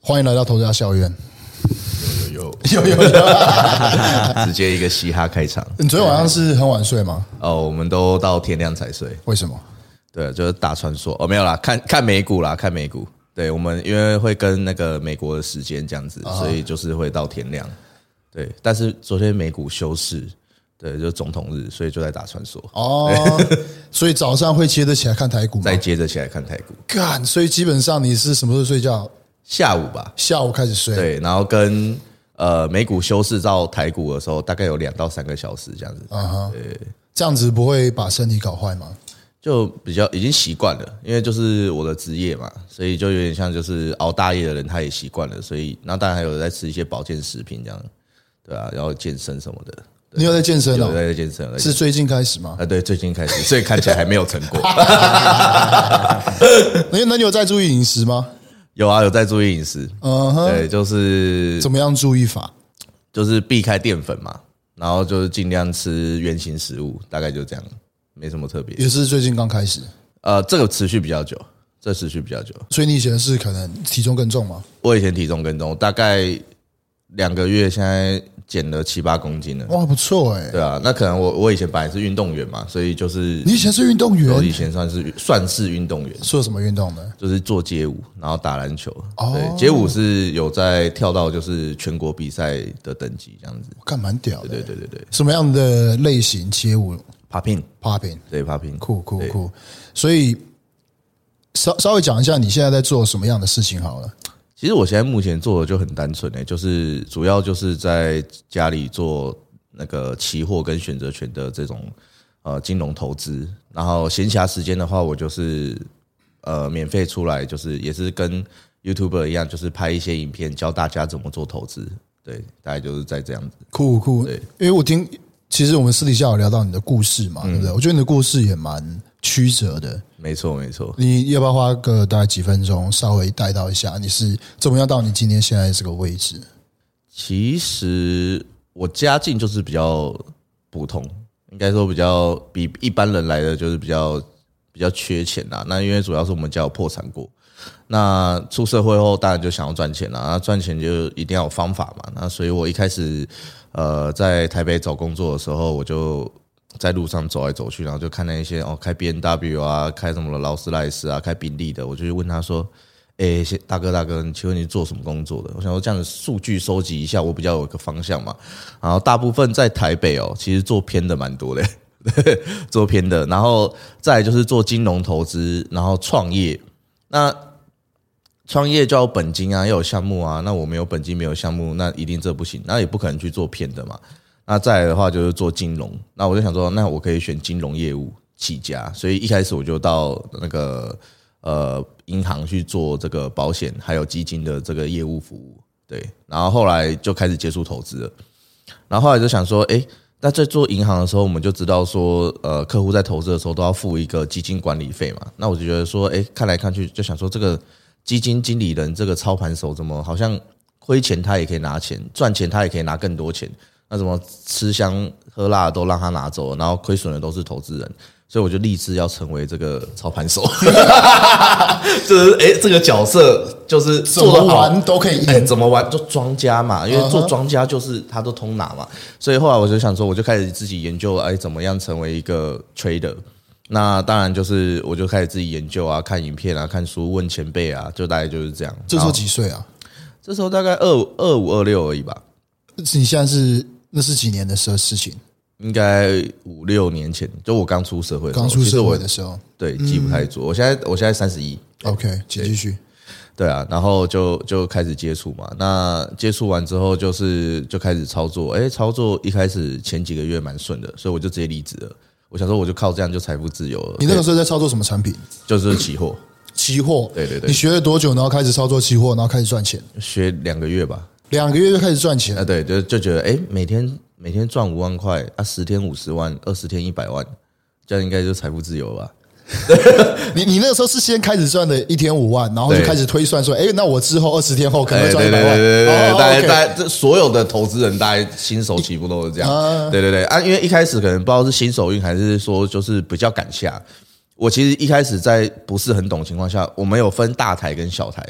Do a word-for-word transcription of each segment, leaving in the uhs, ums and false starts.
欢迎来到投资家校园。 有有有有有， 直接一个嘻哈开场。 你昨天晚上是很晚睡吗？ 哦，我们都到天亮才睡。 为什么？ 对，就是打传说哦，没有啦，看看美股啦，看美股。对，我们因为会跟那个美国的时间这样子，所以就是会到天亮。对，但是昨天美股休市，对，就是总统日，所以就在打传说。 哦，所以早上会接着起来看台股吗？ 再接着起来看台股。 干，所以基本上你是什么时候睡觉？ 下午吧， 下午开始睡。 对，然后跟呃美股休市到台股的时候，大概有两到三个小时这样子。 啊哈，对，这样子不会把身体搞坏吗？ 就比较已经习惯了，因为就是我的职业嘛，所以就有点像就是熬大夜的人，他也习惯了，所以那当然还有在吃一些保健食品这样，对啊，然后健身什么的。 你有在健身哦？ 有在健身， 是最近开始吗？ 啊，对，最近开始，所以看起来还没有成果。 那那你有在注意饮食吗？ 有啊，有在注意饮食。 嗯哼， 对，就是怎么样注意法？ 就是避开淀粉嘛，然后就是尽量吃原型食物，大概就这样。没什么特别， 也是最近刚开始。 呃，这个持续比较久，这持续比较久。 所以你以前是可能体重更重吗？ 我以前体重更重，大概两个月，现在减了七八公斤了。 哇，不错哎、欸。 对啊，那可能我我以前本来是运动员嘛，所以就是你以前是运动员， 我以前算是算是运动员。 做什么运动呢？ 就是做街舞，然后打篮球。 哦， 对，街舞是有在跳到就是全国比赛的等级这样子。 我看蛮屌的、欸。 对对对对对。 什么样的类型街舞？ Popping Popping， 对 Popping， 酷酷酷。所以稍稍微讲一下你现在在做什么样的事情好了。 其实我现在目前做的就很单纯诶、欸，就是主要就是在家里做那个期货跟选择权的这种呃金融投资，然后闲暇时间的话，我就是呃免费出来，就是也是跟 YouTuber 一样，就是拍一些影片教大家怎么做投资。对，大概就是在这样子。 酷酷，对，因为我听。其实我们私底下有聊到你的故事嘛，嗯、对不对？我觉得你的故事也蛮曲折的。 没错，没错。 你要不要花个大概几分钟，稍微带到一下你是怎么样到你今天现在这个位置？ 其实我家境就是比较普通，应该说比较比一般人来的就是比较比较缺钱啦。那因为主要是我们家有破产过，那出社会后当然就想要赚钱啦。那赚钱就一定要有方法嘛。那所以我一开始。呃，在台北找工作的时候，我就在路上走来走去，然后就看那一些哦，开 B M W 啊，开什么劳斯莱斯啊，开宾利的，我就去问他说：“哎、欸，大哥大哥，你请问你做什么工作的？”我想说这样的数据收集一下，我比较有一个方向嘛。然后大部分在台北哦，其实做偏的蛮多的，做偏的，然后再来就是做金融投资，然后创业。那创业就要有本金啊，要有项目啊。那我没有本金，没有项目，那一定这不行。那也不可能去做偏的嘛。那再来的话就是做金融。那我就想说，那我可以选金融业务起家。所以一开始我就到那个呃银行去做这个保险还有基金的这个业务服务。对，然后后来就开始接触投资了。然后后来就想说，哎，那在做银行的时候，我们就知道说，呃，客户在投资的时候都要付一个基金管理费嘛。那我就觉得说，哎，看来看去就想说这个。基金经理人这个操盘手怎么好像亏钱他也可以拿钱，赚钱他也可以拿更多钱？那怎么吃香喝辣都让他拿走了，然后亏损的都是投资人？所以我就立志要成为这个操盘手，就是哎、欸，这个角色就是做得好怎么玩都可以赢、 欸，怎么玩就庄家嘛，因为做庄家就是他都通拿嘛。所以后来我就想说，我就开始自己研究，哎、欸，怎么样成为一个 trader。那当然就是我就开始自己研究啊，看影片啊，看书，问前辈啊，就大概就是这样。 这时候几岁啊？ 这时候大概二二五二六而已吧。 你现在是那是几年的事事情？ 应该五六年前，就我刚出社会的时候， 刚出社会的时候， 对，记不太住。嗯、我现在我现在三十一 ，OK， 请继续。 对啊，然后就就开始接触嘛。那接触完之后，就是就开始操作。哎，操作一开始前几个月蛮顺的，所以我就直接离职了。我想说，我就靠这样就财富自由了。 你那个时候在操作什么产品？ 就是期货。 期货， 对对对。 你学了多久？然后开始操作期货，然后开始赚钱？ 学两个月吧。 两个月就开始赚钱？ 啊，对，就就觉得，哎，每天每天赚五万块，啊，十天五十万，二十天一百万，这样应该就财富自由了吧？ 你你那个时候是先开始赚的一天五万，然后就开始推算说，哎，那我之后二十天后可能赚一百万。 对对对对对，大概大概这所有的投资人，大概新手起步都是这样。对对对啊，因为一开始可能不知道是新手运还是说就是比较敢下。我其实一开始在不是很懂的情况下，我们有分大台跟小台。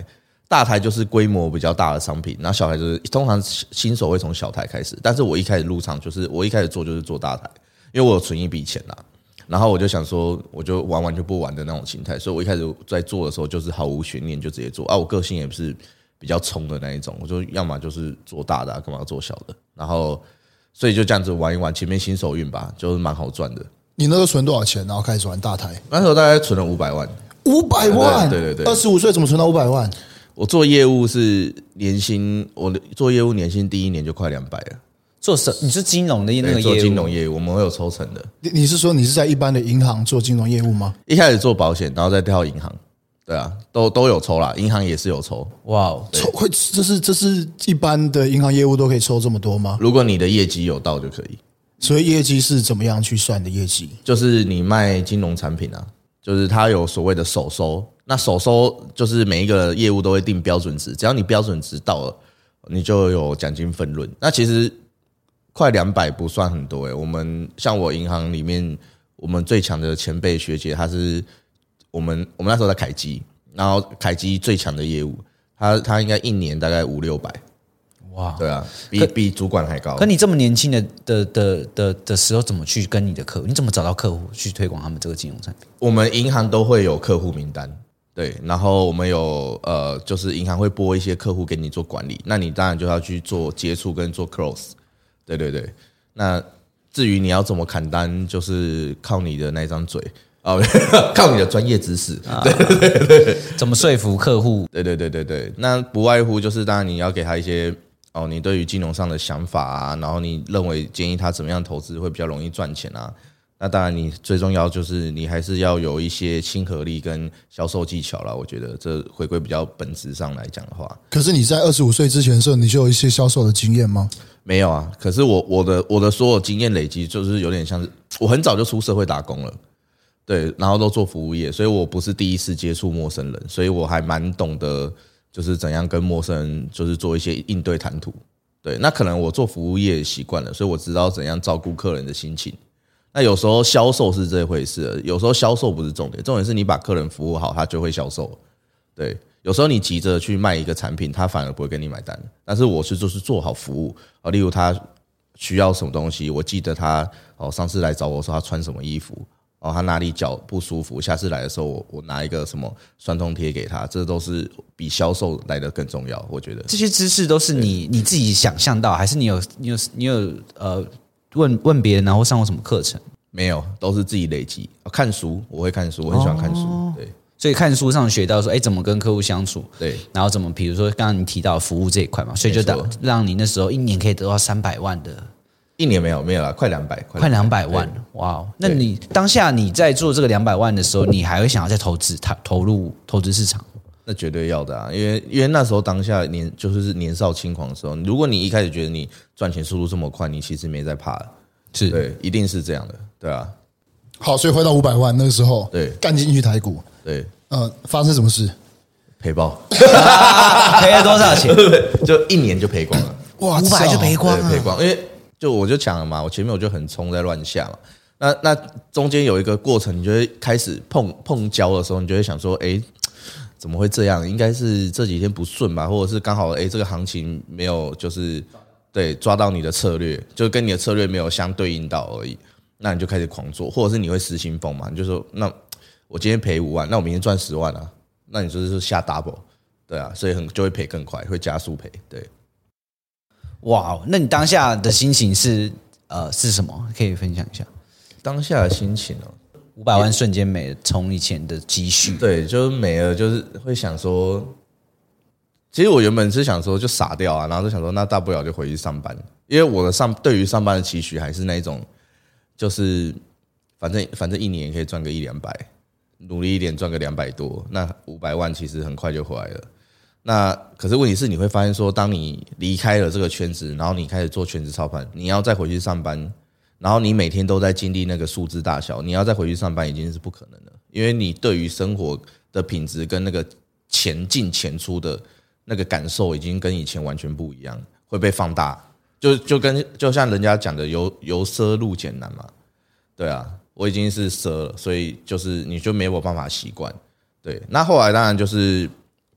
大台就是规模比较大的商品，然后小台就是通常新手会从小台开始，但是我一开始入场就是我一开始做就是做大台，因为我有存一笔钱啦，然后我就想说我就玩完就不玩的那种心态，所以我一开始在做的时候就是毫无悬念就直接做啊，我个性也不是比较冲的那一种，我就要么就是做大的、啊，干嘛做小的，然后所以就这样子玩一玩，前面新手运吧，就是蛮好赚的。 你那时候存多少钱，然后开始玩大台？ 那时候大概存了五百万。 五百万？ 对对对， 二十五岁怎么存到五百万？ 我做业务是年薪，我做业务年薪第一年就快两百了。 做什？你是金融的那个业务？ 做金融业务，我们会有抽成的。 你你是说你是在一般的银行做金融业务吗？ 一开始做保险，然后再跳银行。对啊，都都有抽啦，银行也是有抽。 哇， 抽会这是这是一般的银行业务都可以抽这么多吗？ 如果你的业绩有到就可以。 所以业绩是怎么样去算的业绩？ 就是你卖金融产品啊，就是它有所谓的手收，那手收就是每一个业务都会定标准值，只要你标准值到了，你就有奖金分润。那其实快两百不算很多诶、欸，我们像我银行里面，我们最强的前辈学姐，她是我们我们那时候在凯基，然后凯基最强的业务，她她应该一年大概五六百。哇，对啊，比比主管还高。 可你这么年轻的的的的的时候，怎么去跟你的客户？你怎么找到客户去推广他们这个金融产品？ 我们银行都会有客户名单，对，然后我们有呃，就是银行会拨一些客户给你做管理，那你当然就要去做接触跟做 close， 对对对。那至于你要怎么砍单，就是靠你的那张嘴。哦，靠你的专业知识，对对对对， 怎么说服客户？ 对对对对对，那不外乎就是当然你要给他一些哦，你对于金融上的想法啊，然后你认为建议他怎么样投资会比较容易赚钱啊。那当然，你最重要就是你还是要有一些亲和力跟销售技巧啦。我觉得这回归比较本质上来讲的话， 可是你在二十五岁之前的时候，你就有一些销售的经验吗？ 没有啊。可是我我的我的所有经验累积，就是有点像是我很早就出社会打工了。对，然后都做服务业，所以我不是第一次接触陌生人，所以我还蛮懂得就是怎样跟陌生人就是做一些应对谈吐。对，那可能我做服务业习惯了，所以我知道怎样照顾客人的心情。那有时候销售是这回事，有时候销售不是重点，重点是你把客人服务好，他就会销售。对，有时候你急着去卖一个产品，他反而不会跟你买单。但是我是就是做好服务啊，例如他需要什么东西，我记得他哦上次来找我说他穿什么衣服。哦，他哪里脚不舒服，下次来的时候我我拿一个什么酸痛贴给他，这都是比销售来的更重要。我觉得这些知识都是你你自己想象到，还是你有你有你有呃问问别人，然后上过什么课程？ 没有，都是自己累积。看书，我会看书，我很喜欢看书。哦、对， 所以看书上学到说，哎，怎么跟客户相处？ 对， 然后怎么，比如说刚刚你提到服务这一块嘛，所以就让让你那时候一年可以得到三百万的。 一年没有没有啦，快两百， 快两百万，哇！那你当下你在做这个两百万的时候，你还会想要再投资、投投入投资市场？ 那绝对要的啊，因为因为那时候当下年就是年少轻狂的时候，如果你一开始觉得你赚钱速度这么快，你其实没在怕的， 是对，一定是这样的，对啊。 好，所以回到五百万那个时候， 对， 干进去台股， 对， 呃，发生什么事？ 赔爆， 赔了多少钱？ 就一年就赔光了， 哇， 五百就赔光了， 赔光，因为。就我就讲了嘛，我前面我就很冲在乱下嘛，那那中间有一个过程，你就会开始碰碰胶的时候，你就会想说，哎，怎么会这样？应该是这几天不顺吧，或者是刚好哎这个行情没有就是对抓到你的策略，就跟你的策略没有相对应到而已，那你就开始狂做，或者是你会失心疯嘛，你就说那我今天赔五万，那我明天赚十万啊，那你就是下 double， 对啊，所以很就会赔更快，会加速赔，对。 哇，那你当下的心情是呃是什么？可以分享一下当下的心情哦。 五百万瞬间没了，从以前的积蓄， 对，就是没了，就是会想说，其实我原本是想说就傻掉啊，然后就想说那大不了就回去上班，因为我的上对于上班的期许还是那种，就是反正反正一年可以赚个一两百，努力一点赚个两百多，那五百万其实很快就回来了。那可是问题是，你会发现说，当你离开了这个圈子，然后你开始做全职操盘，你要再回去上班，然后你每天都在经历那个数字大小，你要再回去上班已经是不可能了，因为你对于生活的品质跟那个钱进钱出的那个感受，已经跟以前完全不一样，会被放大，就就跟就像人家讲的由由奢入俭难嘛，对啊，我已经是奢了，所以就是你就没有办法习惯，对，那后来当然就是。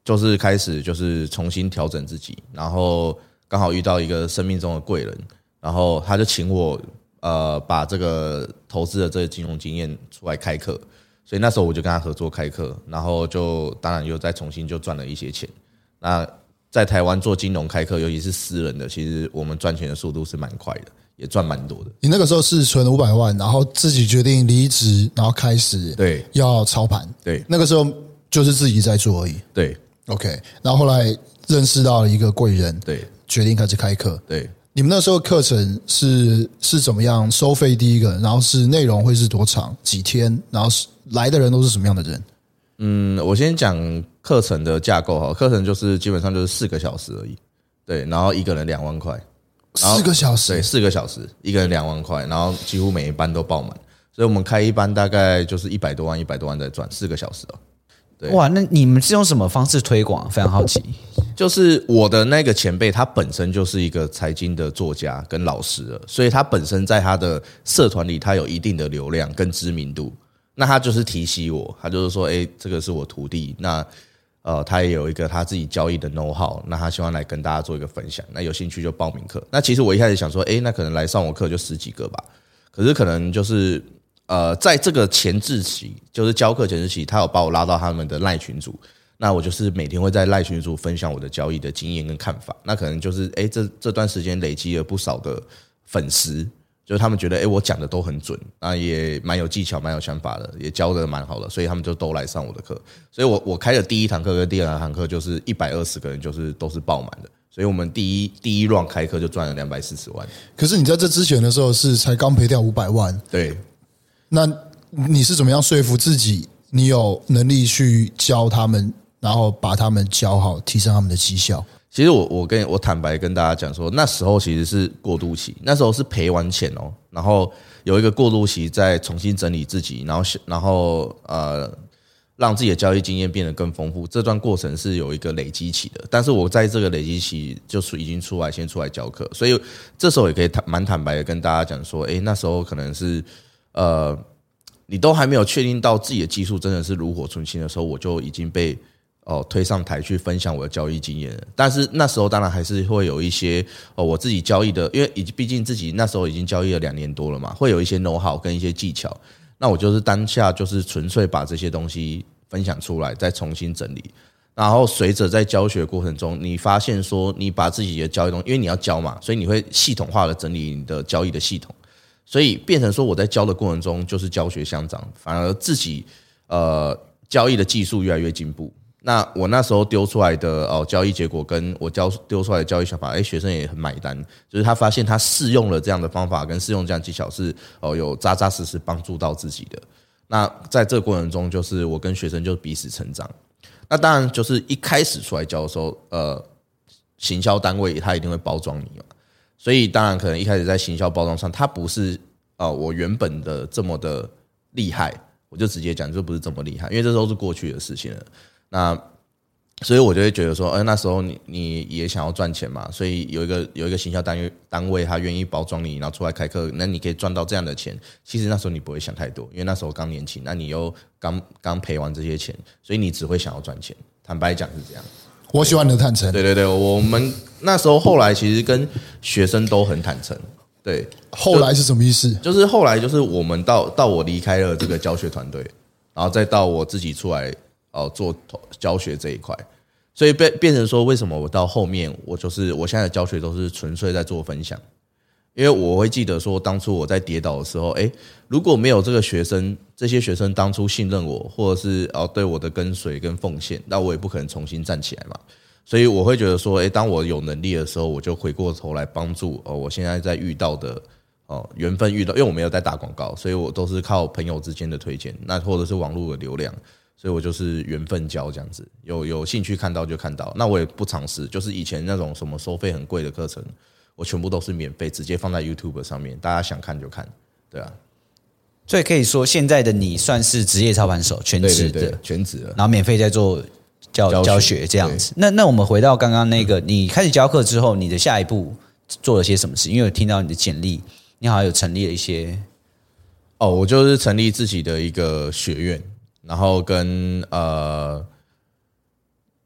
就是开始就是重新调整自己，然后刚好遇到一个生命中的贵人，然后他就请我呃把这个投资的这个金融经验出来开课，所以那时候我就跟他合作开课，然后就当然又再重新就赚了一些钱。那在台湾做金融开课，尤其是私人的，其实我们赚钱的速度是蛮快的，也赚蛮多的。 你那个时候是存五百万，然后自己决定离职，然后开始对要操盘。 对， 那个时候就是自己在做而已。 对 ，OK。然后后来认识到了一个贵人， 对， 决定开始开课。 对， 你们那时候课程是是怎么样收费？第一个，然后是内容会是多长？几天？然后来的人都是什么样的人？ 嗯，我先讲课程的架构哈，课程就是基本上就是四个小时而已，对，然后一个人两万块， 四个小时， 对，四个小时，一个人两万块，然后几乎每一班都爆满，所以我们开一班大概就是一百多万，一百多万在赚，四个小时哦。对， 哇，那你们是用什么方式推广？非常好奇。 就是我的那个前辈，他本身就是一个财经的作家跟老师了，所以他本身在他的社团里，他有一定的流量跟知名度。那他就是提携我，他就是说，哎、欸，这个是我徒弟，那呃，他也有一个他自己交易的 know how， 那他希望来跟大家做一个分享，那有兴趣就报名课。那其实我一开始想说，哎、欸，那可能来上我课就十几个吧，可是可能就是呃，在这个前置期，就是教课前置期，他有把我拉到他们的赖群组，那我就是每天会在赖群组分享我的交易的经验跟看法，那可能就是哎、欸，这这段时间累积了不少的粉丝。就是他们觉得，哎、欸，我讲的都很准，那也蛮有技巧、蛮有想法的，也教的蛮好的，所以他们就都来上我的课。所以我我开的第一堂课跟第二堂课就是一百二十个人，就是都是爆满的。所以我们第一第一 round 开课就赚了两百四十万。 可是你在这之前的时候是才刚赔掉五百万， 对。 那你是怎么样说服自己，你有能力去教他们，然后把他们教好，提升他们的绩效？ 其实我我跟我坦白跟大家讲说，那时候其实是过渡期，那时候是赔完钱哦，然后有一个过渡期，再重新整理自己，然后然后呃让自己的交易经验变得更丰富。这段过程是有一个累积期的，但是我在这个累积期就是已经出来，先出来教课，所以这时候也可以坦蛮坦白的跟大家讲说，哎，那时候可能是呃你都还没有确定到自己的技术真的是炉火纯青的时候，我就已经被。哦，推上台去分享我的交易经验，但是那时候当然还是会有一些哦，我自己交易的，因为毕竟自己那时候已经交易了两年多了嘛，会有一些 know how 跟一些技巧。那我就是当下就是纯粹把这些东西分享出来，再重新整理。然后随着在教学过程中，你发现说你把自己的交易东西，因为你要教嘛，所以你会系统化的整理你的交易的系统，所以变成说我在教的过程中就是教学相长，反而自己呃交易的技术越来越进步。那我那时候丢出来的哦交易结果，跟我教丢出来的交易想法，哎，学生也很买单，就是他发现他试用了这样的方法，跟试用这样的技巧是哦有扎扎实实帮助到自己的。那在这个过程中，就是我跟学生就彼此成长。那当然就是一开始出来教的时候，呃，行销单位他一定会包装你嘛，所以当然可能一开始在行销包装上，他不是呃我原本的这么的厉害，我就直接讲就不是这么厉害，因为这都是过去的事情了。那所以我就会觉得说，哎，那时候你你也想要赚钱嘛，所以有一个有一个行销单位单位，他愿意包装你，然后出来开课，那你可以赚到这样的钱。其实那时候你不会想太多，因为那时候刚年轻，那你又刚刚赔完这些钱，所以你只会想要赚钱。坦白讲是这样。 我喜欢你的坦诚。 对对对，我们那时候后来其实跟学生都很坦诚。对， 后来是什么意思？ 就是后来就是我们到到我离开了这个教学团队，然后再到我自己出来。哦，做教学这一块，所以变变成说，为什么我到后面我就是我现在的教学都是纯粹在做分享，因为我会记得说，当初我在跌倒的时候，哎，如果没有这个学生，这些学生当初信任我，或者是哦对我的跟随跟奉献，那我也不可能重新站起来嘛。所以我会觉得说，哎，当我有能力的时候，我就回过头来帮助哦，我现在在遇到的哦缘分遇到，因为我没有在打广告，所以我都是靠朋友之间的推荐，那或者是网络的流量。所以我就是缘分教这样子，有有兴趣看到就看到，那我也不尝试，就是以前那种什么收费很贵的课程，我全部都是免费，直接放在 YouTube 上面，大家想看就看，对啊。 所以可以说，现在的你算是职业操盘手，全职的， 对对对全职的， 然后免费在做教教学, 教学这样子。那那我们回到刚刚那个，你开始教课之后，你的下一步做了些什么事？因为我听到你的简历，你好像有成立了一些， 哦，我就是成立自己的一个学院。然后跟呃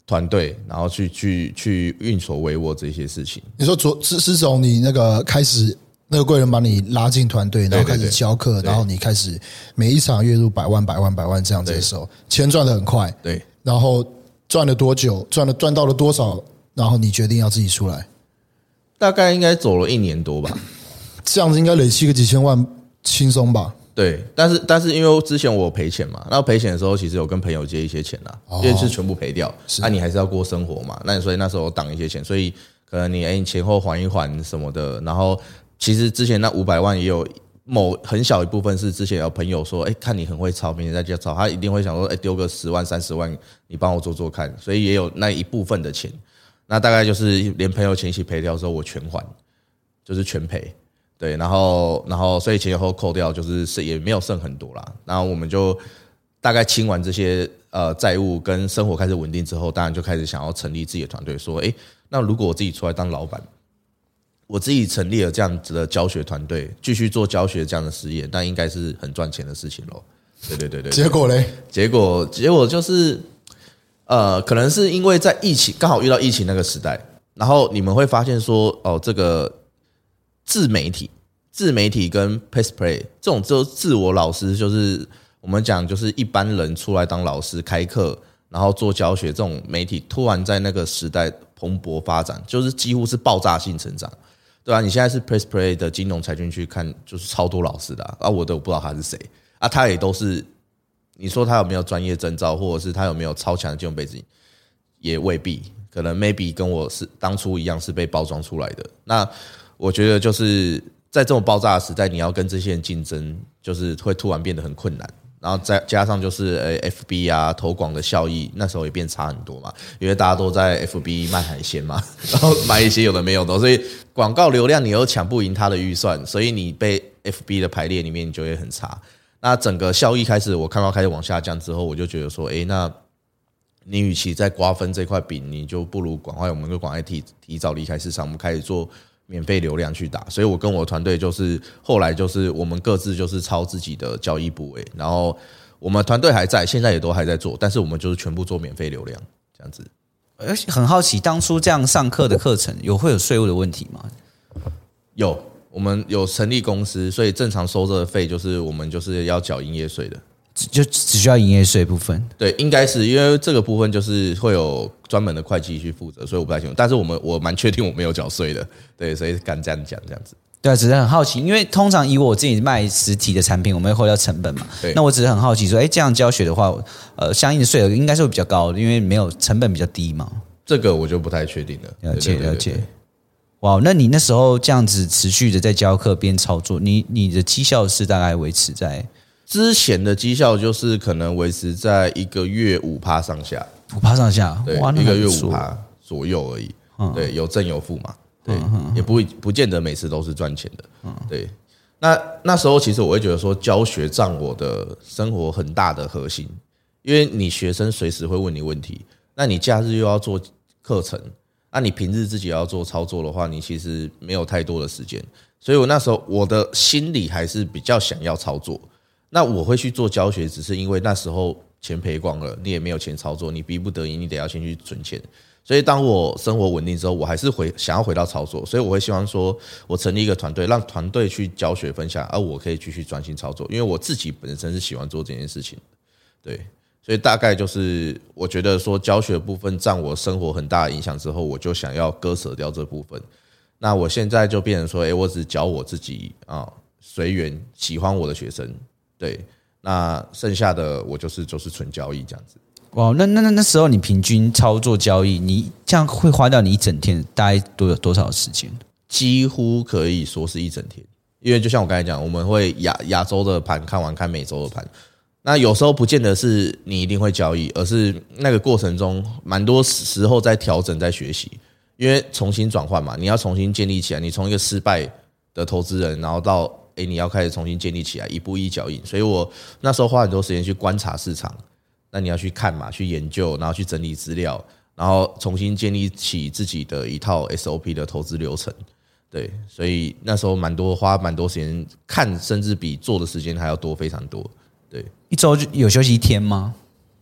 团队，然后去去去运筹帷幄这些事情。 你说是是从你那个开始，那个贵人把你拉进团队，然后开始教课，然后你开始每一场月入百万、百万、百万这样子的时候，钱赚得很快， 对， 然后赚了多久，赚了赚到了多少，然后你决定要自己出来， 大概应该走了一年多吧， 这样子应该累积个几千万，轻松吧？ 对，但是但是因为之前我赔钱嘛，然后赔钱的时候其实有跟朋友借一些钱啦，哦、因为是全部赔掉，那、啊、你还是要过生活嘛，那所以那时候挡一些钱，所以可能你哎、欸、你前后还一还什么的，然后其实之前那五百万也有某很小一部分是之前有朋友说，哎、欸、看你很会抄，明天再去抄，他一定会想说，哎、欸、丢个十万三十万，你帮我做做看，所以也有那一部分的钱，那大概就是连朋友钱一起赔掉之后，我全还，就是全赔。对，然后，然后，所以前后扣掉，就是也没有剩很多啦。然后我们就大概清完这些呃债务，跟生活开始稳定之后，当然就开始想要成立自己的团队。说，哎，那如果我自己出来当老板，我自己成立了这样子的教学团队，继续做教学这样的事业，那应该是很赚钱的事情咯。对对对对。 结果嘞？ 结果结果就是，呃，可能是因为在疫情刚好遇到疫情那个时代，然后你们会发现说，哦，这个。自媒体、自媒体跟 Pace Play 这种就自我老师，就是我们讲就是一般人出来当老师开课，然后做教学这种媒体，突然在那个时代蓬勃发展，就是几乎是爆炸性成长，对啊，你现在是 Pace Play 的金融财经去看，就是超多老师的 啊, 啊，我都不知道他是谁啊，他也都是你说他有没有专业证照，或者是他有没有超强的金融背景，也未必，可能 maybe 跟我是当初一样是被包装出来的那。我觉得就是在这种爆炸的时代，你要跟这些人竞争，就是会突然变得很困难。然后再加上就是呃 F B 啊投广的效益，那时候也变差很多嘛，因为大家都在 F B 卖海鲜嘛，然后买一些有的没有的，所以广告流量你又抢不赢他的预算，所以你被 F B 的排列里面你就会很差。那整个效益开始我看到开始往下降之后，我就觉得说，哎，那你与其在瓜分这块饼，你就不如赶快我们就赶快提提早离开市场，我们开始做。免费流量去打，所以我跟我团队就是后来就是我们各自就是抄自己的交易部位，然后我们团队还在，现在也都还在做，但是我们就是全部做免费流量这样子。 而且很好奇，当初这样上课的课程有会有税务的问题吗？ 有，我们有成立公司，所以正常收这个费就是我们就是要缴营业税的。 就只需要营业税部分， 对，应该是因为这个部分就是会有专门的会计去负责，所以我不太清楚。但是我们我蛮确定我没有缴税的，对，所以敢这样讲这样子。 对啊，只是很好奇，因为通常以我自己卖实体的产品，我们会扣掉成本嘛。那我只是很好奇说，哎，这样教学的话，呃，相应的税额应该是会比较高的，因为没有成本比较低嘛。 这个我就不太确定了。 了解了解。哇，那你那时候这样子持续的在教课边操作，你你的绩效是大概维持在？ 之前的绩效就是可能维持在一个月五趴上下， 五趴上下， 对，一个月五趴左右而已。嗯、对，有正有负嘛，对，嗯嗯、也不不见得每次都是赚钱的。嗯、对，那那时候其实我会觉得说，教学占我的生活很大的核心，因为你学生随时会问你问题，那你假日又要做课程，那你平日自己要做操作的话，你其实没有太多的时间，所以我那时候我的心里还是比较想要操作。那我会去做教学，只是因为那时候钱赔光了，你也没有钱操作，你逼不得已，你得要先去存钱。所以当我生活稳定之后，我还是回想要回到操作，所以我会希望说，我成立一个团队，让团队去教学分享，而我可以继续专心操作，因为我自己本身是喜欢做这件事情的。对，所以大概就是我觉得说教学部分占我生活很大的影响之后，我就想要割舍掉这部分。那我现在就变成说，哎，我只教我自己啊，随缘喜欢我的学生。对，那剩下的我就是就是纯交易这样子。 哇，那那那时候你平均操作交易，你这样会花掉你一整天大概多有多少时间？ 几乎可以说是一整天，因为就像我刚才讲，我们会亚亚洲的盘看完看美洲的盘，那有时候不见得是你一定会交易，而是那个过程中蛮多时候在调整在学习，因为重新转换嘛，你要重新建立起来，你从一个失败的投资人，然后到欸、你要开始重新建立起来，一步一脚印。所以我那时候花很多时间去观察市场，那你要去看嘛，去研究，然后去整理资料，然后重新建立起自己的一套 S O P 的投资流程。对，所以那时候蛮多花蛮多时间看，甚至比做的时间还要多非常多。对， 一周有休息一天吗？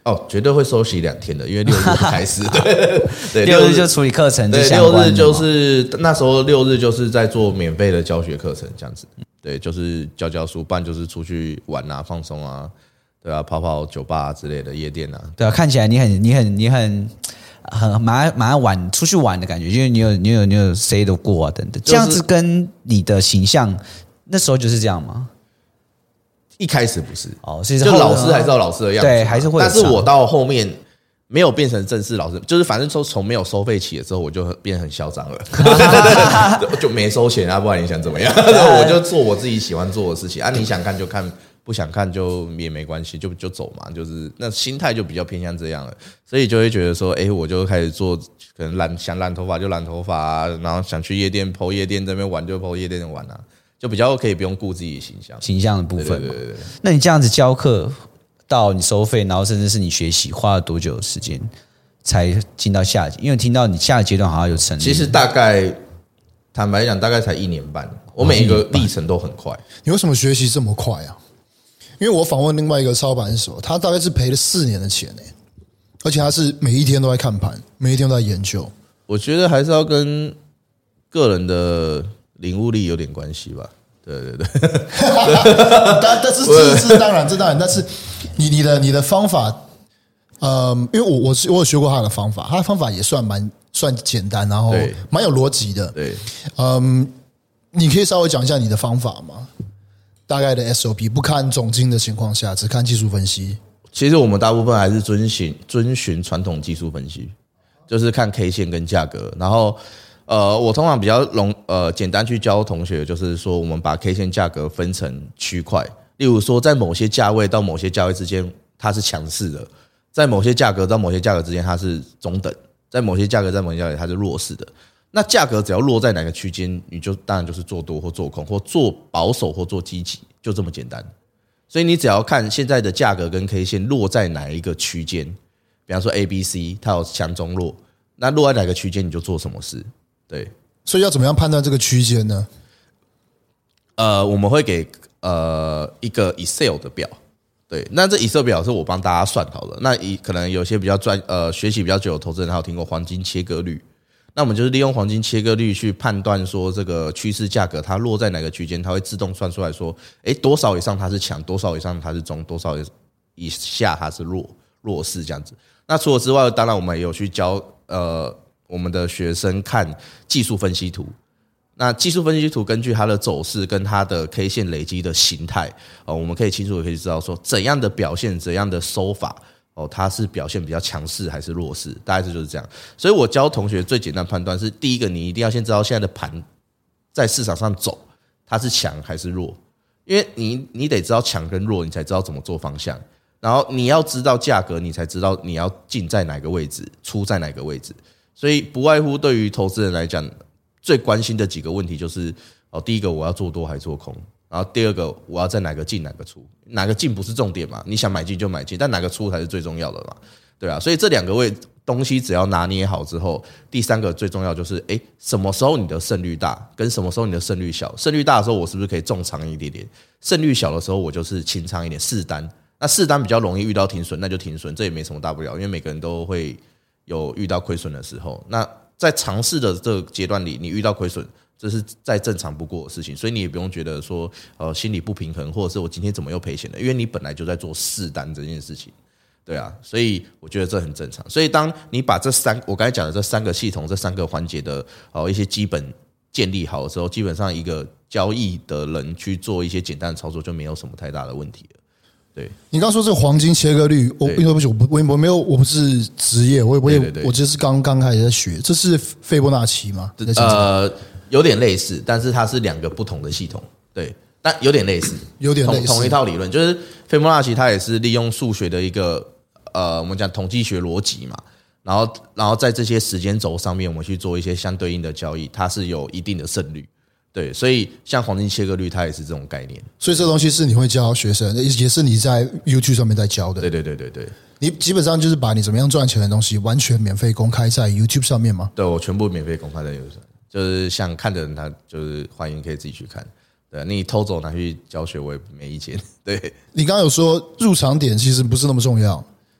哦，绝对会休息两天的，因为六日开始，对对， 六日就处理课程， 对，六日就是那时候六日就是在做免费的教学课程这样子，对，就是教教书，不然就是出去玩啊、放松啊，对啊，跑跑酒吧、啊、之类的夜店啊， 对啊，看起来你很、你很、你很。很蛮蛮玩出去玩的感觉，因为你有你有你有 say 得过啊等等，这样子跟你的形象那时候就是这样吗？ 一开始不是哦，是就老师还是照老师的样子， 对，还是会。 但是我到后面没有变成正式老师，就是反正从从没有收费起的时候，我就变得很嚣张了，就没收钱啊，不然你想怎么样？我就做我自己喜欢做的事情啊，你想看就看。不想看就也没关系，就就走嘛，就是那心态就比较偏向这样了，所以就会觉得说，哎、欸，我就开始做，可能染想染头发就染头发啊，然后想去夜店 po 夜店这边玩就 po 夜店玩啊，就比较可以不用顾自己的形象形象的部分。 对对对对。 那你这样子教课到你收费，然后甚至是你学习，花了多久的时间才进到下？因为听到你下个阶段好像有成立， 其实大概坦白讲，大概才一年半，我每一个历程都很快。 你为什么学习这么快啊？因为我访问另外一个操盘手，他大概是赔了四年的钱呢、欸，而且他是每一天都在看盘，每一天都在研究。 我觉得还是要跟个人的领悟力有点关系吧。对对对， 但但是这是当然，这当然，但是你你的你的方法，呃，因为我我我有学过他的方法，他的方法也算蛮算简单，然后蛮有逻辑的。 对， 嗯，你可以稍微讲一下你的方法吗？大概的 S O P， 不看总经的情况下，只看技术分析。 其实我们大部分还是遵循遵循传统技术分析，就是看 K 线跟价格。然后，呃，我通常比较容呃简单去教同学，就是说我们把 K 线价格分成区块，例如说在某些价位到某些价位之间它是强势的，在某些价格到某些价格之间它是中等，在某些价格在某些价格它是弱势的。那价格只要落在哪个区间，你就当然就是做多或做空，或做保守或做积极，就这么简单。所以你只要看现在的价格跟 K 线落在哪一个区间，比方说 A、B、C， 它有强中弱，那落在哪个区间你就做什么事。对， 所以要怎么样判断这个区间呢？ 呃，我们会给呃一个 Excel 的表，对，那这 Excel 表是我帮大家算好的。那可能有些比较专呃学习比较久的投资人，还有听过黄金切割率。那我们就是利用黄金切割率去判断说这个趋势价格它落在哪个区间，它会自动算出来说，哎，多少以上它是强，多少以上它是中，多少以下它是弱弱势这样子。那除了之外，当然我们也有去教呃我们的学生看技术分析图。那技术分析图根据它的走势跟它的 K 线累积的形态，呃，我们可以清楚的可以知道说怎样的表现，怎样的收法。哦，它是表现比较强势还是弱势，大概就是这样。所以我教同学最简单判断是：第一个，你一定要先知道现在的盘在市场上走，它是强还是弱，因为你你得知道强跟弱，你才知道怎么做方向。然后你要知道价格，你才知道你要进在哪个位置，出在哪个位置。所以不外乎对于投资人来讲，最关心的几个问题就是：哦，第一个我要做多还是做空？然后第二个，我要在哪个进哪个出，哪个进不是重点嘛？你想买进就买进，但哪个出才是最重要的嘛？对啊，所以这两个位东西只要拿捏好之后，第三个最重要就是，哎，什么时候你的胜率大，跟什么时候你的胜率小？胜率大的时候，我是不是可以重仓一点点？胜率小的时候，我就是轻仓一点，试单。那试单比较容易遇到停损，那就停损，这也没什么大不了，因为每个人都会有遇到亏损的时候。那在尝试的这个阶段里，你遇到亏损，这是再正常不过的事情，所以你也不用觉得说呃心理不平衡，或者是我今天怎么又赔钱了，因为你本来就在做试单这件事情，对啊，所以我觉得这很正常。所以当你把这三我刚才讲的这三个系统、这三个环节的呃一些基本建立好的时候，基本上一个交易的人去做一些简单的操作，就没有什么太大的问题了。对， 你刚刚说这个黄金切割率，我对不起，我不我没有我不是职业，我也我也我只是刚刚开始在学，这是斐波那契吗？ 呃。有点类似，但是它是两个不同的系统，对，但有点类似， 有点类似， 同同一套理论，就是斐波那契它也是利用数学的一个呃，我们讲统计学逻辑嘛，然后然后在这些时间轴上面，我们去做一些相对应的交易，它是有一定的胜率，对，所以像黄金切割率，它也是这种概念。 所以这东西是你会教学生，也是你在 YouTube 上面在教的。 对对对对对， 你基本上就是把你怎么样赚钱的东西完全免费公开在 YouTube 上面吗？ 对，我全部免费公开在 YouTube 上。就是想看的人，他就是欢迎可以自己去看。对，你偷走拿去教学，我也没意见。对， 你刚刚有说入场点其实不是那么重要，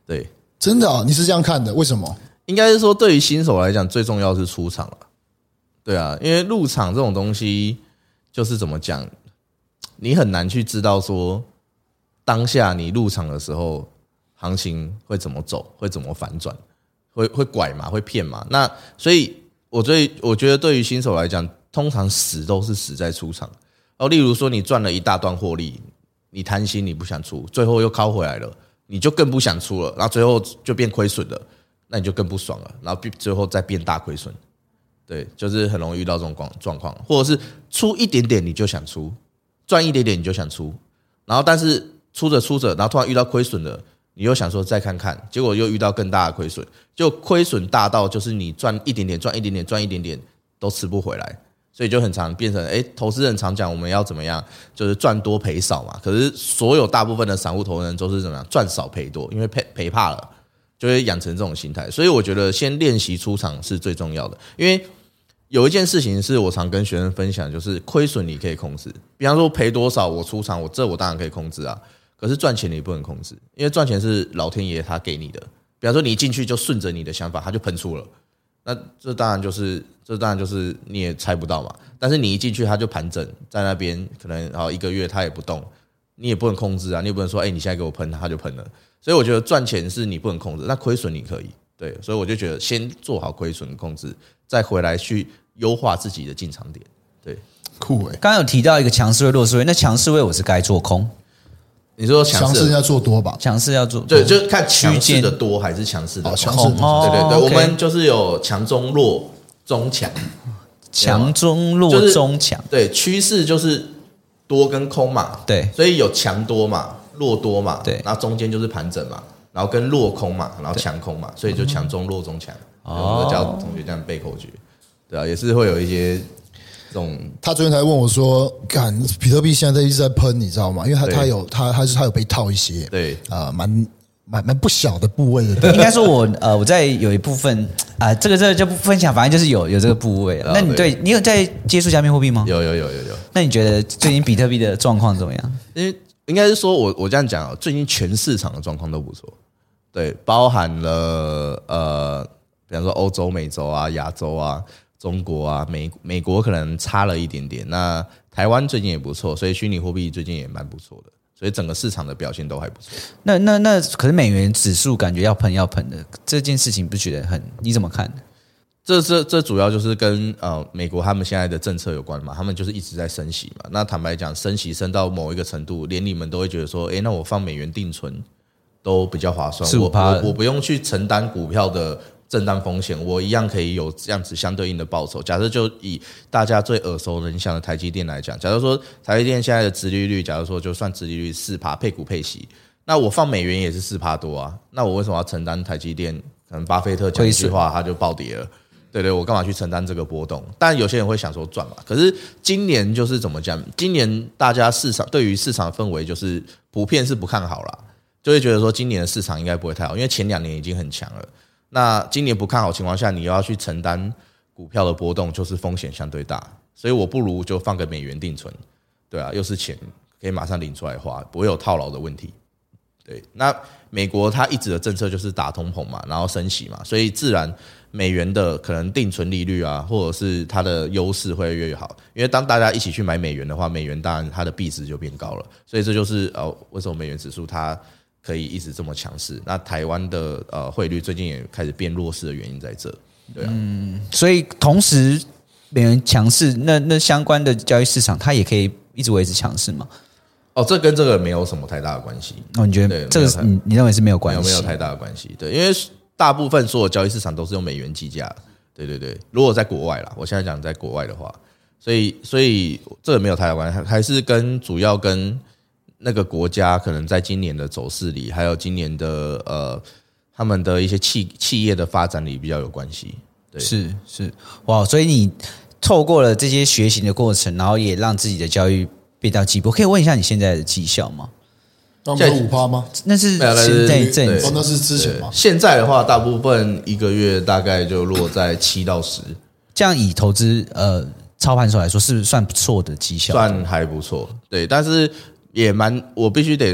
对， 真的啊，你是这样看的？为什么？ 应该是说对于新手来讲，最重要是出场了。对啊，因为入场这种东西，就是怎么讲，你很难去知道说当下你入场的时候，行情会怎么走，会怎么反转，会会拐嘛，会骗嘛。那所以我最我觉得对于新手来讲，通常死都是死在出场。然后例如说你赚了一大段获利，你贪心你不想出，最后又靠回来了，你就更不想出了，然后最后就变亏损了，那你就更不爽了，然后最后再变大亏损。对，就是很容易遇到这种状况，或者是出一点点你就想出，赚一点点你就想出，然后但是出着出着，然后突然遇到亏损了，你又想说再看看，结果又遇到更大的亏损，就亏损大到就是你赚一点点赚一点点赚一点点都吃不回来，所以就很常变成，哎，投资人常讲我们要怎么样，就是赚多赔少嘛。可是所有大部分的散户投资人都是怎么样，赚少赔多，因为赔赔怕了，就会养成这种心态。所以我觉得先练习出场是最重要的，因为有一件事情是我常跟学生分享，就是亏损你可以控制，比方说赔多少我出场，我这我当然可以控制啊。可是赚钱你不能控制，因为赚钱是老天爷他给你的。比方说你一进去就顺着你的想法，他就喷出了，那这当然就是这当然就是你也猜不到嘛。但是你一进去他就盘整在那边，可能好一个月他也不动，你也不能控制啊，你也不能说哎、欸、你现在给我喷，他就喷了。所以我觉得赚钱是你不能控制，那亏损你可以。对，所以我就觉得先做好亏损控制，再回来去优化自己的进场点。对， 酷哎、欸！ 刚刚有提到一个强势位、弱势位，那强势位我是该做空。 你说强势要做多吧？ 强势要做， 对，就看强势的多还是强势的强空。 势， 对对对， 哦我们就是有强中弱、中强， 强中弱、 就是、 中强。 对，趋势就是多跟空嘛。 对， 所以有强多嘛，弱多嘛。 对， 然后中间就是盘整嘛，然后跟弱空嘛，然后强空嘛，所以就强中弱中强。哦，我们教同学这样背口诀，对啊，也是会有一些。 他昨天才问我说：“干，比特币现在一直在喷，你知道吗？因为他他有他他是他有被套一些， 对啊，蛮蛮蛮不小的部位的。 应该说我呃我在有一部分啊、呃，这个这个就不分享，反正就是有有这个部位。那你对你有在接触加密货币吗？ 有有有有有。 那你觉得最近比特币的状况怎么样？ 因为应该是说我我这样讲，最近全市场的状况都不错，对，包含了呃，比方说欧洲、美洲啊、亚洲啊。中国啊，美美国可能差了一点点，那台湾最近也不错，所以虚拟货币最近也蛮不错的，所以整个市场的表现都还不错。 那那那可是美元指数感觉要喷要喷的这件事情，不觉得很？你怎么看？ 这这这主要就是跟呃美国他们现在的政策有关嘛，他们就是一直在升息嘛。那坦白讲，升息升到某一个程度，连你们都会觉得说，哎，那我放美元定存都比较划算，我我我不用去承担股票的震荡风险，我一样可以有这样子相对应的报酬。假设就以大家最耳熟能详的台积电来讲，假如说台积电现在的殖利率，假如说就算殖利率 百分之四 配股配息，那我放美元也是 百分之四 多啊，那我为什么要承担台积电可能巴菲特讲一句话它就暴跌了？对对，我干嘛去承担这个波动？但有些人会想说赚嘛，可是今年就是怎么讲？今年大家市场对于市场氛围就是普遍是不看好啦，就会觉得说今年的市场应该不会太好，因为前两年已经很强了。那今年不看好情况下，你又要去承担股票的波动，就是风险相对大，所以我不如就放个美元定存，对啊，又是钱可以马上领出来花，不会有套牢的问题。对，那美国它一直的政策就是打通膨嘛，然后升息嘛，所以自然美元的可能定存利率啊，或者是它的优势会越来越好。因为当大家一起去买美元的话，美元当然它的币值就变高了，所以这就是呃为什么美元指数它可以一直这么强势。那台湾的呃汇率最近也开始变弱势的原因在这，对啊。 嗯，所以同时美元强势，那那相关的交易市场它也可以一直维持强势吗？ 哦，这跟这个没有什么太大的关系。 哦，你觉得这个你你认为是没有关系？ 没有没有太大的关系。对，因为大部分所有交易市场都是用美元计价。对对对，如果在国外啦，我现在讲在国外的话，所以所以这个没有太大关系，还是跟主要跟那个国家可能在今年的走势里，还有今年的呃他们的一些企企业的发展里比较有关系。对， 是是哇，所以你透过了这些学习的过程，然后也让自己的交易变到进步。可以问一下你现在的绩效吗？ 那不是五趴吗？ 那是现在这样子， 那是之前吗？ 现在的话，大部分一个月大概就落在七到十。 这样以投资呃操盘手来说，是不是算不错的绩效？ 算还不错，对，但是也蛮，我必须得说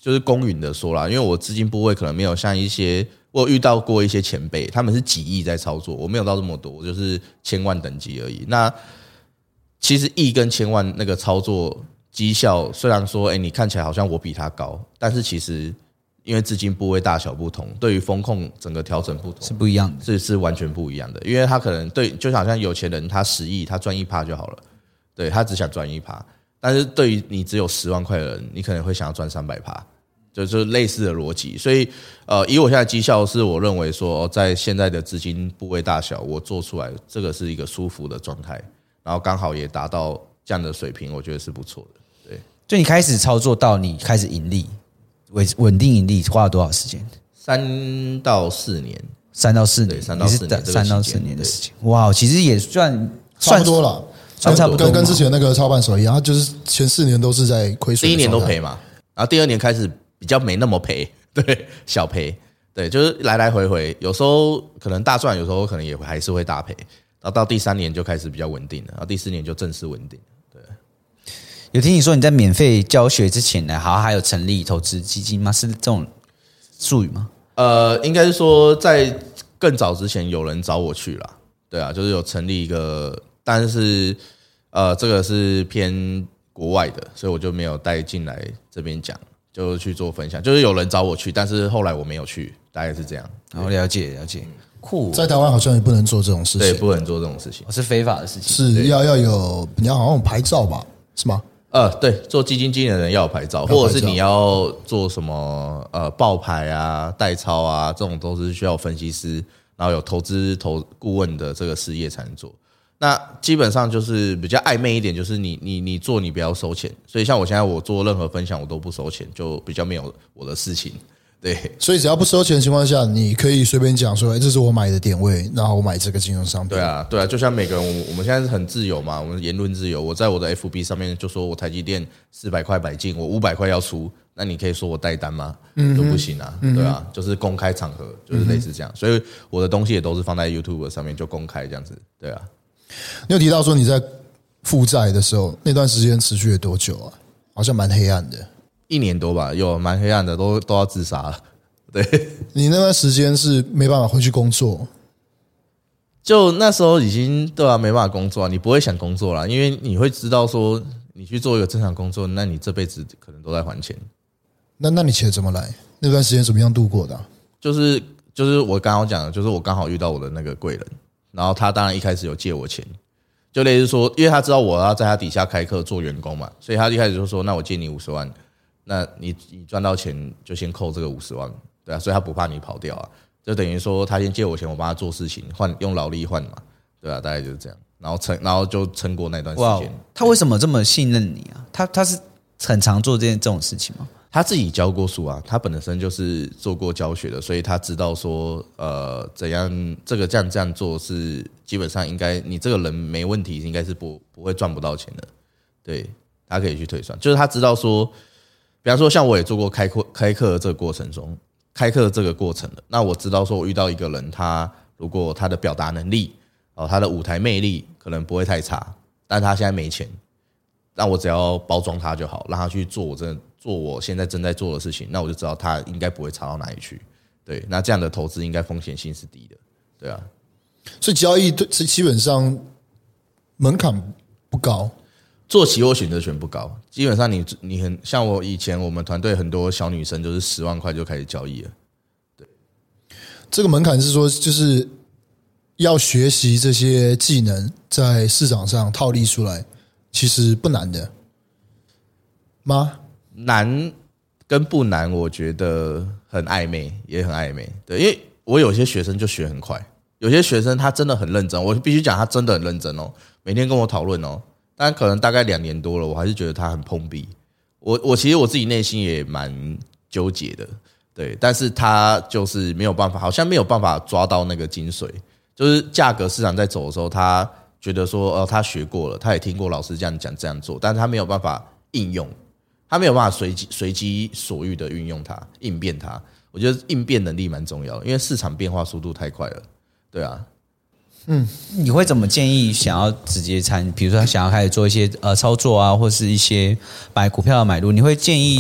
就是公允的说啦，因为我资金部位可能没有像一些我有遇到过一些前辈，他们是几亿在操作，我没有到这么多，我就是千万等级而已。那其实亿跟千万那个操作绩效，虽然说，哎、欸，你看起来好像我比他高，但是其实因为资金部位大小不同，对于风控整个调整不同是不一样的， 是是完全不一样的。因为他可能对，就好像有钱人他十亿，他赚一趴就好了，对他只想赚一趴。但是对于你只有十万块的人，你可能会想要赚三百趴。就是类似的逻辑，所以呃，以我现在绩效是我认为说，在现在的资金部位大小，我做出来这个是一个舒服的状态，然后刚好也达到这样的水平，我觉得是不错的。对， 就你开始操作到你开始盈利，稳稳定盈利，花了多少时间？ 三到四年， 三到四年， 三到四年， 三到四年的时间。哇，其实也算差不多了， 算差不多， 跟跟之前那个操盘手一样，他就是前四年都是在亏损， 第一年都赔嘛，然后第二年开始。比较没那么赔，对，小赔，对，就是来来回回，有时候可能大赚，有时候可能也还是会大赔，然后到第三年就开始比较稳定了，然后第四年就正式稳定。对， 有听你说你在免费教学之前呢，好像还有成立投资基金吗？是这种术语吗？ 呃，应该是说在更早之前有人找我去啦，对啊，就是有成立一个，但是呃，这个是偏国外的，所以我就没有带进来这边讲。就去做分享，就是有人找我去，但是后来我没有去，大概是这样。 然后了解了解，酷。 在台湾好像也不能做这种事情， 对，不能做这种事情， 是非法的事情， 是要要有你要好像有牌照吧，是吗？ 呃，对，做基金经理的人要有牌照，或者是你要做什么呃报牌啊、代操啊，这种都是需要分析师，然后有投资投顾问的这个事业才能做。那基本上就是比较暧昧一点，就是你你你做你不要收钱，所以像我现在我做任何分享我都不收钱，就比较没有我的事情。对， 所以只要不收钱的情况下，你可以随便讲说，哎，这是我买的点位，然后我买这个金融商品。 对啊，对啊，就像每个人，我我们现在是很自由嘛，我们言论自由。我在我的 F B 上面就说我台积电四百块买进，我五百块要出，那你可以说我带单吗？嗯，都不行啊，嗯、对啊，就是公开场合，就是类似这样。所以我的东西也都是放在 YouTube 上面就公开这样子，对啊。 你有提到说你在负债的时候那段时间持续了多久啊？好像蛮黑暗的， 一年多吧，有蛮黑暗的，都都要自杀了。对， 你那段时间是没办法回去工作， 就那时候已经对啊，没办法工作啊，你不会想工作啦，因为你会知道说你去做一个正常工作，那你这辈子可能都在还钱。 那那你钱怎么来？那段时间怎么样度过的啊？ 就是就是我刚刚讲的，就是我刚好遇到我的那个贵人，然后他当然一开始有借我钱，就类似说，因为他知道我要在他底下开课做员工嘛，所以他一开始就说，那我借你五十万，那你你赚到钱就先扣这个五十万。对啊，所以他不怕你跑掉啊，就等于说他先借我钱，我帮他做事情，换用劳力换嘛，对啊，大概就是这样，然后撑，然后就撑过那段时间。 他为什么这么信任你啊？他他是很常做这件这种事情吗？ 他自己教过书啊，他本身就是做过教学的，所以他知道说，呃，怎样这个这样这样做是基本上应该，你这个人没问题，应该是不不会赚不到钱的。对，他可以去推算，就是他知道说，比方说像我也做过开课开课的这个过程中。开课这个过程的，那我知道说，我遇到一个人，他如果他的表达能力哦，他的舞台魅力可能不会太差，但他现在没钱，那我只要包装他就好，让他去做我真的做我现在正在做的事情，那我就知道他应该不会差到哪里去。对，那这样的投资应该风险性是低的，对啊。 所以交易基本上门槛不高。 做期货选择权不高，基本上你你很像我以前我们团队很多小女生就是十万块就开始交易了。对， 这个门槛是说就是要学习这些技能，在市场上套利出来，其实不难的吗？ 难跟不难，我觉得很暧昧，也很暧昧。对，因为我有些学生就学很快，有些学生他真的很认真，我必须讲他真的很认真哦，每天跟我讨论哦。但可能大概两年多了，我还是觉得他很碰壁。我我其实我自己内心也蛮纠结的，对，但是他就是没有办法，好像没有办法抓到那个精髓。就是价格市场在走的时候，他觉得说，哦，他学过了，他也听过老师这样讲这样做，但是他没有办法应用，他没有办法随机随机所欲的运用它，应变它。我觉得应变能力蛮重要的，因为市场变化速度太快了，对啊。 嗯，你会怎么建议想要直接参，比如说他想要开始做一些呃操作啊，或是一些买股票的买入，你会建议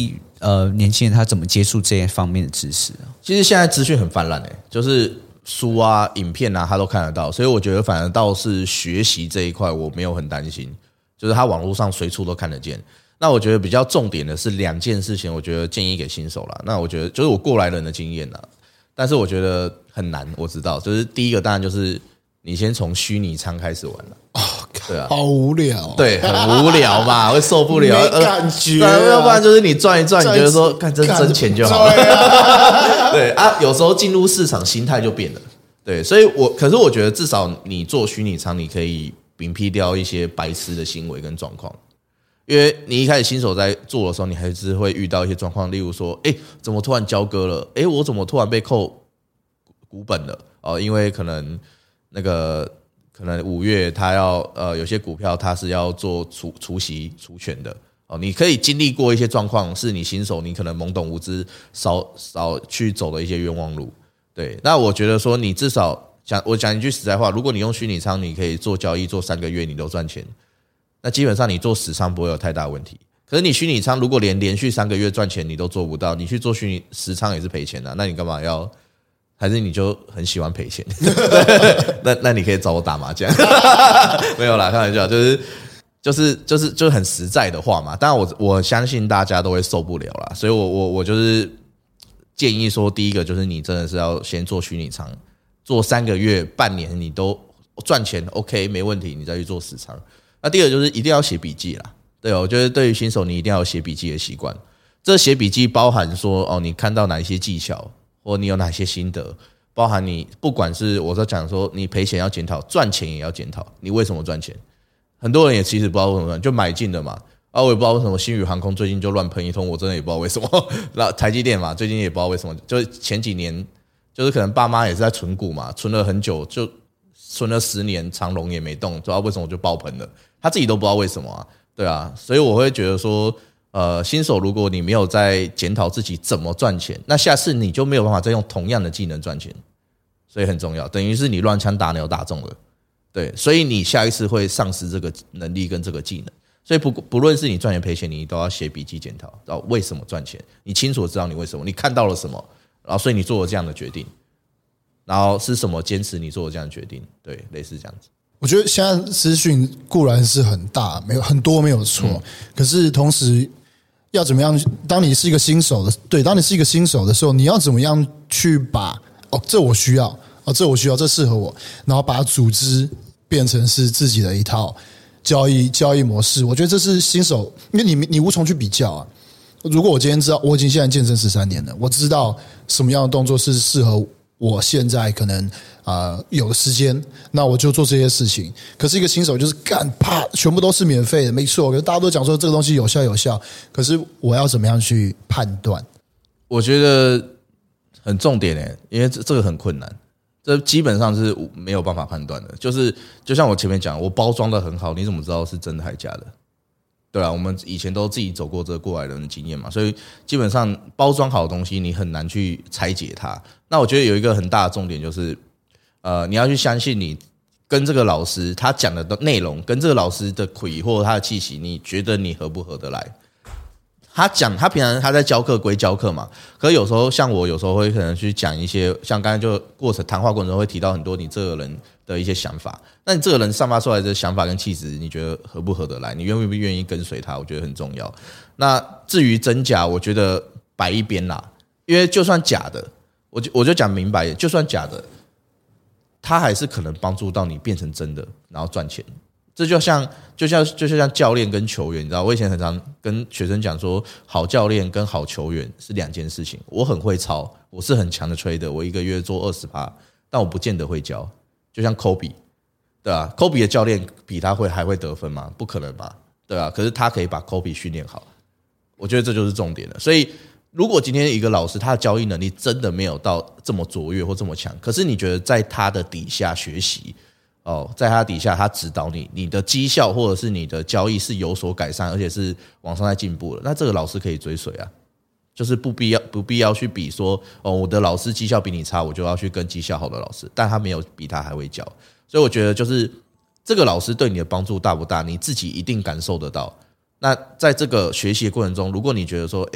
呃年轻人他怎么接触这些方面的知识啊？ 其实现在资讯很泛滥诶，就是书啊、影片啊，他都看得到，所以我觉得反而倒是学习这一块我没有很担心，就是他网络上随处都看得见。那我觉得比较重点的是两件事情，我觉得建议给新手啦。那我觉得就是我过来人的经验啦，但是我觉得很难，我知道，就是第一个当然就是你先从虚拟仓开始玩了。 哦， 对啊， 好无聊， 对，很无聊嘛，会受不了， 没感觉、 啊，要不然就是你赚一赚，你觉得说干真真钱就好了，对 啊, 对啊，有时候进入市场心态就变了，对，所以我可是我觉得至少你做虚拟仓，你可以摒辟掉一些白痴的行为跟状况。因为你一开始新手在做的时候，你还是会遇到一些状况，例如说，哎，怎么突然交割了？哎，我怎么突然被扣股本了？哦，因为可能那个可能五月他要呃有些股票它是要做除除息除权的哦，你可以经历过一些状况，是你新手你可能懵懂无知，少少去走的一些冤枉路。对，那我觉得说你至少讲，我讲一句实在话，如果你用虚拟仓，你可以做交易做三个月你都赚钱。那基本上你做实仓不会有太大问题，可是你虚拟仓如果连连续三个月赚钱你都做不到，你去做虚拟实仓也是赔钱的、啊，那你干嘛要？还是你就很喜欢赔钱？那那你可以找我打麻将，没有啦，开玩笑，就是就是就是就是很实在的话嘛。当然我我相信大家都会受不了啦，所以我我我就是建议说，第一个就是你真的是要先做虚拟仓，做三个月、半年你都赚钱 ，OK 没问题，你再去做实仓。那第二个就是一定要写笔记啦，对哦，我觉得对于新手你一定要有写笔记的习惯。这写笔记包含说哦，你看到哪一些技巧，或你有哪些心得，包含你不管是我在讲说你赔钱要检讨，赚钱也要检讨，你为什么赚钱？很多人也其实不知道为什么赚，就买进的嘛。啊，我也不知道为什么星宇航空最近就乱喷一通，我真的也不知道为什么。那台积电嘛，最近也不知道为什么，就是前几年就是可能爸妈也是在存股嘛，存了很久，就存了十年，长荣也没动，不知道为什么就爆喷了。他自己都不知道为什么啊，对啊，所以我会觉得说，呃，新手如果你没有在检讨自己怎么赚钱，那下次你就没有办法再用同样的技能赚钱，所以很重要，等于是你乱枪打鸟打中了，对，所以你下一次会丧失这个能力跟这个技能，所以不不论是你赚钱赔钱，你都要写笔记检讨，然后为什么赚钱，你清楚知道你为什么，你看到了什么，然后所以你做了这样的决定，然后是什么坚持你做了这样的决定，对，类似这样子。 我觉得现在资讯固然是很大，没有很多没有错、嗯，可是同时要怎么样？当你是一个新手的，对，当你是一个新手的时候，你要怎么样去把哦，这我需要，哦，这我需要，这适合我，然后把组织变成是自己的一套交易交易模式。我觉得这是新手，因为你你无从去比较啊。如果我今天知道，我已经现在健身十三年了，我知道什么样的动作是适合我现在可能啊、呃、有的时间，那我就做这些事情。可是一个新手就是干啪，全部都是免费的，没错。可是大家都讲说这个东西有效有效，可是我要怎么样去判断？ 我觉得很重点诶，因为这这个很困难，这基本上是没有办法判断的。就是就像我前面讲，我包装的很好，你怎么知道是真的还是假的？对啊，我们以前都自己走过这个过来人的经验嘛，所以基本上包装好的东西你很难去拆解它。那我觉得有一个很大的重点就是，呃，你要去相信你跟这个老师他讲的内容，跟这个老师的魁或者他的气息，你觉得你合不合得来？他讲他平常他在教课归教课嘛，可是有时候像我有时候会可能去讲一些，像刚才就过程谈话过程中会提到很多你这个人的一些想法，那你这个人散发出来的想法跟气质，你觉得合不合得来？你愿不愿意跟随他？我觉得很重要。那至于真假，我觉得摆一边啦，因为就算假的，我就我就讲明白，就算假的，他还是可能帮助到你变成真的，然后赚钱。这就像就像就像教练跟球员，你知道，我以前很常跟学生讲说，好教练跟好球员是两件事情。我很会操，我是很强的 trader， 我一个月做 百分之二十， 但我不见得会教。就像 Kobe， 对啊 Kobe 的教练比他会还会得分吗？不可能吧，对啊，可是他可以把 Kobe 训练好，我觉得这就是重点了。所以如果今天一个老师他的交易能力真的没有到这么卓越或这么强，可是你觉得在他的底下学习哦，在他底下他指导你，你的绩效或者是你的交易是有所改善，而且是往上在进步了，那这个老师可以追随啊，就是不必要不必要去比说哦，我的老师绩效比你差，我就要去跟绩效好的老师，但他没有比他还会教，所以我觉得就是这个老师对你的帮助大不大，你自己一定感受得到。那在这个学习的过程中，如果你觉得说，诶，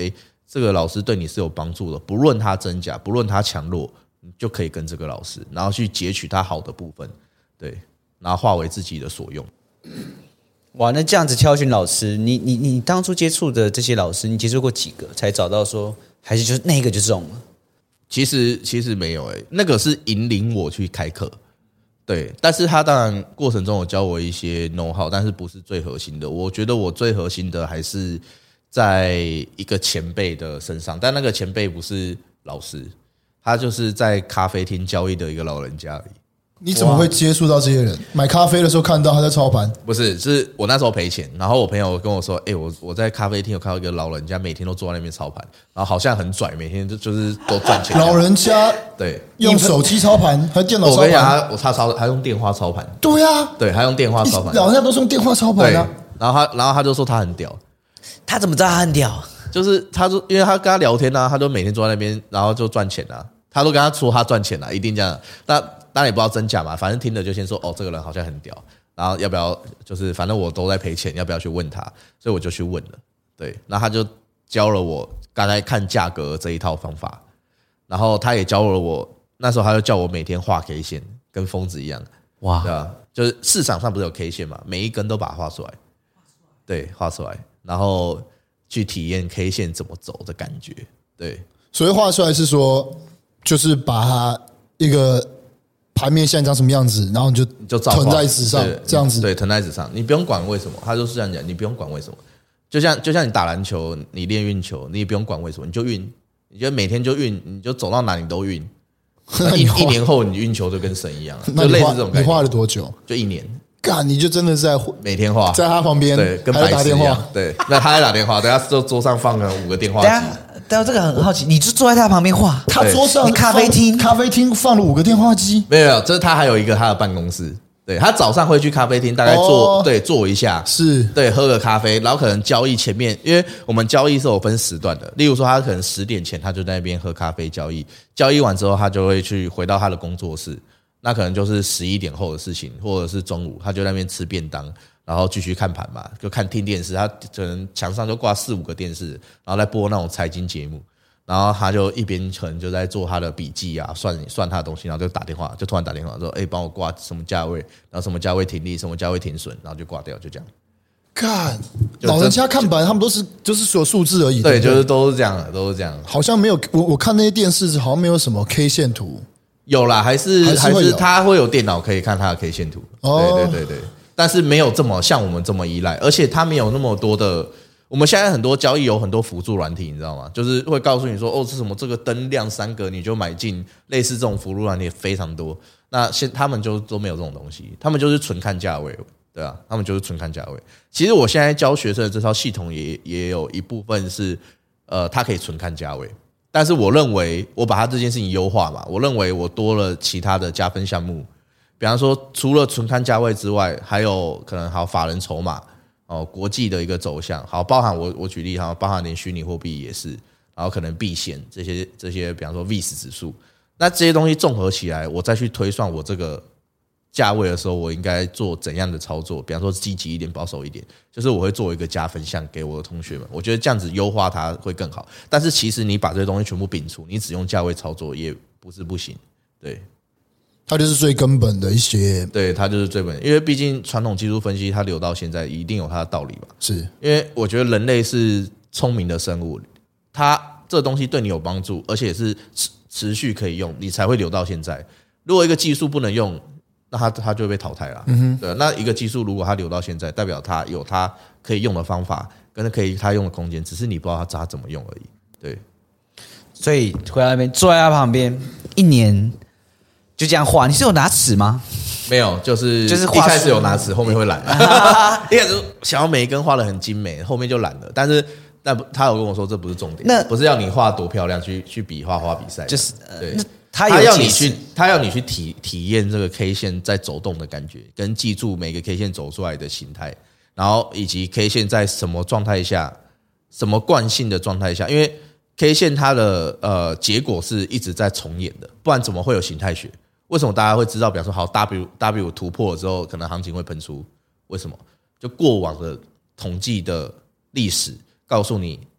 这个老师对你是有帮助的，不论他真假，不论他强弱，你就可以跟这个老师，然后去截取他好的部分，对，然后化为自己的所用。 哇，那这样子挑选老师，你你你当初接触的这些老师，你接触过几个才找到说，还是就是那个就中了？ 其实其实没有诶、欸，那个是引领我去开课，对，但是他当然过程中有教我一些 know how， 但是不是最核心的。我觉得我最核心的还是在一个前辈的身上，但那个前辈不是老师，他就是在咖啡厅交易的一个老人家而已。 你怎么会接触到这些人？买咖啡的时候看到他在操盘？ 不是，是我那时候赔钱，然后我朋友跟我说：“哎、欸，我我在咖啡厅有看到一个老人家，每天都坐在那边操盘，然后好像很拽，每天就就是都赚钱。” 老人家对， 用手机操盘还是电脑操盘？ 我跟你讲，他我他操，他用电话操盘。 对啊， 对，他用电话操盘。 老人家都是用电话操盘啊。 然后他，然后他就说他很屌。 他怎么知道他很屌？ 就是他说，因为他跟他聊天啊，他都每天坐在那边，然后就赚钱啊。他都跟他说他赚钱了，一定这样。那当然也不知道真假嘛，反正听了就先说哦，这个人好像很屌，然后要不要就是反正我都在赔钱，要不要去问他？所以我就去问了，对，然后他就教了我刚才看价格这一套方法，然后他也教了我，那时候他就叫我每天画 K 线，跟疯子一样，哇，对吧？就是市场上不是有 K 线嘛，每一根都把它画出来，对，画出来，然后去体验 K 线怎么走的感觉，对。 所以画出来是说，就是把它一个盘面现在长什么样子，然后你就就囤在纸上，这样子。 对，囤在纸上，你不用管为什么，他就是这样讲，你不用管为什么。就像就像你打篮球，你练运球，你也不用管为什么，你就运，你就每天就运，你就走到哪你都运。一一年后你运球就跟神一样了，就类似这种感觉。 你画了多久？ 就一年。 干，你就真的在每天画， 在他旁边， 对，跟白痴一样。对，那他在打电话，等下桌桌上放了五个电话机。 但这个很好奇，你就坐在他旁边画， 他桌上咖啡厅， 咖啡厅放了五个电话机。 没有，这是他还有一个他的办公室。对，他早上会去咖啡厅，大概坐、哦、对坐一下， 是对喝个咖啡，然后可能交易前面，因为我们交易是有分时段的，例如说他可能十点前他就在那边喝咖啡交易，交易完之后他就会去回到他的工作室，那可能就是十一点后的事情，或者是中午他就在那边吃便当，然后继续看盘嘛，就看听电视，他可能墙上就挂四五个电视，然后再播那种财经节目。然后他就一边可能就在做他的笔记啊，算算他的东西，然后就打电话，就突然打电话说：“哎，帮我挂什么价位，然后什么价位停利，什么价位停损，然后就挂掉，就这样。” 看老人家看盘，他们都是就是所有数字而已。 对，就是都是这样，都是这样。 好像没有我我看那些电视，好像没有什么 K 线图。 有啦，还是还是还是他会有电脑可以看他的 K 线图。 哦， 对对对对，但是没有这么像我们这么依赖，而且他没有那么多的。我们现在很多交易有很多辅助软体，你知道吗？就是会告诉你说，哦，是什么这个灯亮三格你就买进，类似这种辅助软体非常多。那现他们就都没有这种东西，他们就是纯看价位，对啊，他们就是纯看价位。其实我现在教学生的这套系统也也有一部分是，呃，它可以纯看价位，但是我认为我把它这件事情优化嘛，我认为我多了其他的加分项目，比方说除了纯看价位之外，还有可能还有法人筹码。哦，国际的一个走向，好，包含我我举例哈，包含连虚拟货币也是，然后可能避险这些这些，比方说 V I X 指数，那这些东西综合起来，我再去推算我这个价位的时候，我应该做怎样的操作？比方说积极一点，保守一点，就是我会做一个加分项给我的同学们，我觉得这样子优化它会更好。但是其实你把这些东西全部摒除，你只用价位操作也不是不行，对。 它就是最根本的一些， 对，它就是最根本，因为毕竟传统技术分析它留到现在一定有它的道理嘛。 是因为我觉得人类是聪明的生物，它这东西对你有帮助，而且是持续可以用，你才会留到现在。如果一个技术不能用，那它它就会被淘汰了。嗯哼，对，那一个技术如果它留到现在，代表它有它可以用的方法，跟可以它用的空间，只是你不知道它怎么用而已。对， 所以回到那边坐在他旁边一年。就这样画，你是有拿尺吗？ 没有，就是就是一开始有拿尺，后面会懒。一开始想要每一根画得很精美，后面就懒了。但是，但他有跟我说这不是重点， 那不是要你画多漂亮去去比画画比赛， 就是对。 呃、 他, 他要你去，他要你去体体验这个 K 线在走动的感觉，跟记住每个 K 线走出来的形态，然后以及 K 线在什么状态下，什么惯性的状态下，因为 K 线它的呃结果是一直在重演的，不然怎么会有形态学？为什么大家会知道？比方说，好 W W 突破了之后，可能行情会喷出。为什么？就过往的统计的历史告诉你，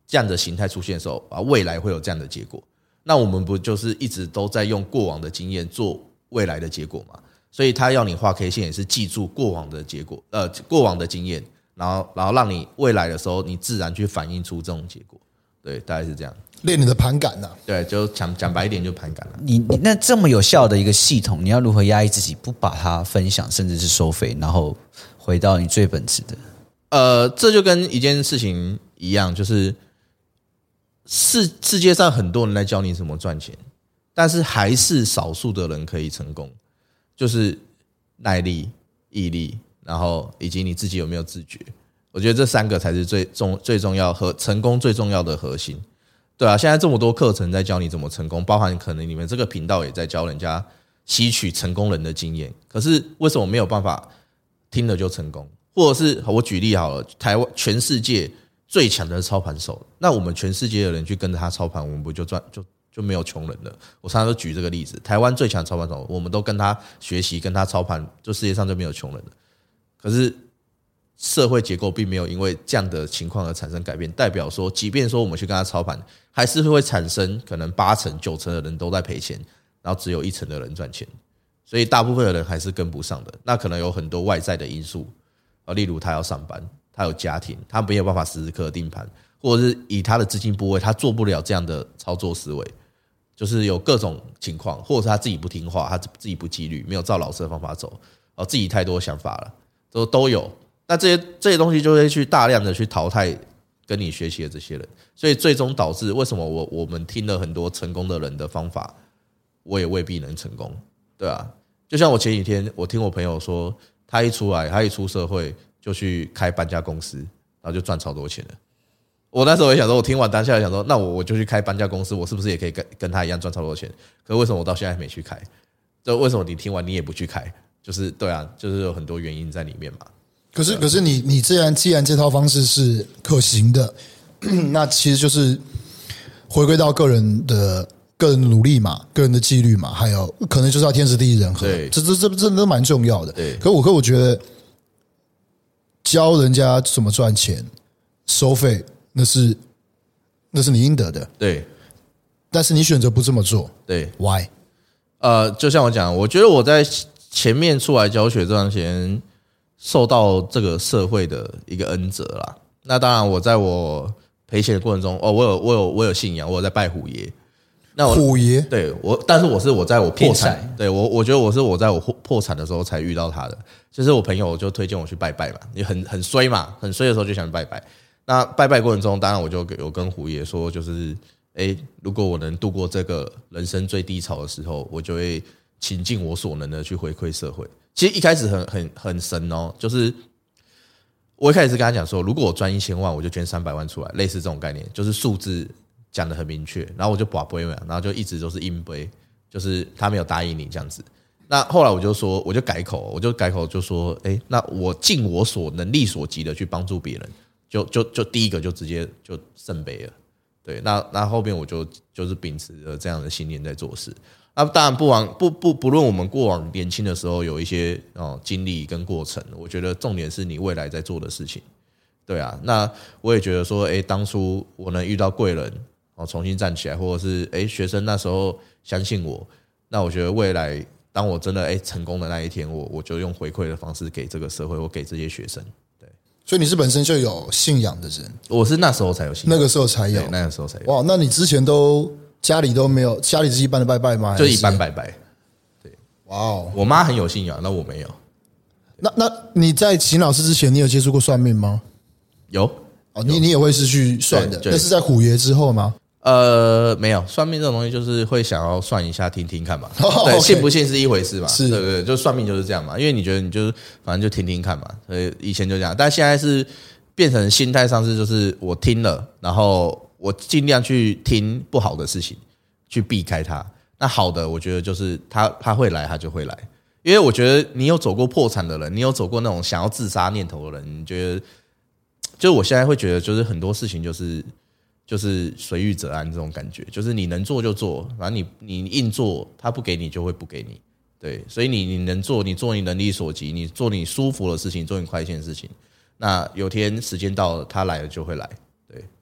这样的形态出现的时候啊，未来会有这样的结果。那我们不就是一直都在用过往的经验做未来的结果吗？所以他要你画 K 线也是记住过往的结果，呃，过往的经验，然后然后让你未来的时候你自然去反映出这种结果。对，大概是这样。 练你的盘感呐、啊。 对，就讲讲白一点就盘感了。 你你那这么有效的一个系统，你要如何压抑自己，不把它分享，甚至是收费，然后回到你最本质的？ 呃，这就跟一件事情一样，就是世世界上很多人来教你怎么赚钱，但是还是少数的人可以成功，就是耐力、毅力，然后以及你自己有没有自觉。我觉得这三个才是最重最重要和成功最重要的核心。对啊，现在这么多课程在教你怎么成功，包含可能你们这个频道也在教人家吸取成功人的经验，可是为什么没有办法听了就成功？或者是我举例好了，台湾全世界最强的操盘手，那我们全世界的人去跟着他操盘，我们不就赚就就没有穷人了？我常常都举这个例子，台湾最强操盘手，我们都跟他学习，跟他操盘，就世界上就没有穷人了。可是社会结构并没有因为这样的情况而产生改变，代表说，即便说我们去跟他操盘，还是会产生可能八成、九成的人都在赔钱，然后只有一成的人赚钱，所以大部分的人还是跟不上的。那可能有很多外在的因素，例如他要上班，他有家庭，他没有办法时时刻刻盯盘，或者是以他的资金部位，他做不了这样的操作思维，就是有各种情况，或者是他自己不听话，他自己不纪律，没有照老师的方法走，自己太多想法了，都都有。那这些这些东西就会去大量的去淘汰跟你学习的这些人，所以最终导致为什么我我们听了很多成功的人的方法，我也未必能成功，对啊。就像我前几天我听我朋友说，他一出来，他一出社会就去开搬家公司，然后就赚超多钱了。我那时候也想说，我听完当下想说，那我我就去开搬家公司，我是不是也可以跟跟他一样赚超多钱？可是为什么我到现在还没去开？就为什么你听完你也不去开？就是对啊，就是有很多原因在里面嘛。 可是，可是你你既然既然这套方式是可行的，那其实就是回归到个人的个人努力嘛，个人的纪律嘛，还有可能就是要天时地利人和， 对， 这这这这都蛮重要的。 对， 可我可我觉得教人家怎么赚钱、收费，那是那是你应得的。 对， 但是你选择不这么做， 对 ，why？ 呃，就像我讲，我觉得我在前面出来教学这段时间，受到这个社会的一个恩泽啦。那当然，我在我赔钱的过程中，哦，我有我有我有信仰，我有在拜虎爷。那我虎爷对我，但是我是我在我破产，对我我觉得我是我在我破产的时候才遇到他的。就是我朋友就推荐我去拜拜嘛，也很很衰嘛，很衰的时候就想拜拜。那拜拜过程中，当然我就有跟虎爷说，就是哎，如果我能度过这个人生最低潮的时候，我就会倾尽我所能的去回馈社会。其实一开始很很很神哦，就是我一开始是跟他讲说，如果我赚一千万，我就捐三百万出来，类似这种概念，就是数字讲得很明确。然后我就拔杯嘛，然后就一直都是硬杯，就是他没有答应你这样子。那后来我就说，我就改口，我就改口就说，哎，那我尽我所能力所及的去帮助别人，就就就第一个就直接就圣杯了。对，那那后面我就就是秉持着这样的信念在做事。那当然不往不不不论我们过往年轻的时候有一些哦经历跟过程，我觉得重点是你未来在做的事情。对啊，那我也觉得说，哎，当初我能遇到贵人哦，重新站起来，或者是哎学生那时候相信我，那我觉得未来当我真的哎成功的那一天，我我就用回馈的方式给这个社会，我给这些学生。对， 所以你是本身就有信仰的人， 我是那时候才有信仰， 那个时候才有， 那个时候才有。 哇，那你之前都家里都没有，家里是一般的拜拜吗？ 就一般拜拜。对， 哇哦， 我妈很有信仰，那我没有。 那那你在秦老师之前，你有接触过算命吗？ 有哦，你你也会是去算的，那是在虎爷之后吗？ 呃，没有，算命这种东西就是会想要算一下听听看嘛， 哦、 对， okay 信不信是一回事嘛， 是， 对对，就算命就是这样嘛，因为你觉得你就是反正就听听看嘛，所以以前就这样，但现在是变成心态上是就是我听了，然后我尽量去听不好的事情，去避开它。那好的，我觉得就是他他会来，他就会来，因为我觉得你有走过破产的人，你有走过那种想要自杀念头的人，你觉得，就是我现在会觉得，就是很多事情就是就是随遇则安这种感觉，就是你能做就做，反正你你硬做，他不给你就会不给你，对，所以你你能做，你做你能力所及，你做你舒服的事情，做你快线的事情，那有天时间到了，他来了就会来，对。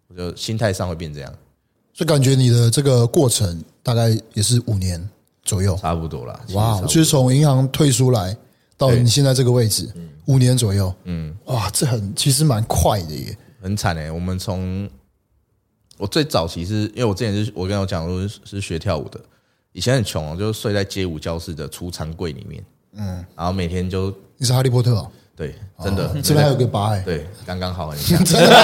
我就心态上会变这样。 所以感觉你的这个过程大概也是五年左右， 差不多啦。 哇，就是从银行退出来到你现在这个位置，五年左右。嗯，哇，这很其实蛮快的耶， 很惨哎。我们从我最早期是因为我之前是我跟我讲说是学跳舞的，以前很穷哦，就睡在街舞教室的储藏柜里面。嗯，然后每天就你是哈利波特哦。 对，真的， 这边还有个疤哎， 对，刚刚好很像。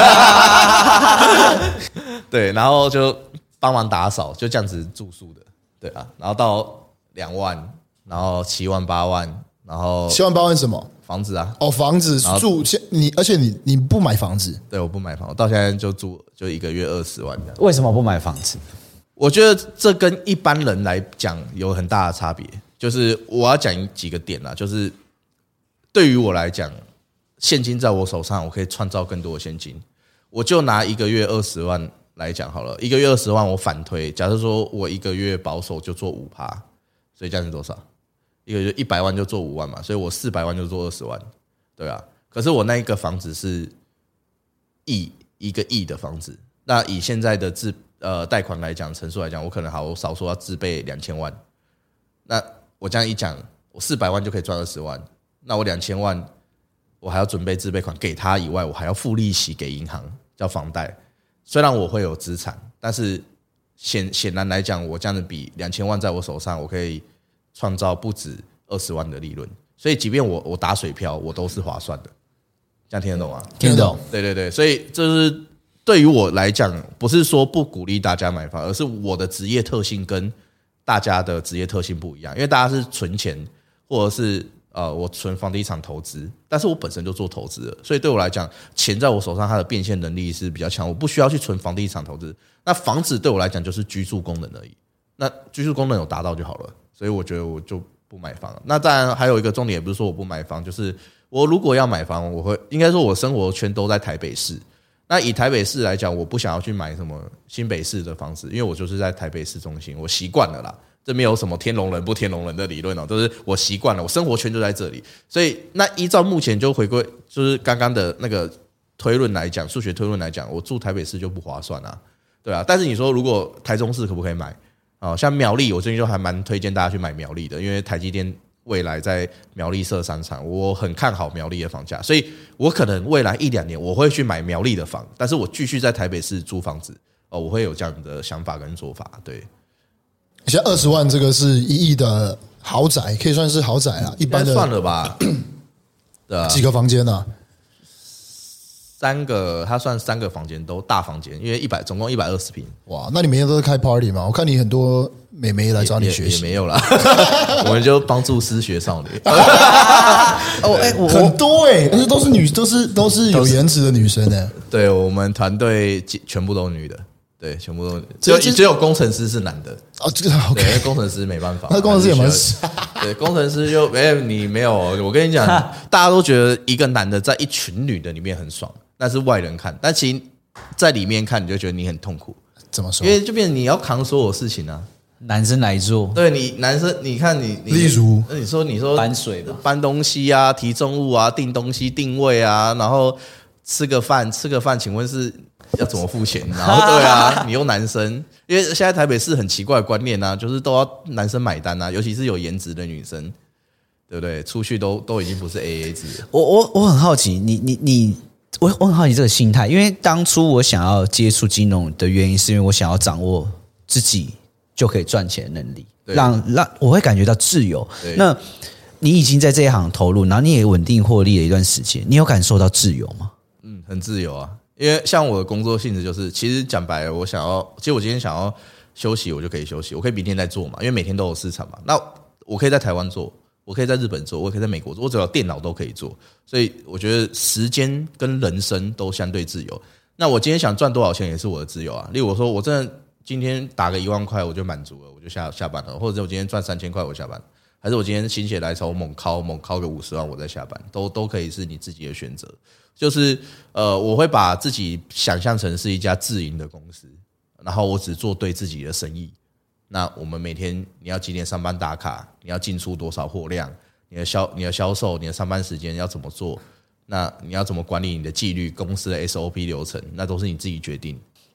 对，然后就帮忙打扫，就这样子住宿的，对啊，然后到两万，然后七万八万，然后七万八万什么房子啊？ 哦，房子住，你而且你你不买房子？ 对，我不买房，我到现在就住就一个月二十万这样。 为什么不买房子？ 我觉得这跟一般人来讲有很大的差别，就是我要讲几个点啦，就是对于我来讲，现金在我手上，我可以创造更多的现金。我就拿一个月二十万来讲好了，一个月二十万，我反推，假设说我一个月保守就做五趴，所以这样是多少？一个月一百万就做五万嘛，所以我四百万就做二十万，对啊。可是我那一个房子是亿一个亿的房子，那以现在的自呃贷款来讲，成数来讲，我可能好，我少说要自备两千万。那我这样一讲，我四百万就可以赚二十万，那我两千万，我还要准备自备款给他以外，我还要付利息给银行，叫房贷。虽然我会有资产，但是显显然来讲，我这样子比两千万在我手上，我可以创造不止二十万的利润。所以，即便我我打水漂，我都是划算的。这样听得懂吗？ 听得懂。 对对对，所以这是对于我来讲，不是说不鼓励大家买房，而是我的职业特性跟大家的职业特性不一样。因为大家是存钱，或者是呃我存房地产投资，但是我本身就做投资了，所以对我来讲，钱在我手上，它的变现能力是比较强，我不需要去存房地产投资。那房子对我来讲就是居住功能而已，那居住功能有达到就好了，所以我觉得我就不买房。那当然还有一个重点，也不是说我不买房，就是我如果要买房，我会应该说我生活圈都在台北市。那以台北市来讲，我不想要去买什么新北市的房子，因为我就是在台北市中心，我习惯了啦。这没有什么天龙人不天龙人的理论哦，都是我习惯了，我生活圈就在这里。所以那依照目前就回归，就是刚刚的那个推论来讲，数学推论来讲，我住台北市就不划算啊，对啊。但是你说如果台中市可不可以买？哦，像苗栗，我最近就还蛮推荐大家去买苗栗的，因为台积电未来在苗栗设商场，我很看好苗栗的房价，所以我可能未来一两年我会去买苗栗的房，但是我继续在台北市租房子哦，我会有这样的想法跟做法。对， 现在二十万这个是一亿的豪宅，可以算是豪宅啦，一般的算了吧，对啊， 几个房间啊？ 三个，它算三个房间都大房间，因为一百总共一百二十平。 哇，那你每天都是开 party 吗？我看你很多美眉来找你学习， 也没有啦，我们就帮助失学少女。 哦，哎，我很多哎，而且都是女，都是都是有颜值的女生呢。 对，我们团队全部都是女的。对，全部都只有只有工程师是男的哦，这个 OK， 对，工程师没办法， 那工程师也蛮对，工程师就哎，你没有，我跟你讲，大家都觉得一个男的在一群女的里面很爽，那是外人看，但其实在里面看你就觉得你很痛苦， 怎么说？ 因为就变成你要扛所有事情啊， 男生来做， 对你男生，你看你，你例如， 那你说你说搬水吧， 搬东西啊，提重物啊，订东西定位啊，然后吃个饭，吃个饭，请问是？要怎么付钱？然后对啊，你又男生，因为现在台北市很奇怪的观念啊，就是都要男生买单啊，尤其是有颜值的女生，对不对？出去都都已经不是 A A 制了。 我我我很好奇，你你你，我我很好奇这个心态，因为当初我想要接触金融的原因，是因为我想要掌握自己就可以赚钱的能力，让让我会感觉到自由。那你已经在这一行投入，然后你也稳定获利了一段时间，你有感受到自由吗？ 嗯，很自由啊。因为像我的工作性质就是，其实讲白了，我想要，其实我今天想要休息，我就可以休息，我可以明天再做嘛，因为每天都有市场嘛。那我可以在台湾做，我可以在日本做，我可以在美国做，我只要电脑都可以做，所以我觉得时间跟人生都相对自由。那我今天想赚多少钱也是我的自由啊。例如我说我真的今天打个一万块我就满足了，我就下下班了，或者我今天赚三千块我下班，还是我今天心血来潮猛敲猛敲个五十万我再下班，都都可以是你自己的选择。就是呃，我会把自己想象成是一家自营的公司，然后我只做对自己的生意。那我们每天你要几点上班打卡，你要进出多少货量，你的销你的销售，你的上班时间要怎么做，那你要怎么管理你的纪律，公司的 S O P 流程，那都是你自己决定。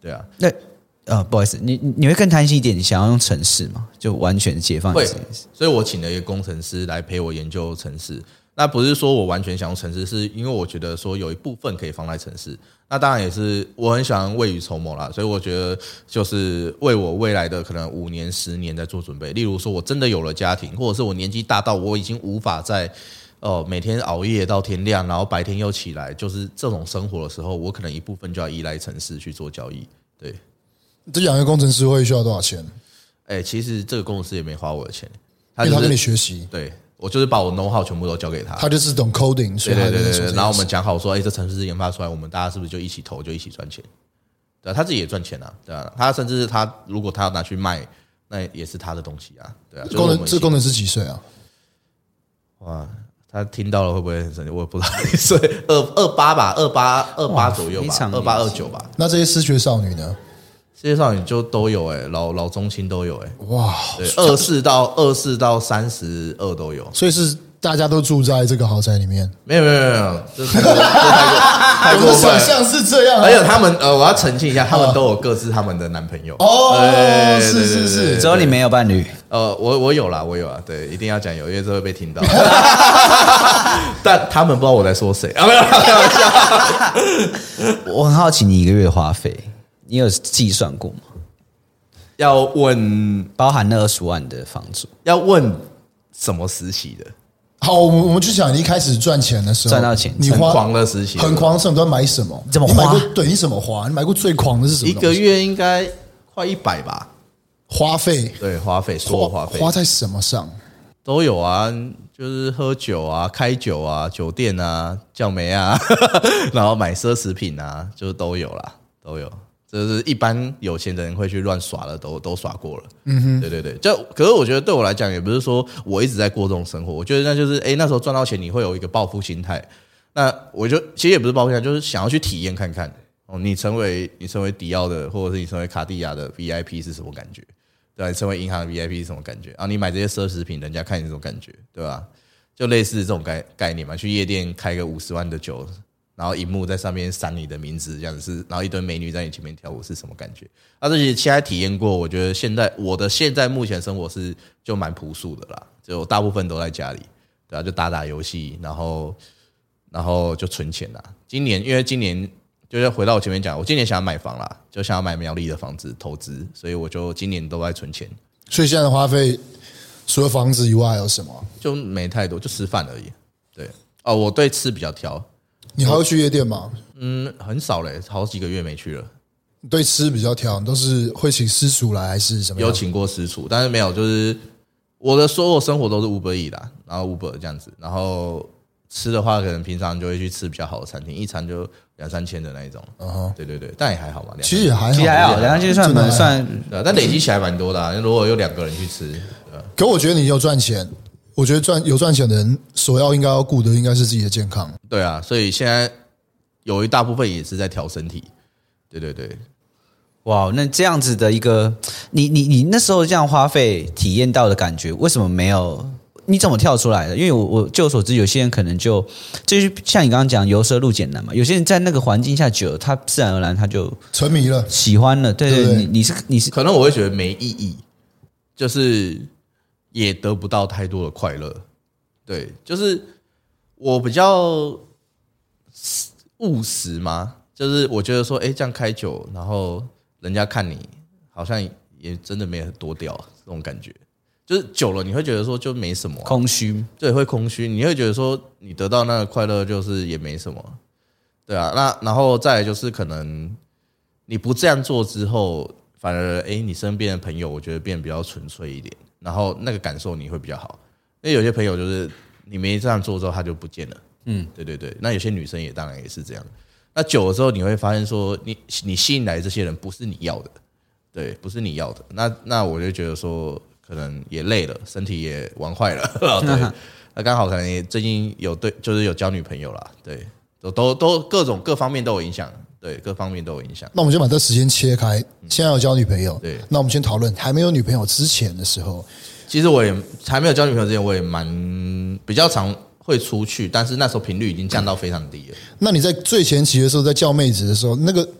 对啊。 那呃，不好意思，你你会更贪心一点，你想要用程式吗？就完全解放？ 会，所以我请了一个工程师来陪我研究程式。那不是说我完全想用程式，是因为我觉得说有一部分可以放在程式。那当然也是我很喜欢未雨绸缪啦，所以我觉得就是为我未来的可能五年、十年在做准备。例如说，我真的有了家庭，或者是我年纪大到我已经无法再哦每天熬夜到天亮，然后白天又起来，就是这种生活的时候，我可能一部分就要依赖程式去做交易。对。 这养一个工程师会需要多少钱？ 哎、欸，其实这个工程师也没花我的钱， 他、就是、因为他跟你学习， 对我就是把我 know how 全部都交给他， 他就是懂 coding， 所以对对对对，然后我们讲好说，哎、欸，这程式研发出来，我们大家是不是就一起投，就一起赚钱？对啊，他自己也赚钱啊，对啊，他甚至他如果他要拿去卖，那也是他的东西啊，对啊。 工程这工程师几岁啊？ 哇，他听到了会不会很生气？我也不知道，所以二二八吧，二八二八左右吧，二八二九吧。 那这些失学少女呢？ 世界上你就都有哎、欸，老老中青都有哎、欸， 哇， 对，二四到二四到三十二都有， 所以是大家都住在这个豪宅里面？ 没有没有没有，这太过太过分， 想象是这样、啊， 而且他们呃，我要澄清一下，他们都有各自他们的男朋友哦，是是是， 只有你没有伴侣。 呃，我我有啦，我有啊，对，一定要讲有，因为这会被听到。但他们不知道我在说谁啊，没有开玩笑。 我很好奇你一个月的花费。你有计算过吗？ 要问包含那二十万的房租， 要问什么时期的？ 好，我们我们去讲你一开始赚钱的时候， 赚到钱， 你花很狂的时期， 很狂的时候，你都买什么？ 你怎么花？ 你买过对，你怎么花？你买过最狂的是什么？ 一个月应该快一百吧？ 花费对，花费所有花费花在什么上都有啊，就是喝酒啊、开酒啊、酒店啊、叫梅啊，然后买奢侈品啊，就都有啦，都有。这是一般有钱人会去乱耍的，都都耍过了。嗯哼，对对对，就可是我觉得对我来讲，也不是说我一直在过这种生活。我觉得那就是，哎，那时候赚到钱，你会有一个报复心态。那我就其实也不是报复心态，就是想要去体验看看。哦，你成为你成为迪奥的，或者是你成为卡地亚的 V I P 是什么感觉？对吧？你成为银行的 V I P 是什么感觉？啊，你买这些奢侈品，人家看你这种感觉，对吧？就类似这种概概念嘛。去夜店开个五十万的酒。然后荧幕在上面闪你的名字，这样子，然后一堆美女在你前面跳舞是什么感觉？啊，这些现在体验过，我觉得现在我的现在目前生活是就蛮朴素的啦，就大部分都在家里，对啊，就打打游戏，然后然后就存钱啦。今年因为今年就是回到我前面讲，我今年想要买房啦，就想要买苗栗的房子投资，所以我就今年都在存钱。 所以现在的花费除了房子以外还有什么？ 就没太多，就吃饭而已。对哦，我对吃比较挑。 你还会去夜店吗？ 嗯，很少嘞，好几个月没去了。 你对吃比较挑，你都是会请私厨来还是什么？ 有请过私厨，但是没有，就是我的所有生活都是 Uber Eats 啦，然后 Uber 这样子，然后吃的话，可能平常就会去吃比较好的餐厅，一餐就两三千的那一种。嗯哼，对对对，但也还好嘛。 其实也还好， 其实还好，两三千算蛮算， 对，但累积起来蛮多的、啊。如果有两个人去吃， 可我觉得你有赚钱。我觉得赚有赚钱的人，首要应该要顾的应该是自己的健康。 对啊，所以现在有一大部分也是在调身体。对对对， 哇，那这样子的一个，你你你那时候这样花费体验到的感觉，为什么没有？你怎么跳出来的？因为我我据我所知，有些人可能就就是像你刚刚讲，由奢入俭难嘛。有些人在那个环境下久了，他自然而然他就沉迷了， 喜欢了。对 对, 对，你你是你是， 可能我会觉得没意义，就是也得不到太多的快乐。对，就是我比较务实嘛，就是我觉得说，哎，这样开酒，然后人家看你好像也真的没很多屌这种感觉。就是久了，你会觉得说就没什么、啊、 空虚， 对，会空虚。你会觉得说你得到那个快乐，就是也没什么，对啊。那然后再来就是可能你不这样做之后，反而哎，你身边的朋友，我觉得变得比较纯粹一点，然后那个感受你会比较好。因为有些朋友就是你没这样做之后，他就不见了。嗯，对对对。那有些女生也当然也是这样。那久了之后，你会发现说，你你吸引来的这些人不是你要的，对，不是你要的。那那我就觉得说。可能也累了，身体也玩坏了，对。那刚好可能也最近有对，就是有交女朋友啦，对，都都都各种各方面都有影响，对，各方面都有影响。 那我们先把这时间切开，现在有交女朋友， 对。 那我们先讨论还没有女朋友之前的时候。 其实我也还没有交女朋友之前，我也蛮比较常会出去，但是那时候频率已经降到非常低了。 那你在最前期的时候，在叫妹子的时候，那个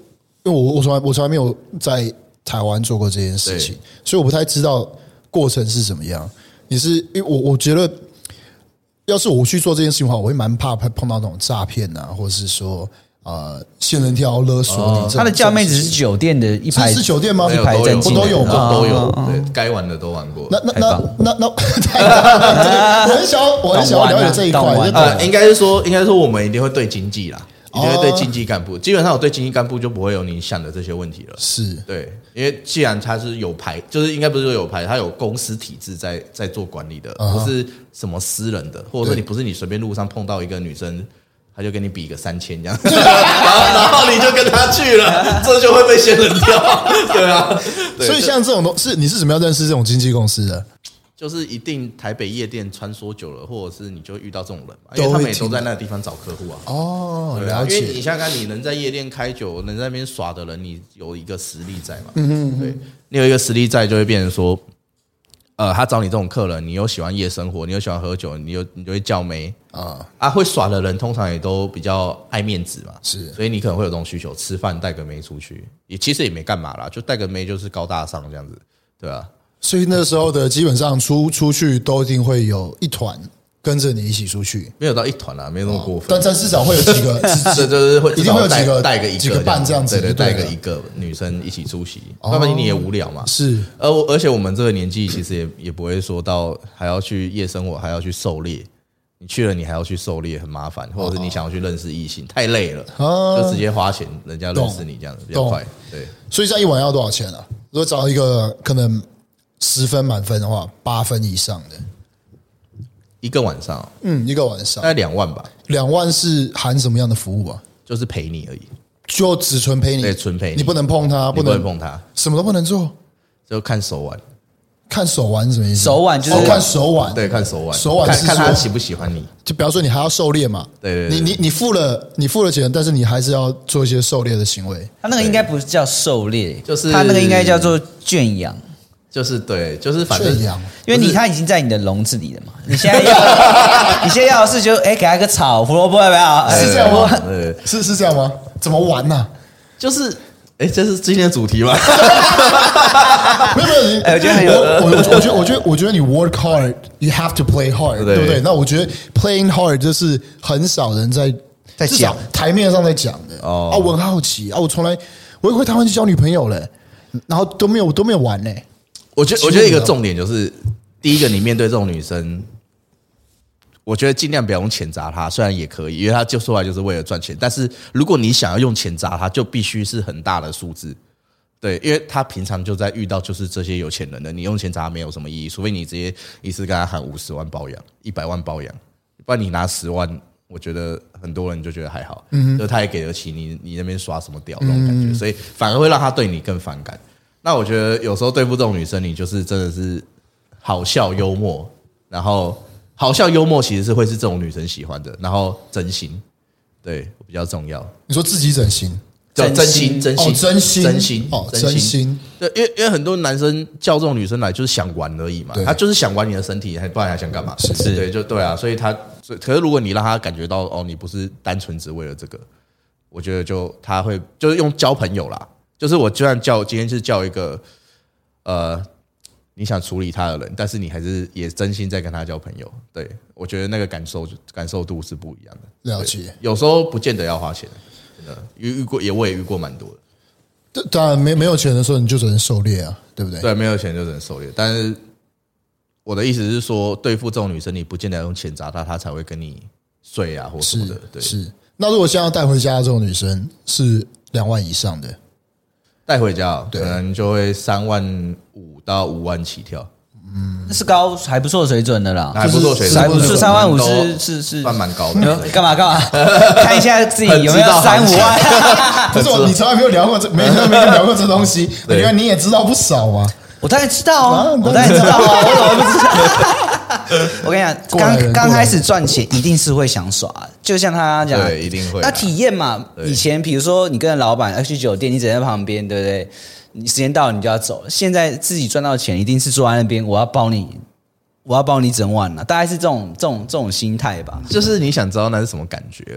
因为我我从来我从来没有在台湾做过这件事情，所以我不太知道过程是怎么样。你是因为我我觉得，要是我去做这件事情的话，我会蛮怕碰到那种诈骗啊，或者是说呃仙人跳勒索你、哦。 他的叫妹只是酒店的一排， 是酒店吗？ 一排都有都有吗？都有，对，该玩的都玩过。 那那那那那，我很想我很想要了解这一块。 呃，应该是说，应该说我们一定会对经济啦。一定会对经济干部，基本上我对经济干部就不会有你想的这些问题了。 是对，因为既然他是有牌，就是应该不是说有牌，他有公司体制在在做管理的，不是什么私人的，或者说你不是你随便路上碰到一个女生，他就跟你比一个三千这样，然后然后你就跟他去了，这就会被仙人跳。对啊， 所以像这种东是你是怎么样认识这种经纪公司的？ 就是一定台北夜店穿梭久了，或者是你就会遇到这种人嘛，因为他们也都在那个地方找客户啊。 哦，了解。 因为你想想看，你能在夜店开酒，能在那边耍的人，你有一个实力在嘛？嗯嗯，对，你有一个实力在，就会变成说，呃，他找你这种客人，你又喜欢夜生活，你又喜欢喝酒，你又你就会叫妹啊啊，会耍的人通常也都比较爱面子嘛， 是， 所以你可能会有这种需求，吃饭带个妹出去，也其实也没干嘛啦，就带个妹就是高大上这样子，对吧？ 所以那时候的基本上出出去都一定会有一团跟着你一起出去， 没有到一团啦，没有那么过分， 但但至少会有几个， 这就是会一定会有几个带个一个几个伴这样子， 对对，带个一个女生一起出席，要不然你也无聊嘛。 是， 而而且我们这个年纪其实也也不会说到还要去夜生活，还要去狩猎。你去了，你还要去狩猎，很麻烦，或者是你想要去认识异性，太累了，就直接花钱，人家认识你这样子比较快。对， 所以这样一晚要多少钱啊？如果找一个可能十分满分的话，八分以上的， 一个晚上， 嗯，一个晚上大概两万吧。 两万是含什么样的服务啊？ 就是陪你而已， 就只纯陪你， 对，纯陪你， 你不能碰他， 不能碰他， 什么都不能做， 就看手腕。 看手腕是什么意思？ 手腕就是看手腕， 对，看手腕， 手腕是看他喜不喜欢你。 就比方说，你还要狩猎嘛？ 对对， 你你你付了你付了钱，但是你还是要做一些狩猎的行为。 他那个应该不是叫狩猎， 就是他那个应该叫做圈养。 就是对，就是反正养， 因为你他已经在你的笼子里了嘛。你现在要，你现在要的是就哎给他一个草胡萝卜要不要？ 是这样吗？是是这样吗？怎么玩呢？ 就是。哎，这是今天的主题吗？ 没有没有，哎，我觉得很有，我我觉得我觉得我觉得你 work hard, you have to play hard， 对不对？那我觉得 playing hard 就是很少人在在讲台面上在讲的。哦，啊，我很好奇啊，我从来我也回台湾去交女朋友嘞，然后都没有都没有玩嘞。 我觉得我觉得一个重点就是，第一个你面对这种女生。我觉得尽量不要用钱砸他，虽然也可以，因为他就说来就是为了赚钱。但是如果你想要用钱砸他，就必须是很大的数字，对，因为他平常就在遇到就是这些有钱人的，你用钱砸他没有什么意义，除非你直接一次跟他喊五十万包养、一百万包养，不然你拿十万，我觉得很多人就觉得还好，嗯，就他也给得起你，你那边耍什么屌那种感觉，所以反而会让他对你更反感。那我觉得有时候对付这种女生，你就是真的是好笑幽默，然后。好笑幽默其实是会是这种女生喜欢的，然后真心，对比较重要。 你说自己整形， 真心真心真心真心哦真心， 对，因为因为很多男生叫这种女生来就是想玩而已嘛，他就是想玩你的身体，还不然还想干嘛？ 是是，对，就对啊，所以他，可是如果你让他感觉到哦，你不是单纯只为了这个，我觉得就他会就是用交朋友啦，就是我就算叫今天是叫一个呃。你想处理他的人，但是你还是也真心在跟他交朋友。对，我觉得那个感受感受度是不一样的。 了解， 有时候不见得要花钱，真的遇遇过也我也遇过蛮多的。当然没没有钱的时候，你就只能狩猎啊，对不对？ 对，没有钱就只能狩猎。但是我的意思是说，对付这种女生，你不见得要用钱砸她，她才会跟你睡啊或什么的。对， 是。那如果现在带回家的这种女生是两万以上的？ 带回家可能就会三万五到五万起跳， 嗯，是高还不错的水准的啦， 还不错水准， 还不是三万五是是是算蛮高的。 干嘛干嘛？看一下自己有没有三五万？ 不是，你从来没有聊过这，没没有聊过这东西，原来你也知道不少啊。 我当然知道啊，我当然知道啊，我怎么不知道？我跟你讲，刚刚开始赚钱一定是会想耍的，就像他讲， 对，一定会。 那体验嘛，以前比如说你跟老板要去酒店，你只在旁边，对不对？你时间到了你就要走。现在自己赚到钱，一定是坐在那边，我要包你，我要包你整晚了，大概是这种这种这种心态吧。 就是你想知道那是什么感觉而已。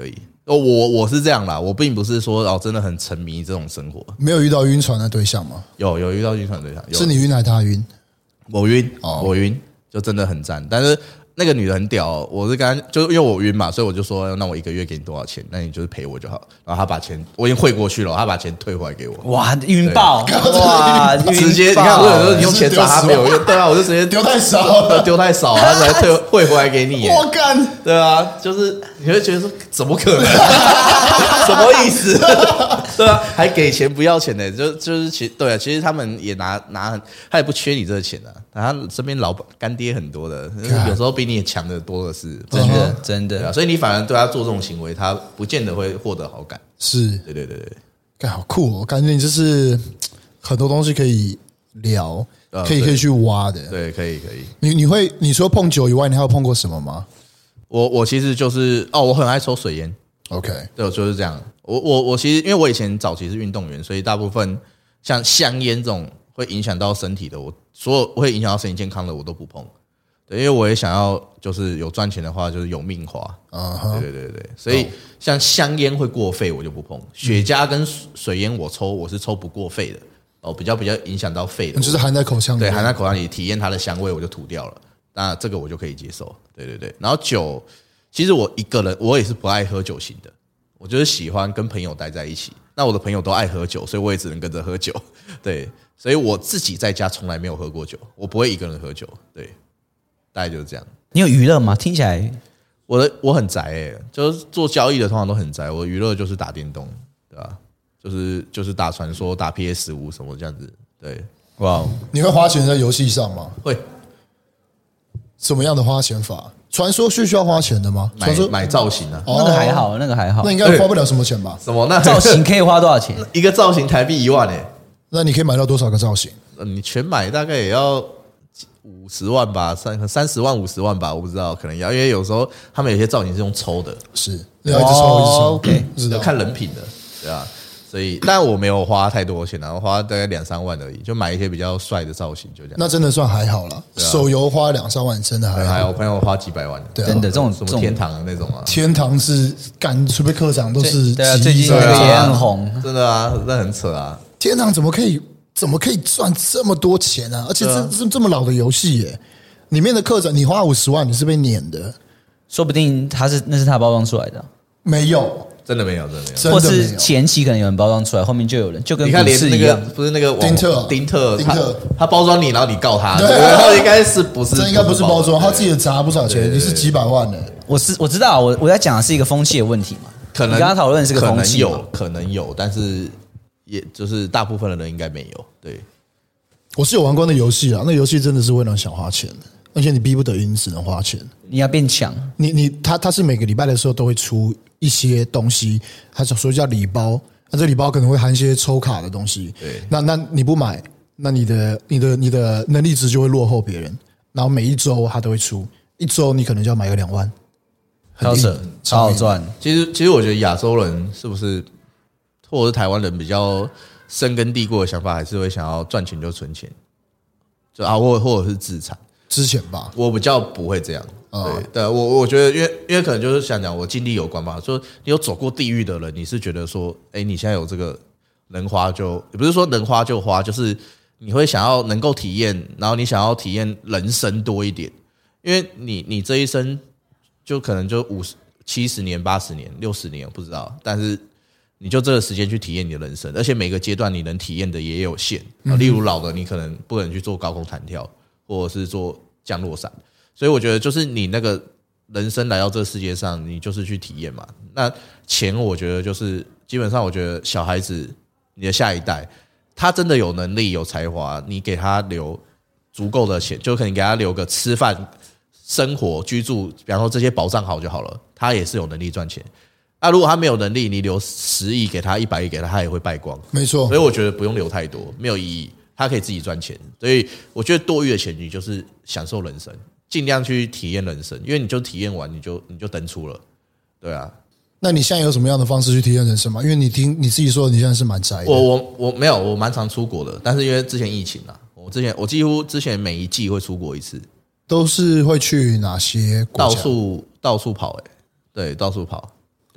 我我是这样啦，我并不是说哦真的很沉迷这种生活。 没有遇到晕船的对象吗？ 有有遇到晕船对象， 是你晕还是他晕？ 我晕，哦、我晕，就真的很赞。但是那个女的很屌，我是跟她，就因为我晕嘛，所以我就说，那我一个月给你多少钱？那你就是陪我就好。然后她把钱，我已经汇过去了，她把钱退回来给我。 哇，晕爆！哇， 直接你看，我有时候你用钱砸她没有用，对啊，我就直接丢太少， 丢太少，她才退汇回来给你。 我干， 对啊，就是你会觉得说，怎么可能？什么意思？对啊，还给钱不要钱的，就就是其对啊，其实他们也拿拿，他也不缺你这个钱啊，他身边老板干爹很多的，有时候比你强的多的是， 真的真的、 啊，所以你反而对他做这种行为，他不见得会获得好感。 是， 对对对对， 干好酷哦，感觉你就是很多东西可以聊，呃、可以可以去挖的。 对，可以可以。 你你会你除了碰酒以外，你还有碰过什么吗？ 我我其实就是哦，我很爱抽水烟。 OK， 对，就是这样。我我我其实因为我以前早期是运动员，所以大部分像香烟这种会影响到身体的，我所有会影响到身体健康的我都不碰。对，因为我也想要就是有赚钱的话，就是有命花。Uh-huh. 对对对对，所以像香烟会过肺，我就不碰。雪茄跟水烟我抽，我是抽不过肺的。哦，比较比较影响到肺的， 就是含在口腔里， 对，含在口腔里体验它的香味，我就吐掉了。那这个我就可以接受。对对对，然后酒。其实我一个人，我也是不爱喝酒型的，我就是喜欢跟朋友待在一起。那我的朋友都爱喝酒，所以我也只能跟着喝酒。对，所以我自己在家从来没有喝过酒，我不会一个人喝酒。对，大概就是这样。 你有娱乐吗？听起来我的我很宅诶、欸，就是做交易的通常都很宅。我的娱乐就是打电动，对吧？就是就是打传说、打 P S 五 什么这样子。对， 哇，你会花钱在游戏上吗？ 会。 什么样的花钱法？传说是需要花钱的吗？ 买买造型啊、 哦，那个还好，那个还好， 那应该花不了什么钱吧？ 什么？那造型可以花多少钱？ 一个造型台币一万诶、欸。 那你可以买到多少个造型？ 你全买大概也要五十万吧，三三十万五十万吧，我不知道，可能要，因为有时候他们有些造型是用抽的， 是要一直抽一直抽 ，OK， 是看人品的，对啊。所以，但我没有花太多钱，然后花大概两三万而已，就买一些比较帅的造型，就这样。 那真的算还好了，啊、手游花两三万真的还好。 还有我朋友花几百万的， 对、啊，真的这种什么天堂的那种啊， 天堂是干，除非科长都是对啊，最近那个也很红， 真的啊，那很扯啊。 天堂怎么可以怎么可以赚这么多钱啊？而且这是、啊、这么老的游戏耶，里面的课长你花五十万，你是被撵的， 说不定他是那是他包装出来的， 没有。 真的没有，真的没有， 真的或是前期可能有人包装出来，后面就有人就跟你看连那个不是那个丁特丁特丁特他包装你，然后你告他，对，应该是不是？ 这应该不是包装，他自己砸不少钱，你是几百万的。 我是我知道，我我在讲的是一个风气的问题嘛， 可能你刚刚讨论的是个风气， 有可能有，但是也就是大部分的人应该没有。对， 我是有玩过那游戏啊，那游戏真的是为了想花钱的，而且你逼不得已，你只能花钱。 你要变强， 你你他他是每个礼拜的时候都会出一些东西，他所以叫礼包。那这礼包可能会含一些抽卡的东西。 对， 那那你不买，那你的你的你的能力值就会落后别人。然后每一周他都会出，一周你可能就要买个两万， 超扯，超好赚。 其实其实我觉得亚洲人是不是，或者是台湾人比较深根蒂固的想法，还是会想要赚钱就存钱，就啊，或或者是自产。 之前吧， 我比较不会这样。对，对我我觉得，因为因为可能就是想讲我经历有关吧。说你有走过地狱的人，你是觉得说，哎，你现在有这个能花就，也不是说能花就花，就是你会想要能够体验，然后你想要体验人生多一点，因为你你这一生就可能就五十、七十年、八十年、六十年，我不知道，但是你就这个时间去体验你的人生，而且每个阶段你能体验的也有限。例如老的，你可能不能去做高空弹跳，或者是做降落伞。所以我觉得，就是你那个人生来到这个世界上，你就是去体验嘛。那钱，我觉得就是基本上，我觉得小孩子，你的下一代，他真的有能力、有才华，你给他留足够的钱，就可能给他留个吃饭、生活、居住，比方说这些保障好就好了，他也是有能力赚钱。那如果他没有能力，你留十亿给他、一百亿给他，他也会败光。 没错， 所以我觉得不用留太多，没有意义。他可以自己赚钱，所以我觉得多余的钱，你就是享受人生。尽量去体验人生，因为你就体验完，你就你就登出了，对啊。 那你现在有什么样的方式去体验人生吗？因为你听你自己说，你现在是蛮宅的。 我我我没有，我蛮常出国的，但是因为之前疫情啊，我之前我几乎之前每一季会出国一次。 都是会去哪些国家？ 到处到处跑、欸，哎，对，到处跑。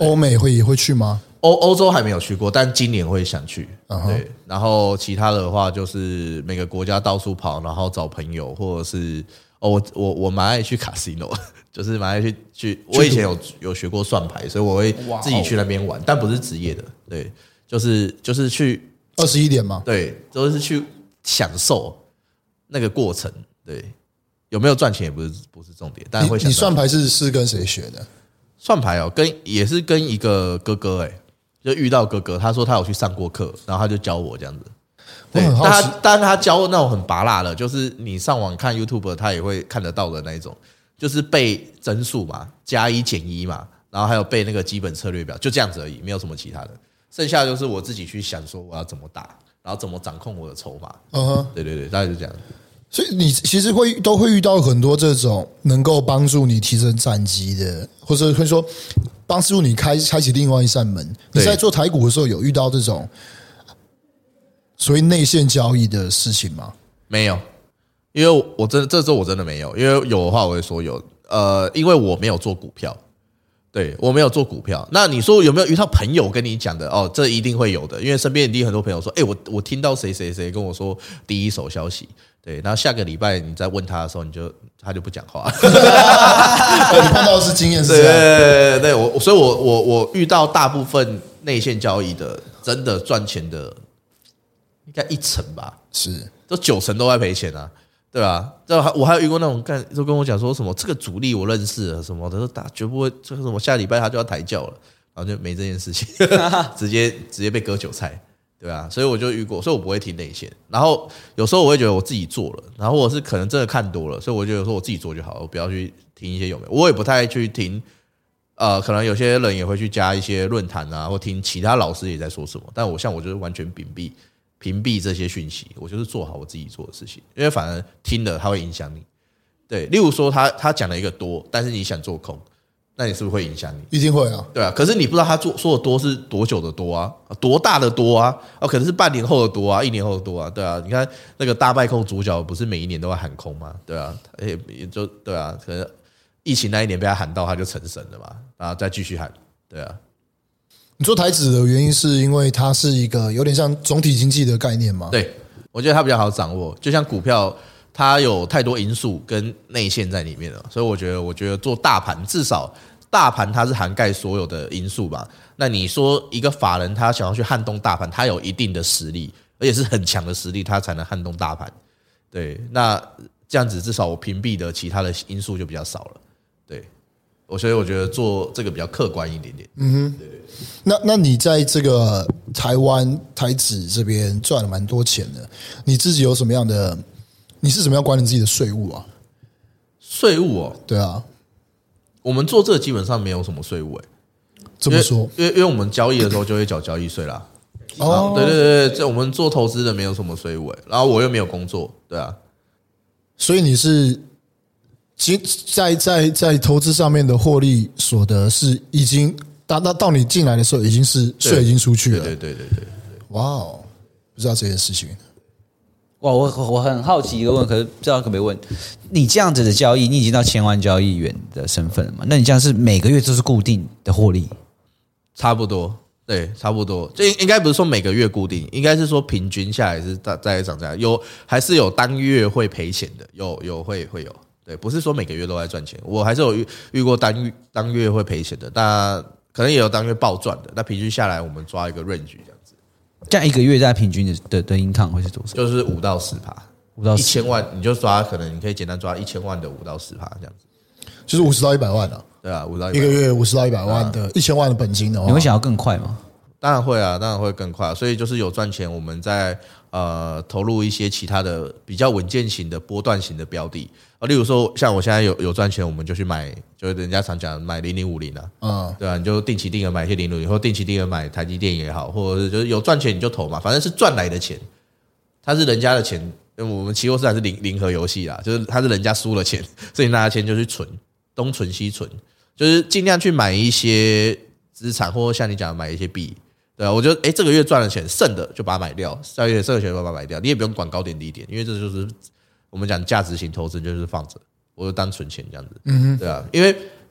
欧美会也会去吗？ 欧欧洲还没有去过，但今年会想去。 Uh-huh. 对，然后其他的话就是每个国家到处跑，然后找朋友，或者是哦，我我我蛮爱去 casino， 就是蛮爱去去。我以前有有学过算牌，所以我会自己去那边玩，但不是职业的。对，就是就是去二十一点吗？ 对，都是去享受那个过程。对，有没有赚钱也不是不是重点，但会想你你算牌是是跟谁学的？ 算牌哦，跟也是跟一个哥哥哎、欸，就遇到哥哥，他说他有去上过课，然后他就教我这样子。对，但他但他教那种很拔辣的，就是你上网看 YouTube， 他也会看得到的那一种，就是背帧数嘛，加一减一嘛，然后还有背那个基本策略表，就这样子而已，没有什么其他的。剩下就是我自己去想说我要怎么打，然后怎么掌控我的筹码。嗯哼，对对对，大概是这样。 所以你其实会都会遇到很多这种能够帮助你提升战绩的，或者会说帮助你开开启另外一扇门。你在做台股的时候有遇到这种所谓内线交易的事情吗？ 没有，因为我真的这周我真的没有，因为有的话我会说有。呃，因为我没有做股票，对我没有做股票。那你说有没有遇到朋友跟你讲的？哦，这一定会有的，因为身边一定很多朋友说，哎，我我听到谁谁谁跟我说第一手消息。对，然后下个礼拜你再问他的时候，你就他就不讲话。 你碰到的是经验是这样， 对对对，我所以我我我遇到大部分内线交易的，真的赚钱的，应该一成吧， 是， 都九成都在赔钱啊，对吧？啊？我还有遇过那种干，就跟我讲说什么这个主力我认识了什么的，说打绝不会，这个什么下礼拜他就要抬轿了，然后就没这件事情，直接直接被割韭菜。对啊，所以我就遇过，所以我不会听内线。然后有时候我会觉得我自己做了，然后我是可能真的看多了，所以我就说我自己做就好了，我不要去听一些有没有。我也不太去听，呃，可能有些人也会去加一些论坛啊，或听其他老师也在说什么。但我像我就是完全屏蔽屏蔽这些讯息，我就是做好我自己做的事情，因为反而听了它会影响你。对，例如说他他讲了一个多，但是你想做空。那你是不是会影响你？ 一定会啊， 对啊。可是你不知道他做说的多是多久的多啊，多大的多啊？哦，可能是半年后的多啊，一年后的多啊，对啊。你看那个大败空主角不是每一年都会喊空吗？对啊，也也就对啊。可能疫情那一年被他喊到，他就成神了嘛，然后再继续喊，对啊。 你做台指的原因是因为它是一个有点像总体经济的概念吗？ 对，我觉得它比较好掌握，就像股票。它有太多因素跟内线在里面了，所以我觉得，我觉得做大盘，至少大盘它是涵盖所有的因素吧。那你说一个法人他想要去撼动大盘，他有一定的实力，而且是很强的实力，他才能撼动大盘。对，那这样子至少我屏蔽的其他的因素就比较少了。对，我所以我觉得做这个比较客观一点点。嗯哼，对。 那那你在这个台湾台指这边赚了蛮多钱的，你自己有什么样的？你是怎么样管理自己的税务啊？ 税务哦， 对啊， 我们做这个基本上没有什么税务诶。 怎么说？ 因为因为我们交易的时候就会缴交易税啦。哦，对对对对，这我们做投资的没有什么税务诶，然后我又没有工作，对啊。 所以你是在在在投资上面的获利所得是已经到到到你进来的时候已经是税已经出去了。 对对对对对。 哇哦，不知道这件事情。 哇，我我很好奇一个问，可是不知道可不可以问？你这样子的交易，你已经到千万交易员的身份了嘛？那你这样是每个月都是固定的获利？ 差不多，对，差不多。这应该不是说每个月固定，应该是说平均下来是在在涨价，有还是有单月会赔钱的，有有会会有，对，不是说每个月都在赚钱。我还是有遇遇过单月单月会赔钱的，但可能也有单月暴赚的。那平均下来，我们抓一个 range 这样子。 这样一个月在平均的的的 income 会是多少？ 就是五到十趴， 五到一千万，你就抓，可能你可以简单抓一千万的五到十趴这样子， 就是五十到一百万啊。 对啊，五到一个月五十到一百万的一千万的本金的话， 你会想要更快吗？ 当然会啊，当然会更快。所以就是有赚钱，我们在呃投入一些其他的比较稳健型的波段型的标的啊，例如说像我现在有有赚钱，我们就去买，就是人家常讲买零零五零啊，嗯，对啊，你就定期定额买一些零零五零，或定期定额买台积电也好，或者是就是有赚钱你就投嘛，反正是赚来的钱，它是人家的钱，因为我们期货市场是零零和游戏啦，就是它是人家输了钱，所以拿的钱就去存，东存西存，就是尽量去买一些资产，或者像你讲的买一些币。对啊，我觉得哎，这个月赚了钱，剩的就把它买掉，下个月剩的钱就把它买掉，你也不用管高点低点，因为这就是我们讲价值型投资，就是放着，我就当存钱这样子。嗯，对啊，因为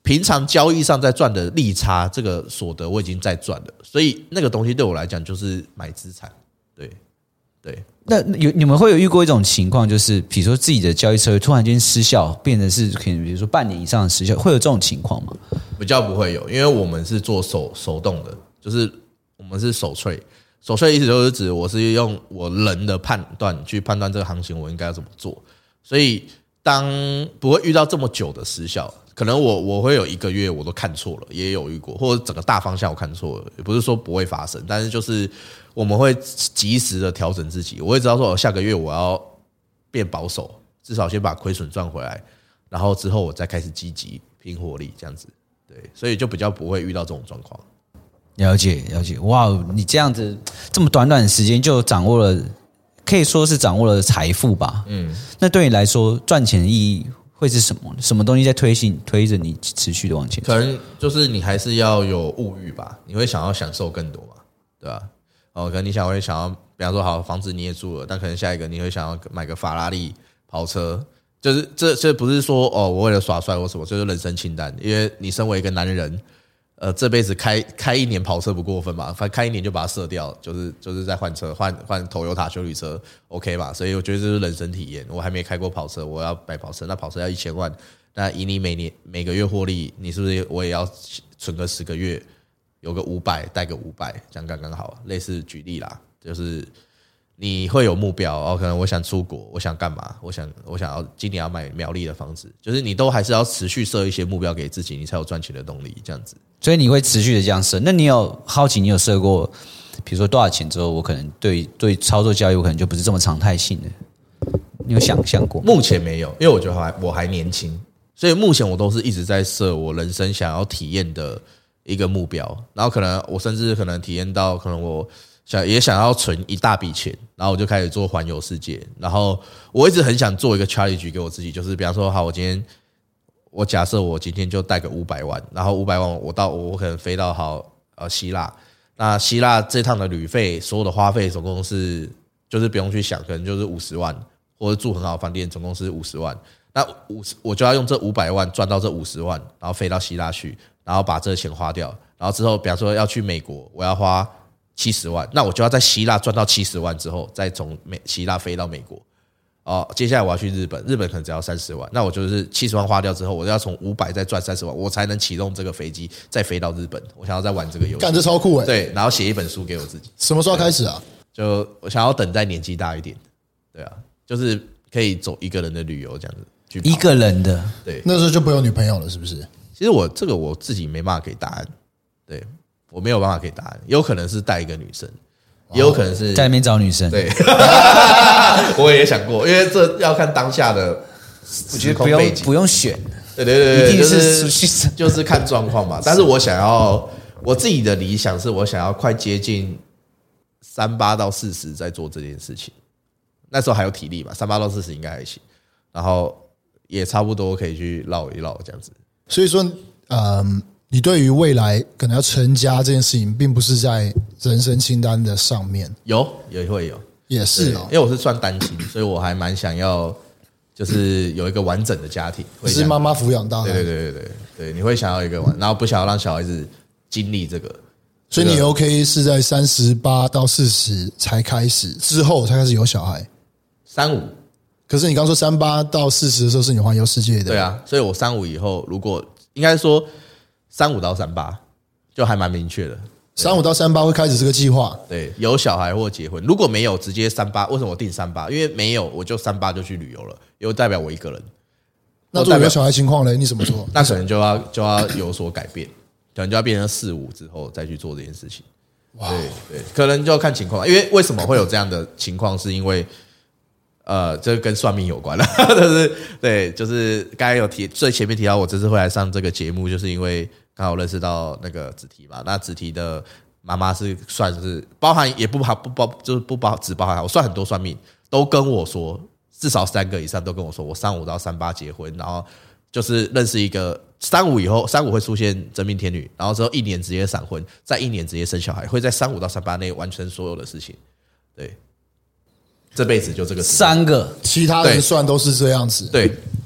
平常交易上在赚的利差，这个所得我已经在赚了，所以那个东西对我来讲就是买资产。对对。 那有你们会有遇过一种情况，就是比如说自己的交易策略突然间失效，变成是可能比如说半年以上的失效，会有这种情况吗？ 比较不会有，因为我们是做手手动的，就是我们是手trade。手trade的意思就是指我是用我人的判断去判断这个行情我应该要怎么做，所以当不会遇到这么久的失效。可能我我会有一个月我都看错了，也有遇过，或者整个大方向我看错了，也不是说不会发生，但是就是我们会及时的调整自己，我会知道说下个月我要变保守，至少先把亏损赚回来，然后之后我再开始积极拼获利，这样子，对，所以就比较不会遇到这种状况。 了解了解，哇，你这样子这么短短的时间就掌握了，可以说是掌握了财富吧？嗯，那对你来说赚钱的意义会是什么？什么东西在推进推着你持续的往前？ 可能就是你还是要有物欲吧，你会想要享受更多嘛，对吧？哦，可能你想会想要，比方说好房子你也住了，但可能下一个你会想要买个法拉利跑车，就是这这不是说哦我为了耍帅或什么，就是人生清单，因为你身为一个男人。呃，这辈子开开一年跑车不过分嘛？反正开一年就把它射掉，就是就是再换车，换换 Toyota 休旅车 ，OK 嘛？所以我觉得这是人生体验。我还没开过跑车，我要买跑车，那跑车要一千万，那以你每年每个月获利，你是不是我也要存个十个月，有个五百，带个五百，这样刚刚好。类似举例啦，就是你会有目标哦，可能我想出国，我想干嘛？我想我想要今年要买苗栗的房子，就是你都还是要持续设一些目标给自己，你才有赚钱的动力，这样子。 所以你会持续的这样设，那你有好奇你有设过，比如说多少钱之后，我可能对对操作交易我可能就不是这么常态性的，你有想象过？ 目前没有，因为我觉得还我还年轻，所以目前我都是一直在设我人生想要体验的一个目标，然后可能我甚至可能体验到，可能我想也想要存一大笔钱，然后我就开始做环游世界，然后我一直很想做一个 challenge 给我自己，就是比方说，好，我今天。我假设我今天就带个五百万，然后五百万我到我可能飞到好呃希腊，那希腊这趟的旅费所有的花费总共是就是不用去想，可能就是五十万，或者住很好的饭店总共是五十万，那五十我就要用这五百万赚到这五十万，然后飞到希腊去，然后把这个钱花掉，然后之后比方说要去美国，我要花七十万，那我就要在希腊赚到七十万之后，再从美希腊飞到美国。哦，接下来我要去日本，日本可能只要三十万，那我就是七十万花掉之后，我要从五百再赚三十万，我才能启动这个飞机再飞到日本。我想要再玩这个游戏， 干这超酷哎！ 对，然后写一本书给我自己。 什么时候开始啊？ 就我想要等待年纪大一点，对啊，就是可以走一个人的旅游这样子。 一个人的， 对， 那时候就不有女朋友了，是不是？ 其实我这个我自己没办法给答案，对我没有办法给答案，有可能是带一个女生。也有可能是在那边找女生， 对，我也想过，因为这要看当下的时空背景， 不用选， 对对对， 一定是就是就是看状况嘛。但是我想要，我自己的理想是我想要快接近三八到四十再做这件事情，那时候还有体力嘛，三八到四十应该还行，然后也差不多可以去绕一绕这样子。 所以说，嗯。你对于未来可能要成家这件事情，并不是在人生清单的上面。 有，也会有， 也是哦。 因为我是算单亲，所以我还蛮想要，就是有一个完整的家庭， 是妈妈抚养大的。 对对对对对对，你会想要一个完，然后不想要让小孩子经历这个。 所以你 OK 是在三十八到四十才开始，之后才开始有小孩。 三五， 可是你刚说三八到四十的时候是你环游世界的。 对啊，所以我三五以后，如果应该说。三五到三八就还蛮明确的， 三五到三八会开始这个计划。 对，有小孩或结婚，如果没有直接三八，为什么我定三八？因为没有，我就三八就去旅游了，因为代表我一个人。 那如果有小孩情况呢？你怎么做？ 那可能就要就要有所改变，可能就要变成四五之后再去做这件事情。哇，对对，可能就要看情况，因为为什么会有这样的情况？是因为呃，这跟算命有关了，就是对，就是刚才有提最前面提到，我这次会来上这个节目，就是因为。刚好认识到那个子提嘛，那子提的妈妈是算是包含也不包不包就是不包只包含我算很多算命都跟我说，至少三个以上都跟我说，我三五到三八结婚，然后就是认识一个三五以后，三五会出现真命天女，然后之后一年直接闪婚，再一年直接生小孩，会在三五到三八内完成所有的事情，对，这辈子就这个三个， 其他人算都是这样子， 对。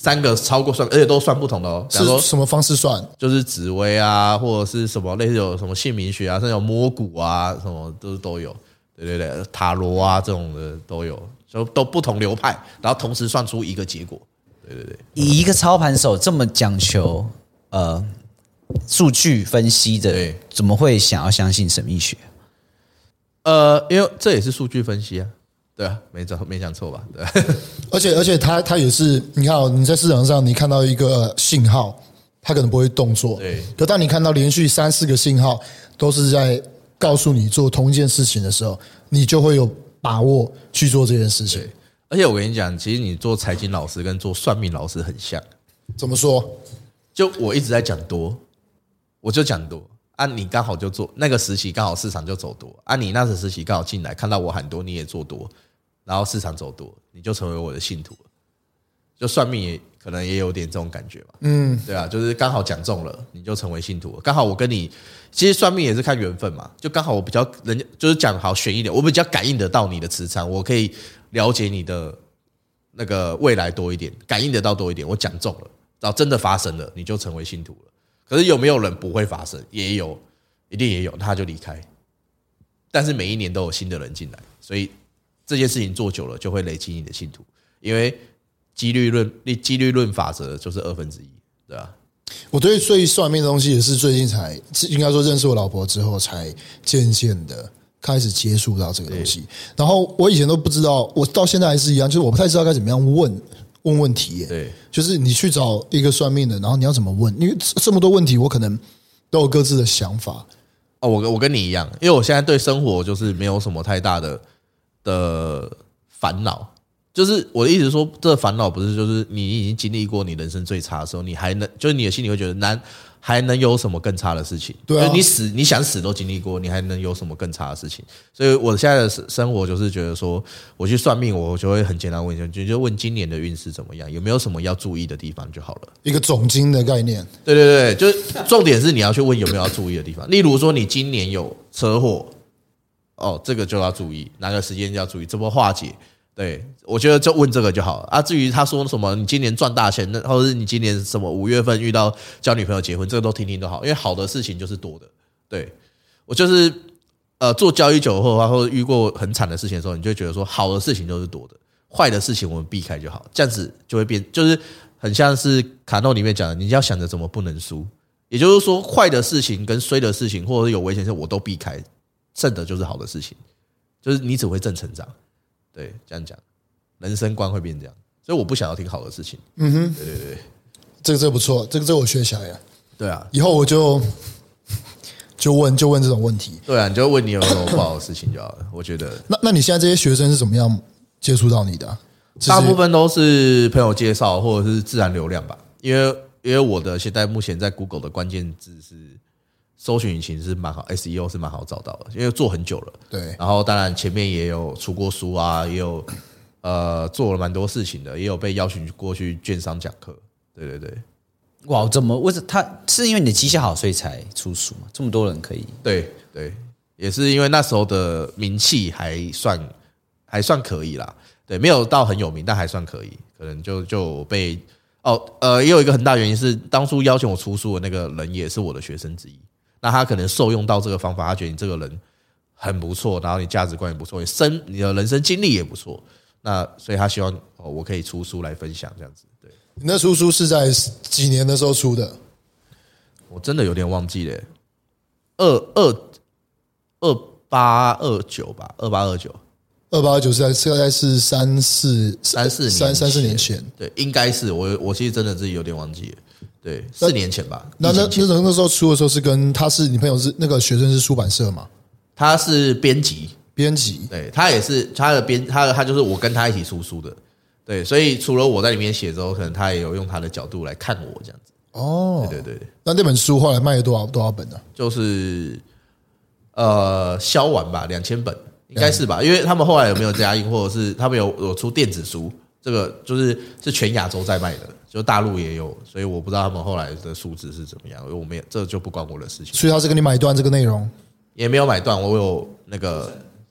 三个超过算，而且都算不同的哦。 是什么方式算？ 就是紫微啊，或者是什么类似有什么姓名学啊，甚至有摸骨啊，什么都都有。对对对，塔罗啊这种的都有，就都不同流派，然后同时算出一个结果。对对对， 以一个操盘手这么讲求呃数据分析的，怎么会想要相信神秘学？ 呃，因为这也是数据分析啊。对啊，没讲没讲错吧？对， 而且而且它它也是，你看、哦、你在市场上你看到一个信号，它可能不会动作， 对。 可当你看到连续三四个信号都是在告诉你做同一件事情的时候，你就会有把握去做这件事情。 而且我跟你讲，其实你做财经老师跟做算命老师很像。 怎么说？ 就我一直在讲多，我就讲多。啊，你刚好就做那个时期，刚好市场就走多啊。你那时期刚好进来，看到我喊多，你也做多，然后市场走多，你就成为我的信徒了。就算命也可能也有点这种感觉嘛，嗯，对啊，就是刚好讲中了，你就成为信徒了。刚好我跟你，其实算命也是看缘分嘛，就刚好我比较人家就是讲好选一点，我比较感应得到你的磁场，我可以了解你的那个未来多一点，感应得到多一点，我讲中了，然后真的发生了，你就成为信徒了。可是有没有人不会发生？也有，一定也有，他就离开。但是每一年都有新的人进来，所以这件事情做久了就会累积你的信徒，因为几率论、几率论法则就是二分之一，对吧？ 我对所以算命的东西也是最近才，应该说认识我老婆之后，才渐渐的开始接触到这个东西。然后我以前都不知道，我到现在还是一样，就是我不太知道该怎么样问。问问题耶， 对， 就是你去找一个算命的，然后你要怎么问？因为这么多问题，我可能都有各自的想法。 哦，我我跟你一样，因为我现在对生活就是没有什么太大的的烦恼。就是我的意思说，这个烦恼不是就是你已经经历过你人生最差的时候，你还能就是你的心里会觉得难，还能有什么更差的事情？ 对啊， 你死你想死都经历过，你还能有什么更差的事情？所以我现在的生活就是觉得说，我去算命，我就会很简单问一下，就就问今年的运势怎么样，有没有什么要注意的地方就好了。 一个总经的概念。 对对对，就是重点是你要去问有没有要注意的地方。例如说，你今年有车祸，哦，这个就要注意，哪个时间就要注意，怎么化解？对，我觉得就问这个就好了啊。至于他说什么，你今年赚大钱，或者是你今年什么五月份遇到交女朋友结婚，这个都听听都好，因为好的事情就是多的。对，我就是呃做交易久后的话，或者遇过很惨的事情的时候，你就会觉得说好的事情都是多的，坏的事情我们避开就好，这样子就会变，就是很像是卡诺里面讲的，你要想着怎么不能输。也就是说，坏的事情跟衰的事情，或者是有危险性，我都避开，剩的就是好的事情，就是你只会正成长。对，这样讲，人生观会变这样，所以我不想要听好的事情。 嗯哼， 对对对， 这个这个不错，这个这个我学起来了。 对啊， 以后我就就问就问这种问题。 对啊，你就问你有没有不好的事情就好了。我觉得， 那那你现在这些学生是怎么样接触到你的、啊？ 大部分都是朋友介绍或者是自然流量吧，因为因为我的现在目前在 Google 的关键字是。搜寻引擎是蛮好 ，S E O 是蛮好找到的，因为做很久了。 对， 然后当然前面也有出过书啊，也有呃做了蛮多事情的，也有被邀请过去券商讲课。对对对， 哇，怎么？为什么他是因为你的绩效好，所以才出书嘛？这么多人可以？ 对对，也是因为那时候的名气还算还算可以啦。对，没有到很有名，但还算可以，可能就就被哦呃，也有一个很大原因是当初邀请我出书的那个人也是我的学生之一。那他可能受用到这个方法，他觉得你这个人很不错，然后你价值观也不错，你生你的人生经历也不错，那所以他希望哦，我可以出书来分享这样子。对， 你那出书是在几年的时候出的？ 我真的有点忘记了，二二二八二九吧，二八二九， 二八二九是在大概是三四三四年三三四年前， 对，应该是我我其实真的自己有点忘记了。对，四年前吧。 那那那那时候出的时候是跟他是你朋友是那个学生是出版社嘛？ 他是编辑， 编辑， 对他也是他的编，他的他就是我跟他一起出书的，对，所以除了我在里面写之后，可能他也有用他的角度来看我这样子。 哦， 对对对。 那那本书后来卖了多少多少本呢、啊？ 就是呃销完吧，两千本应该是吧？因为他们后来有没有加印，或者是他们有有出电子书，这个就是是全亚洲在卖的。就大陆也有，所以我不知道他们后来的数字是怎么样，因为我没有，这就不关我的事情。 所以他是跟你买断这个内容， 也没有买断，我有那个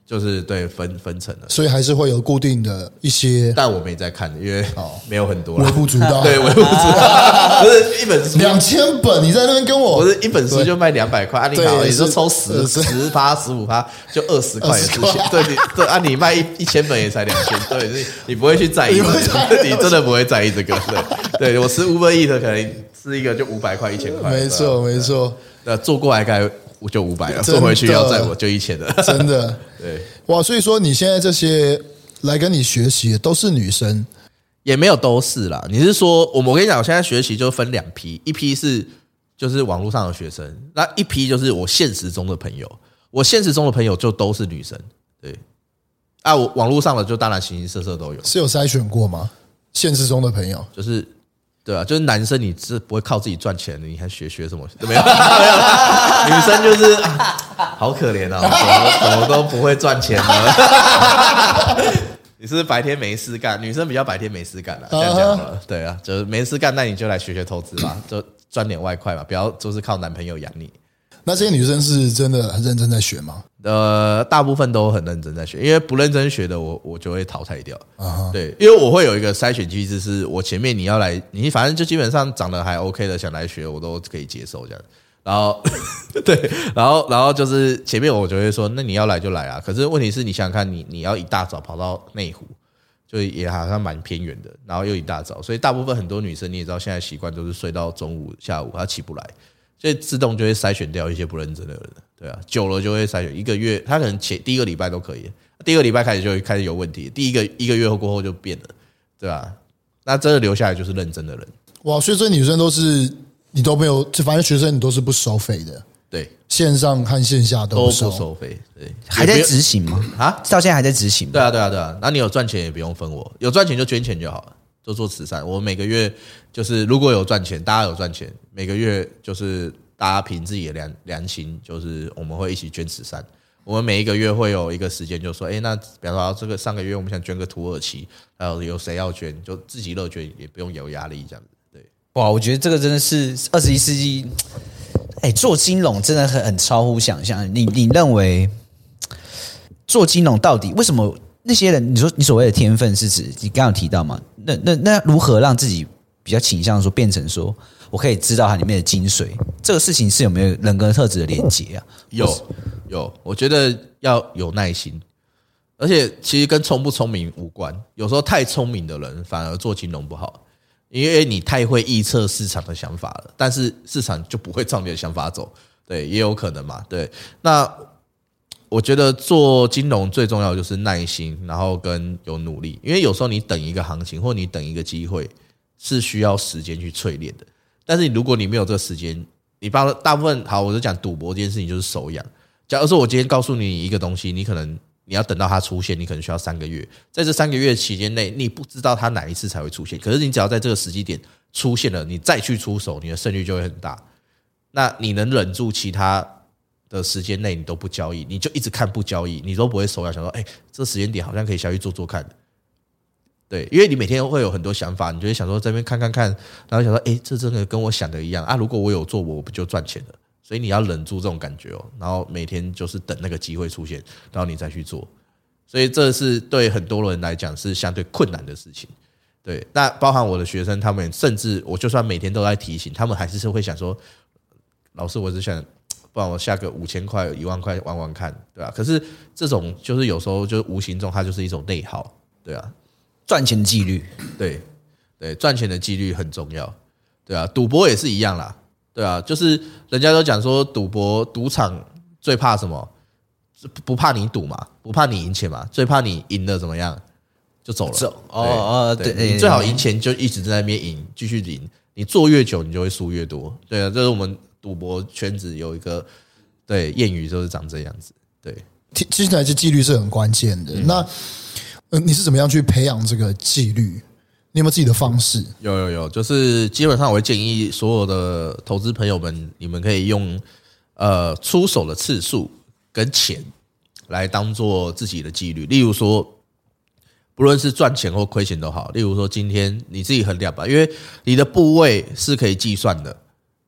就是对分分成了， 所以还是会有固定的一些， 但我没在看，因为没有很多啦， 微不足道。 对，微不足道，不是一本书两千本，你在那边跟我， 不是一本书就卖两百块，按你好，你就抽十十趴、十五趴，就二十块的事情。对，你对，按你卖一一千本也才两千，对，你你不会去在意，你真的不会在意这个。对，对我吃 Uber Eats 可能吃一个就五百块、一千块， 没错，没错。 那坐过来该就五百了，坐回去要载我就一千了， 真的。 对， 哇，所以说你现在这些来跟你学习的都是女生， 也没有都是啦。你是说，我我跟你讲，我现在学习就分两批，一批是就是网络上的学生，那一批就是我现实中的朋友。我现实中的朋友就都是女生，对啊，我网络上的就当然形形色色都有。 是有筛选过吗？现实中的朋友就是。对啊，就是男生你是不会靠自己赚钱的，你还学学什么？没有，没有。女生就是、啊、好可怜啊，怎么怎么都不会赚钱呢？你是不是白天没事干？女生比较白天没事干啊，这样讲了。对啊，就是没事干，那你就来学学投资吧，就赚点外快嘛，不要就是靠男朋友养你。 那这些女生是真的很认真在学吗？ 呃，大部分都很认真在学，因为不认真学的我我就会淘汰掉。Uh-huh. 对，因为我会有一个筛选机制，是我前面你要来，你反正就基本上长得还 OK 的想来学，我都可以接受这样。然后对，然后然后就是前面我就会说，那你要来就来啊。可是问题是你想想看，你你要一大早跑到内湖，就也好像蛮偏远的，然后又一大早，所以大部分很多女生你也知道，现在习惯都是睡到中午、下午，她起不来。所以自动就会筛选掉一些不认真的人，对啊，久了就会筛选。一个月，他可能前第一个礼拜都可以，第二个礼拜开始就会开始有问题，第一个一个月后过后就变了，对吧？那真的留下来就是认真的人。 哇，所以这女生都是你都没有，反正学生你都是不收费的， 对， 线上和线下都不收， 都不收费，对， 还在执行吗？啊，到现在还在执行吗？ 对啊，对啊，对啊。那你有赚钱也不用分我，有赚钱就捐钱就好了。就做慈善，我每个月就是如果有赚钱，大家有赚钱，每个月就是大家凭自己的良良心，就是我们会一起捐慈善。我们每一个月会有一个时间，就说，哎、欸，那比方说这个上个月我们想捐个土耳其，还有有谁要捐，就自己乐捐，也不用有压力这样子。对， 哇，我觉得这个真的是二十一世纪，哎、欸，做金融真的很很超乎想象。你你认为做金融到底为什么？那些人，你说你所谓的天分是指你刚刚有提到嘛？那那那如何让自己比较倾向说变成说我可以知道它里面的精髓？这个事情是有没有人格特质的连结啊？ 有有，我觉得要有耐心，而且其实跟聪不聪明无关。有时候太聪明的人反而做金融不好，因为你太会预测市场的想法了，但是市场就不会照你的想法走。对，也有可能嘛。对，那。我觉得做金融最重要的就是耐心，然后跟有努力，因为有时候你等一个行情或你等一个机会是需要时间去淬炼的。但是如果你没有这个时间，你把大部分好，我就讲赌博这件事情就是手痒。假如说我今天告诉你一个东西，你可能你要等到它出现，你可能需要三个月，在这三个月期间内，你不知道它哪一次才会出现。可是你只要在这个时机点出现了，你再去出手，你的胜率就会很大。那你能忍住其他的时间内你都不交易，你就一直看不交易，你都不会手痒，想说，哎、欸，这时间点好像可以下去做做看。对，因为你每天会有很多想法，你就会想说这边看看看，然后想说，哎、欸，这真的跟我想的一样啊！如果我有做，我不就赚钱了？所以你要忍住这种感觉哦，然后每天就是等那个机会出现，然后你再去做。所以这是对很多人来讲是相对困难的事情。对，那包含我的学生，他们甚至我就算每天都在提醒，他们还是会想说，老师，我只想。不然我下个五千块、一万块玩玩看，对吧、啊？可是这种就是有时候就是无形中它就是一种内耗，对啊， 赚钱的纪律， 对对，赚钱的纪律很重要，对啊，赌博也是一样啦，对啊，就是人家都讲说赌博赌场最怕什么？不怕你赌嘛，不怕你赢钱嘛，最怕你赢了怎么样就走了。 走哦哦，对， 对，你最好赢钱就一直在那边赢，继续赢，你做越久你就会输越多，对啊，这是我们。赌博圈子有一个对谚语，就是长这样子。对， 听起来这纪律是很关键的。嗯、那、呃、你是怎么样去培养这个纪律？你有没有自己的方式？ 有有有，就是基本上我会建议所有的投资朋友们，你们可以用呃出手的次数跟钱来当做自己的纪律。例如说，不论是赚钱或亏钱都好。例如说，今天你自己衡量吧，因为你的部位是可以计算的。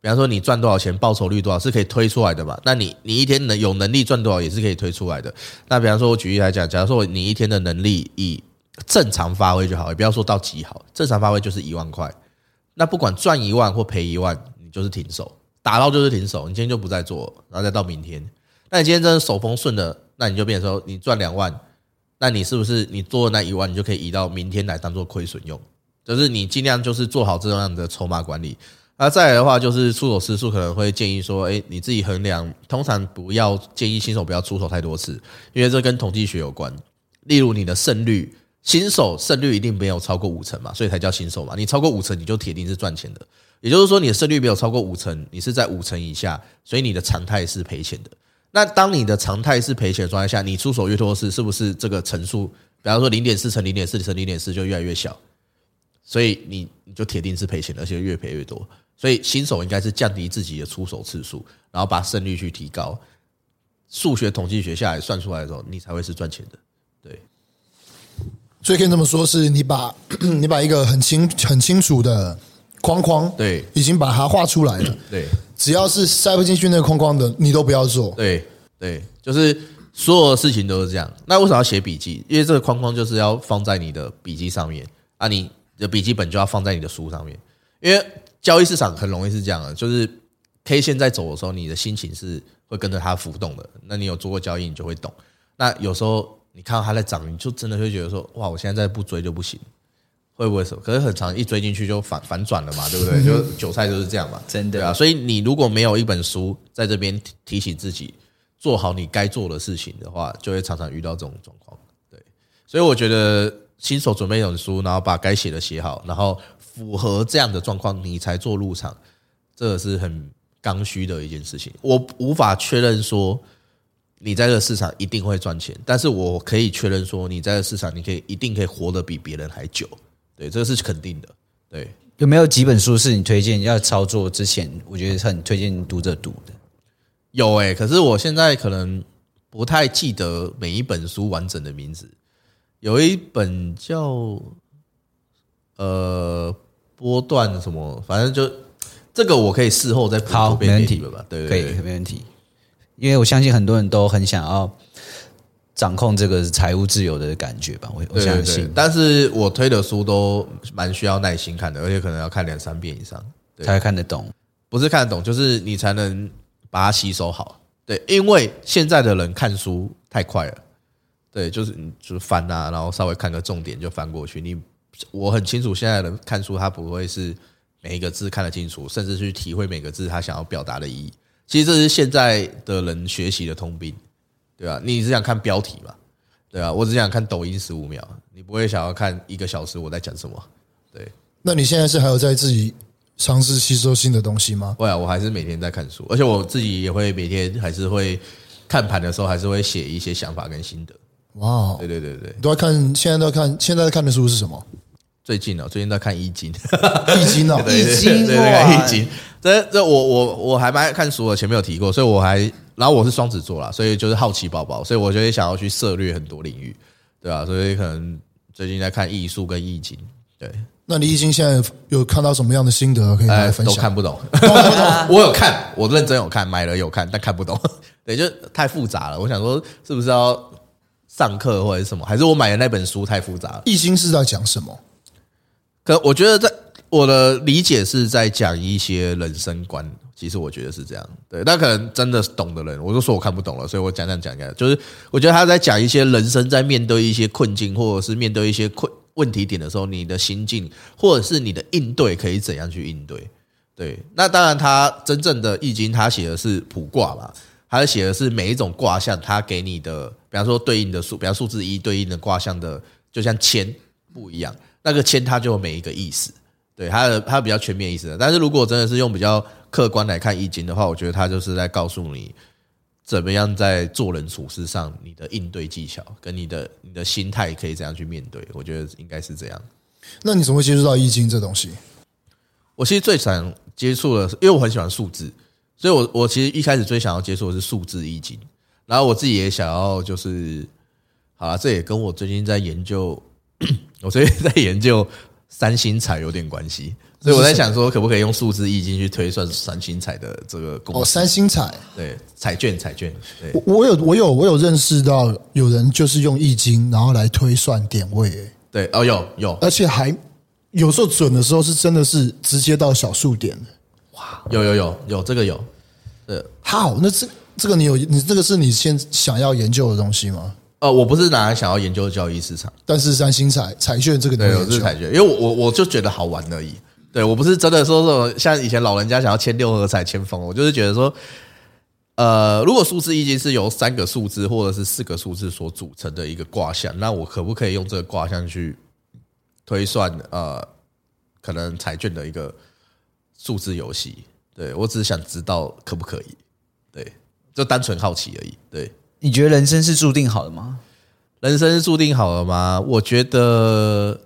比方说你赚多少钱，报酬率多少是可以推出来的嘛？那你你一天能有能力赚多少也是可以推出来的。那比方说我举例来讲，假如说你一天的能力以正常发挥就好，也不要说到极好，正常发挥就是一万块。那不管赚一万或赔一万，你就是停手，打到就是停手，你今天就不再做，然后再到明天。那你今天真的手风顺了，那你就变成说你赚两万，那你是不是你做的那一万，你就可以移到明天来当做亏损用？就是你尽量就是做好这样的筹码管理。那再来的话，就是出手次数可能会建议说，哎，你自己衡量，通常不要建议新手不要出手太多次，因为这跟统计学有关。例如你的胜率，新手胜率一定没有超过五成嘛，所以才叫新手嘛。你超过五成，你就铁定是赚钱的。也就是说，你的胜率没有超过五成，你是在五成以下，所以你的常态是赔钱的。那当你的常态是赔钱的状态下，你出手越多次，是不是这个乘数，比方说 零点四 乘 零点四 乘 零点四 就越来越小？所以你你就铁定是赔钱的，而且越赔越多。所以新手应该是降低自己的出手次数，然后把胜率去提高。数学统计学下来算出来的时候，你才会是赚钱的。对， 所以可以这么说，是你把你把一个很清很清楚的框框， 对， 已经把它画出来了。 对， 只要是塞不进去那个框框的，你都不要做。 对对，就是所有的事情都是这样。那为什么要写笔记？因为这个框框就是要放在你的笔记上面啊，你的笔记本就要放在你的书上面。因为交易市场很容易是这样的，就是 K 线在走的时候，你的心情是会跟着它浮动的。那你有做过交易，你就会懂。那有时候你看到它在涨，你就真的会觉得说，哇，我现在再不追就不行，会不会什么？可是很常一追进去就反反转了嘛，对不对？就韭菜就是这样嘛， 真的对啊。所以你如果没有一本书在这边提醒自己做好你该做的事情的话，就会常常遇到这种状况。对，所以我觉得新手准备一本书，然后把该写的写好，然后符合这样的状况，你才做入场，这个是很刚需的一件事情。我无法确认说你在这个市场一定会赚钱，但是我可以确认说你在这个市场你可以一定可以活得比别人还久。对，这个是肯定的。对， 有没有几本书是你推荐要操作之前，我觉得很推荐读者读的？ 有诶、欸，可是我现在可能不太记得每一本书完整的名字。有一本叫呃波段什么，反正就这个我可以事后再补好，没问题吧？对对对， 可以，没问题。因为我相信很多人都很想要掌控这个财务自由的感觉吧，我我相信。 对对对，但是我推的书都蛮需要耐心看的，而且可能要看两三遍以上才看得懂。 不是看得懂，就是你才能把它吸收好。对，因为现在的人看书太快了。对，就是你就是翻啊，然后稍微看个重点就翻过去。你我很清楚，现在的人看书他不会是每一个字看得清楚，甚至去体会每个字他想要表达的意义。其实这是现在的人学习的通病，对吧？你只想看标题嘛，对吧？我只想看抖音十五秒，你不会想要看一个小时我在讲什么。对， 那你现在是还有在自己尝试吸收新的东西吗？ 会啊，我还是每天在看书，而且我自己也会每天还是会看盘的时候，还是会写一些想法跟心得。 哇， 对对对对， 都在看，现在都在看，现在在看的书是什么？ 最近啊，最近在看易经， 易经哦， 易经对对易经，这这我我我还蛮爱看书的，前面有提过，所以我还，然后我是双子座啦，所以就是好奇宝宝，所以我就会想要去涉猎很多领域，对吧？所以可能最近在看艺术跟易经，对。 那你易经现在有看到什么样的心得可以来分享？ 都看不懂，都看不懂。我有看，我认真有看，买了有看，但看不懂。对，就太复杂了。我想说，是不是要上课或者是什么？还是我买的那本书太复杂了？ 易经是在讲什么？ 可我觉得在我的理解是在讲一些人生观，其实我觉得是这样。对，那可能真的懂的人，我就说我看不懂了，所以我讲讲讲讲，就是我觉得他在讲一些人生在面对一些困境，或者是面对一些困问题点的时候，你的心境或者是你的应对可以怎样去应对。对，那当然他真正的易经他写的是卜卦嘛，他写的是每一种卦象他给你的，比方说对应的数，比方数字一对应的卦象的，就像签不一样，那个签它就有每一个意思。对，它的它比较全面意思的。但是如果真的是用比较客观来看易经的话，我觉得它就是在告诉你怎么样在做人处事上你的应对技巧跟你的你的心态可以怎样去面对，我觉得应该是这样。 那你怎么会接触到易经这东西？ 我其实最想接触的是，因为我很喜欢数字，所以我我其实一开始最想要接触的是数字易经，然后我自己也想要就是好啦，这也跟我最近在研究我最近在研究三星财有点关系。 所以我在想说，可不可以用数字易经去推算三星彩的这个公式？ 哦，三星彩， 对，彩券，彩券。对， 我我有我有我有认识到有人就是用易经，然后来推算点位、欸。 对，哦，有有， 而且还有时候准的时候是真的是直接到小数点。 哇，有有有有这个有。对， 好，那这这个你有你这个是你先想要研究的东西吗？ 呃，我不是拿来想要研究交易市场， 但是三星彩彩券这个对，我是彩券，因为我我我就觉得好玩而已。对，我不是真的说这种像以前老人家想要签六合彩、签疯，我就是觉得说，呃，如果数字易经是由三个数字或者是四个数字所组成的一个卦象，那我可不可以用这个卦象去推算呃，可能彩券的一个数字游戏？对，我只是想知道可不可以，对，就单纯好奇而已。对， 你觉得人生是注定好的吗？ 人生是注定好了吗？我觉得。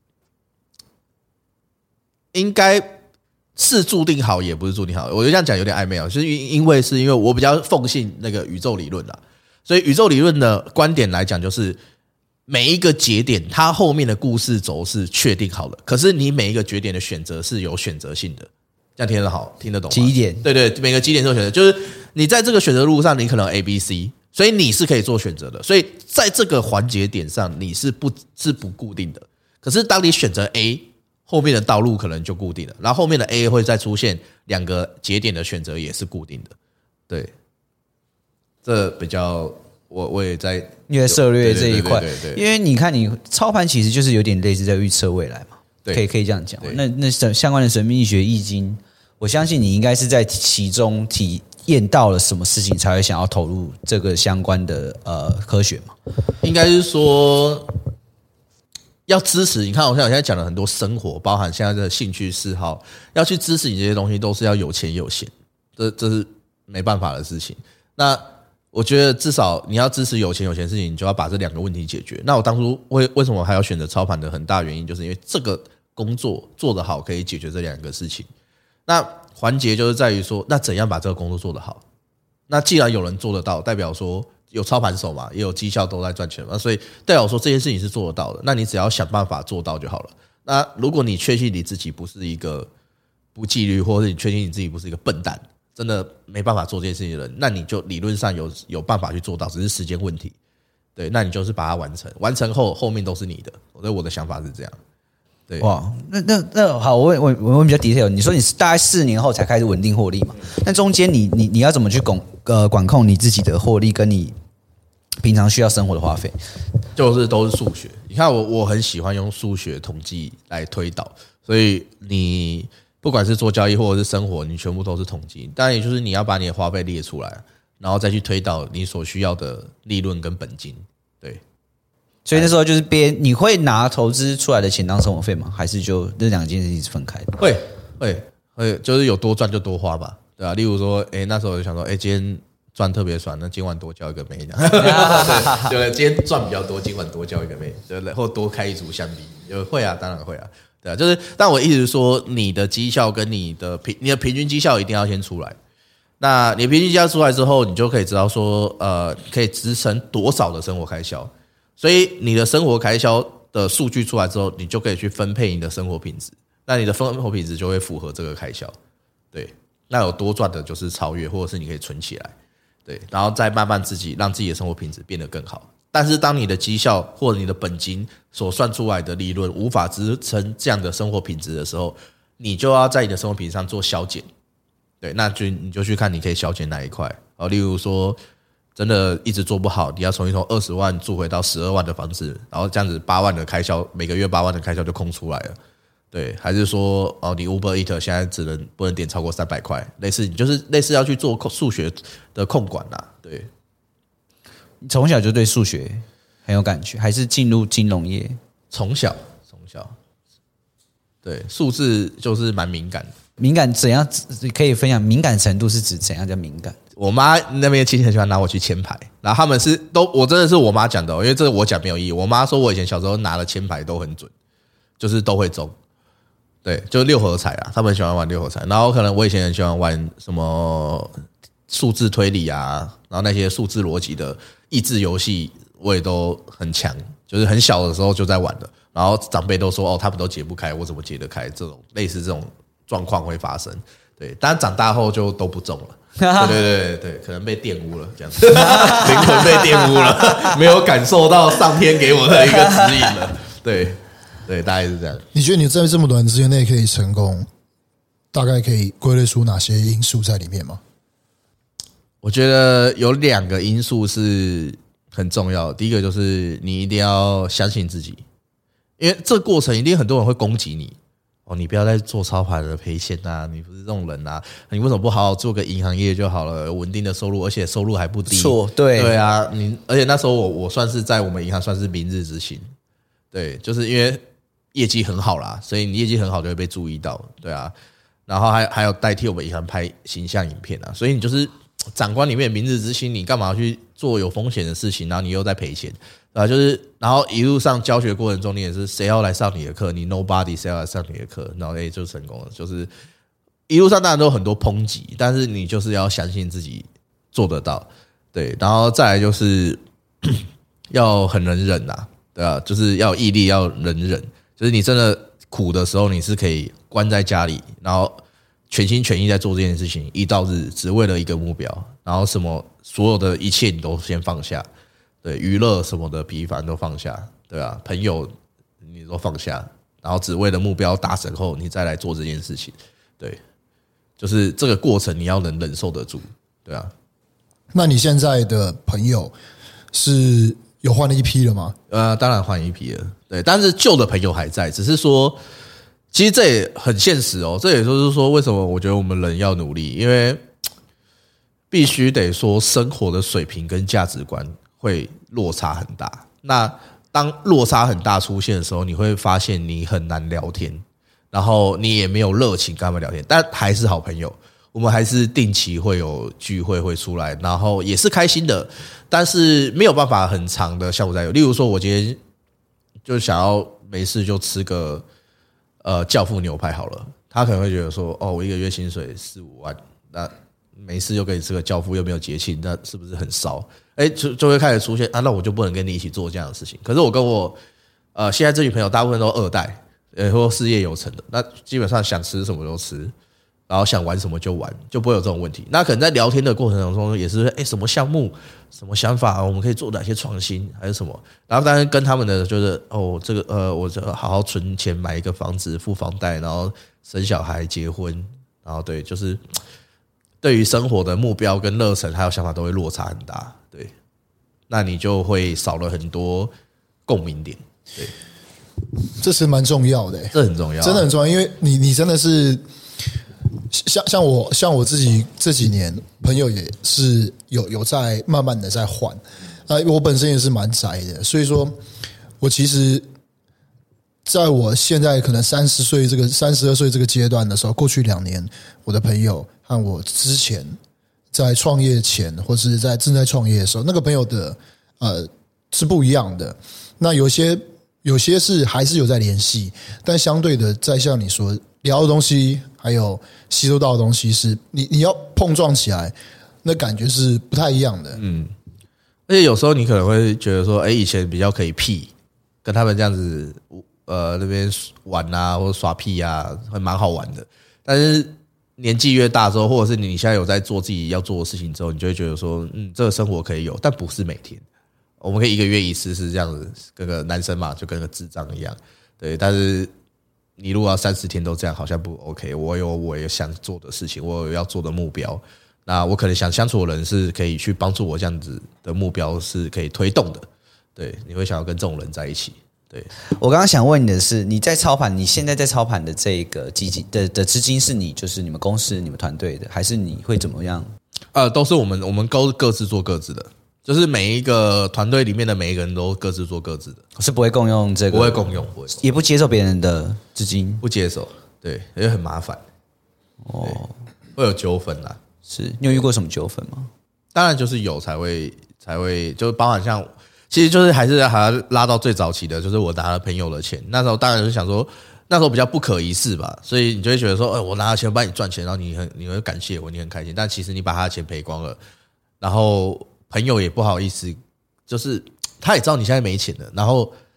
应该是注定好，也不是注定好。我就这样讲有点暧昧啊，就是因为是因为我比较奉信那个宇宙理论啦，所以宇宙理论的观点来讲，就是每一个节点它后面的故事轴是确定好了，可是你每一个节点的选择是有选择性的。这样听得好，听得懂吗？ 基点， 对对，每个基点都有选择，就是你在这个选择路上，你可能有 A、B、C， 所以你是可以做选择的。所以在这个环节点上，你是不是不固定的。可是当你选择 A。后面的道路可能就固定了，然后后面的 A 会再出现两个节点的选择也是固定的，对，这比较我我也在因为策略这一块， 对对对对对， 因为你看你操盘其实就是有点类似在预测未来嘛，可以可以这样讲。那那相关的神秘学易经，我相信你应该是在其中体验到了什么事情，才会想要投入这个相关的呃科学嘛？ 应该是说。要支持，你看，我像我现在讲了很多生活，包含现在的兴趣嗜好，要去支持你这些东西，都是要有钱有闲，这这是没办法的事情。那我觉得至少你要支持有钱有闲的事情，你就要把这两个问题解决。那我当初为为什么还要选择操盘的很大原因，就是因为这个工作做得好，可以解决这两个事情。那环节就是在于说，那怎样把这个工作做得好？那既然有人做得到，代表说。有操盘手嘛，也有绩效都在赚钱嘛，所以代表说这件事情是做得到的。那你只要想办法做到就好了。那如果你确信你自己不是一个不纪律，或者你确信你自己不是一个笨蛋，真的没办法做这件事情的人，那你就理论上有有办法去做到，只是时间问题。对，那你就是把它完成，完成后后面都是你的。所以我的想法是这样。对， 哇，那那那好，我问我我问比较 detail， 你说你是大概四年后才开始稳定获利嘛？那中间你你你要怎么去管呃管控你自己的获利跟你？平常需要生活的花费， 就是都是数学。你看我，我很喜欢用数学统计来推导，所以你不管是做交易或者是生活，你全部都是统计。当然，也就是你要把你的花费列出来，然后再去推导你所需要的利润跟本金。对， 所以那时候就是边你会拿投资出来的钱当生活费吗？还是就这两件事情是分开的？ 会会会，就是有多赚就多花吧，对吧、啊？例如说，哎，那时候我就想说，哎，今天。赚特别爽，那今晚多交一个妹，这样对对，今天赚比较多，今晚多交一个妹，对不对？或多开一组香槟，有会啊，当然会啊，对啊，就是，但我一直说，你的绩效跟你的平，你的平均绩效一定要先出来。那你平均绩效出来之后，你就可以知道说，呃，可以支撑多少的生活开销。所以你的生活开销的数据出来之后，你就可以去分配你的生活品质，那你的生活品质就会符合这个开销。对，那有多赚的就是超越，或者是你可以存起来。对，然后再慢慢自己让自己的生活品质变得更好。但是当你的绩效或者你的本金所算出来的利润无法支撑这样的生活品质的时候，你就要在你的生活品质上做削减。对，那就你就去看你可以削减哪一块。好，例如说真的一直做不好，你要重新从二十万住回到十二万的房子，然后这样子八万的开销，每个月八万的开销就空出来了。对，还是说哦，你 Uber Eats 现在只能不能点超过三百块，类似你就是类似要去做数学的控管啦。对， 你从小就对数学很有感觉，还是进入金融业？ 从小从小，对数字就是蛮敏感的。 敏感怎样可以分享？敏感程度是指怎样叫敏感？ 我妈那边亲戚很喜欢拿我去签牌，然后他们是都我真的是我妈讲的、哦，因为这个我讲没有意义。我妈说我以前小时候拿了签牌都很准，就是都会中。对，就六合彩啊，他们喜欢玩六合彩。然后可能我以前很喜欢玩什么数字推理啊，然后那些数字逻辑的益智游戏，我也都很强，就是很小的时候就在玩的。 然后长辈都说哦，他们都解不开，我怎么解得开？这种类似这种状况会发生。对，但长大后就都不中了。对对对对，可能被玷污了，这样子，灵魂被玷污了，没有感受到上天给我的一个指引了。对对，大概是这样。 你觉得你在这么短的时间内可以成功，大概可以归类出哪些因素在里面吗？ 我觉得有两个因素是很重要的。第一个就是你一定要相信自己，因为这个过程一定很多人会攻击你。哦，你不要再做操盘了，赔钱啊！你不是这种人啊！你为什么不好好做个银行业就好了？稳定的收入，而且收入还不低。 错，对对啊，你而且那时候我我算是在我们银行算是明日之星，对，就是因为业绩很好啦，所以你业绩很好就会被注意到，对啊。然后还还有代替我们银行拍形象影片啊，所以你就是长官里面的明日之星，你干嘛去做有风险的事情？然后你又在赔钱。啊，就是，然后一路上教学过程中，你也是谁要来上你的课，你 nobody 谁要来上你的课，然后哎就成功了。就是一路上当然都有很多抨击，但是你就是要相信自己做得到，对。然后再来就是要很能忍呐，对啊，就是要有毅力，要能忍。就是你真的苦的时候，你是可以关在家里，然后全心全意在做这件事情，一到日只为了一个目标，然后什么所有的一切你都先放下。对，娱乐什么的疲乏都放下，对啊，朋友你都放下，然后只为了目标达成后，你再来做这件事情。对，就是这个过程你要能忍受得住，对啊。 那你现在的朋友是有换了一批了吗？ 呃，当然换一批了，对，但是旧的朋友还在，只是说，其实这也很现实哦。这也就是说，为什么我觉得我们人要努力，因为必须得说生活的水平跟价值观会落差很大。那当落差很大出现的时候，你会发现你很难聊天，然后你也没有热情跟他们聊天，但还是好朋友。我们还是定期会有聚会会出来，然后也是开心的，但是没有办法很长的相互在有。例如说，我今天就想要没事就吃个呃教父牛排好了，他可能会觉得说，哦，我一个月薪水四五万，那没事就跟你吃个教父，又没有节庆，那是不是很烧？哎，就就会开始出现啊，那我就不能跟你一起做这样的事情。可是我跟我呃现在这群朋友大部分都二代，呃或事业有成的，那基本上想吃什么都吃，然后想玩什么就玩，就不会有这种问题。那可能在聊天的过程当中，也是哎什么项目、什么想法，我们可以做哪些创新，还是什么？然后当然跟他们的就是哦，这个呃，我就好好存钱买一个房子，付房贷，然后生小孩、结婚，然后对，就是对于生活的目标跟热忱还有想法都会落差很大。对，那你就会少了很多共鸣点。对， 这是蛮重要的、欸， 这很重要， 真的很重要，因为你你真的是像像我像我自己这几年朋友也是有有在慢慢的在换，啊，我本身也是蛮宅的，所以说我其实在我现在可能三十岁这个三十二岁这个阶段的时候，过去两年我的朋友和我之前在创业前或是在正在创业的时候，那个朋友的呃是不一样的。那有些有些是还是有在联系，但相对的，在像你说聊的东西，还有吸收到的东西是，你你要碰撞起来，那感觉是不太一样的。 嗯，而且有时候你可能会觉得说，哎，以前比较可以屁，跟他们这样子呃那边玩啊，或者耍屁啊，会蛮好玩的。但是年纪越大之后，或者是你现在有在做自己要做的事情之后，你就会觉得说，嗯，这个生活可以有，但不是每天。我们可以一个月一次是这样子，跟个男生嘛，就跟个智障一样，对。但是你如果要三十天都这样，好像不 OK。我有我也想做的事情，我有要做的目标，那我可能想相处的人是可以去帮助我这样子的目标是可以推动的，对。你会想要跟这种人在一起。对， 我刚刚想问你的是，你在操盘，你现在在操盘的这个基金的的资金是你就是你们公司、你们团队的，还是你会怎么样？ 呃，都是我们，我们都各自做各自的。就是每一个团队里面的每一个人都各自做各自的， 是不会共用这个， 不会共用，不会， 也不接受别人的资金， 不接受，对，也很麻烦，哦，会有纠纷啦。 是你有遇过什么纠纷吗？ 当然就是有才会才会，就是包含像，其实就是还是还要拉到最早期的，就是我拿了朋友的钱，那时候当然就是想说，那时候比较不可一世吧，所以你就会觉得说，哎，我拿了钱帮你赚钱，然后你很你会感谢我，你很开心，但其实你把他的钱赔光了，然后朋友也不好意思，就是他也知道你现在没钱了，然后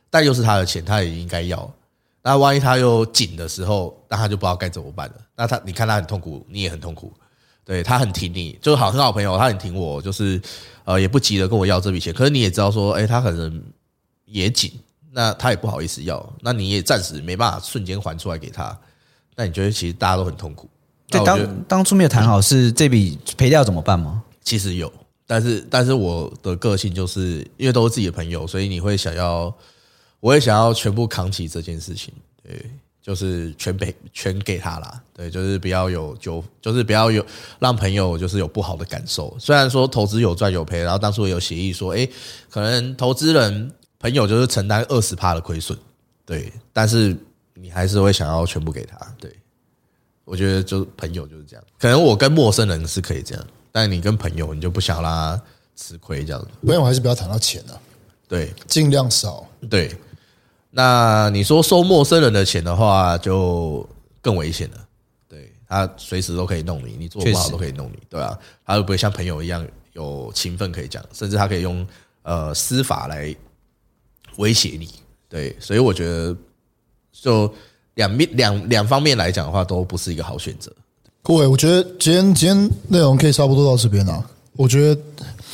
但又是他的钱，他也应该要。那万一他又紧的时候，那他就不知道该怎么办了。那他你看他很痛苦，你也很痛苦。对，他很挺你，就是好很好朋友，他很挺我，就是呃也不急着跟我要这笔钱。可是你也知道说，哎，他可能也紧，那他也不好意思要，那你也暂时没办法瞬间还出来给他。那你觉得其实大家都很痛苦。 对，当当初没有谈好是这笔赔掉怎么办吗？ 其实有，但是但是我的个性就是因为都是自己的朋友，所以你会想要，我也想要全部扛起这件事情。对。就是全赔全给他啦，对，就是不要有纠，就是不要有让朋友就是有不好的感受。虽然说投资有赚有赔，然后当初也有协议说，哎，可能投资人朋友就是承担 百分之二十 的亏损，对，但是你还是会想要全部给他。对，我觉得就是朋友就是这样，可能我跟陌生人是可以这样，但你跟朋友你就不想让他吃亏这样子。 朋友还是不要谈到钱啊， 对， 尽量少， 对。那你说收陌生人的钱的话，就更危险了。对，他随时都可以弄你，你做不好都可以弄你，对吧、啊？他会不会像朋友一样有情分可以讲，甚至他可以用呃司法来威胁你？对，所以我觉得就两面两两方面来讲的话，都不是一个好选择。 各位，我觉得今天今天内容可以差不多到这边了。我觉得。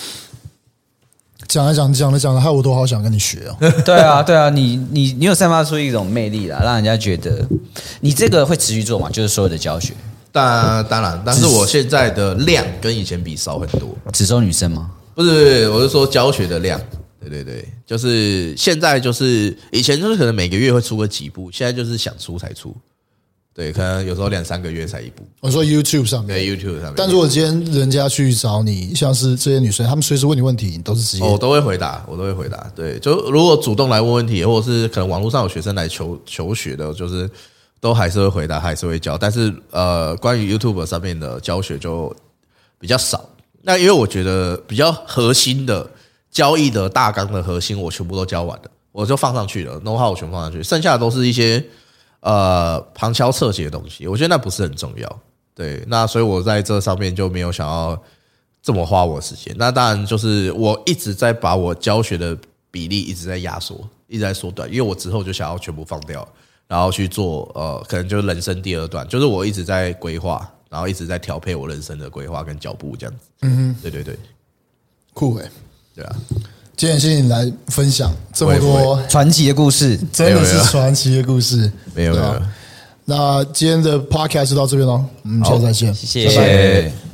讲来讲讲了讲了，害我都好想跟你学哦。 对啊，对啊，你你你有散发出一种魅力啦，让人家觉得你这个会持续做嘛，就是所有的教学。 当然当然，但是我现在的量跟以前比少很多。 只收女生吗？ 不是，不是，我是说教学的量。对对对，就是现在就是以前就是可能每个月会出个几部，现在就是想出才出。对，可能有时候两三个月才一部。 我说 YouTube 上面， 对 YouTube 上面。 但如果今天人家去找你，像是这些女生，她们随时问你问题，你都是直接， 我都会回答，我都会回答。对，就如果主动来问问题，或者是可能网络上有学生来求求学的，就是都还是会回答，还是会教。但是呃，关于 YouTube 上面的教学就比较少。那因为我觉得比较核心的交易的大纲的核心，我全部都教完了，我就放上去了 ，know how 我全部放上去，剩下的都是一些。呃，旁敲侧击的东西，我觉得那不是很重要。对，那所以我在这上面就没有想要这么花我的时间。那当然就是我一直在把我教学的比例一直在压缩，一直在缩短，因为我之后就想要全部放掉，然后去做呃，可能就是人生第二段，就是我一直在规划，然后一直在调配我人生的规划跟脚步这样子。嗯哼，对对对， 酷诶、欸， 对啊。 今天谢谢你来分享这么多传奇的故事， 真的是传奇的故事。 没有没有。 那今天的 podcast 就到这边咯，我们下次再见， 谢谢。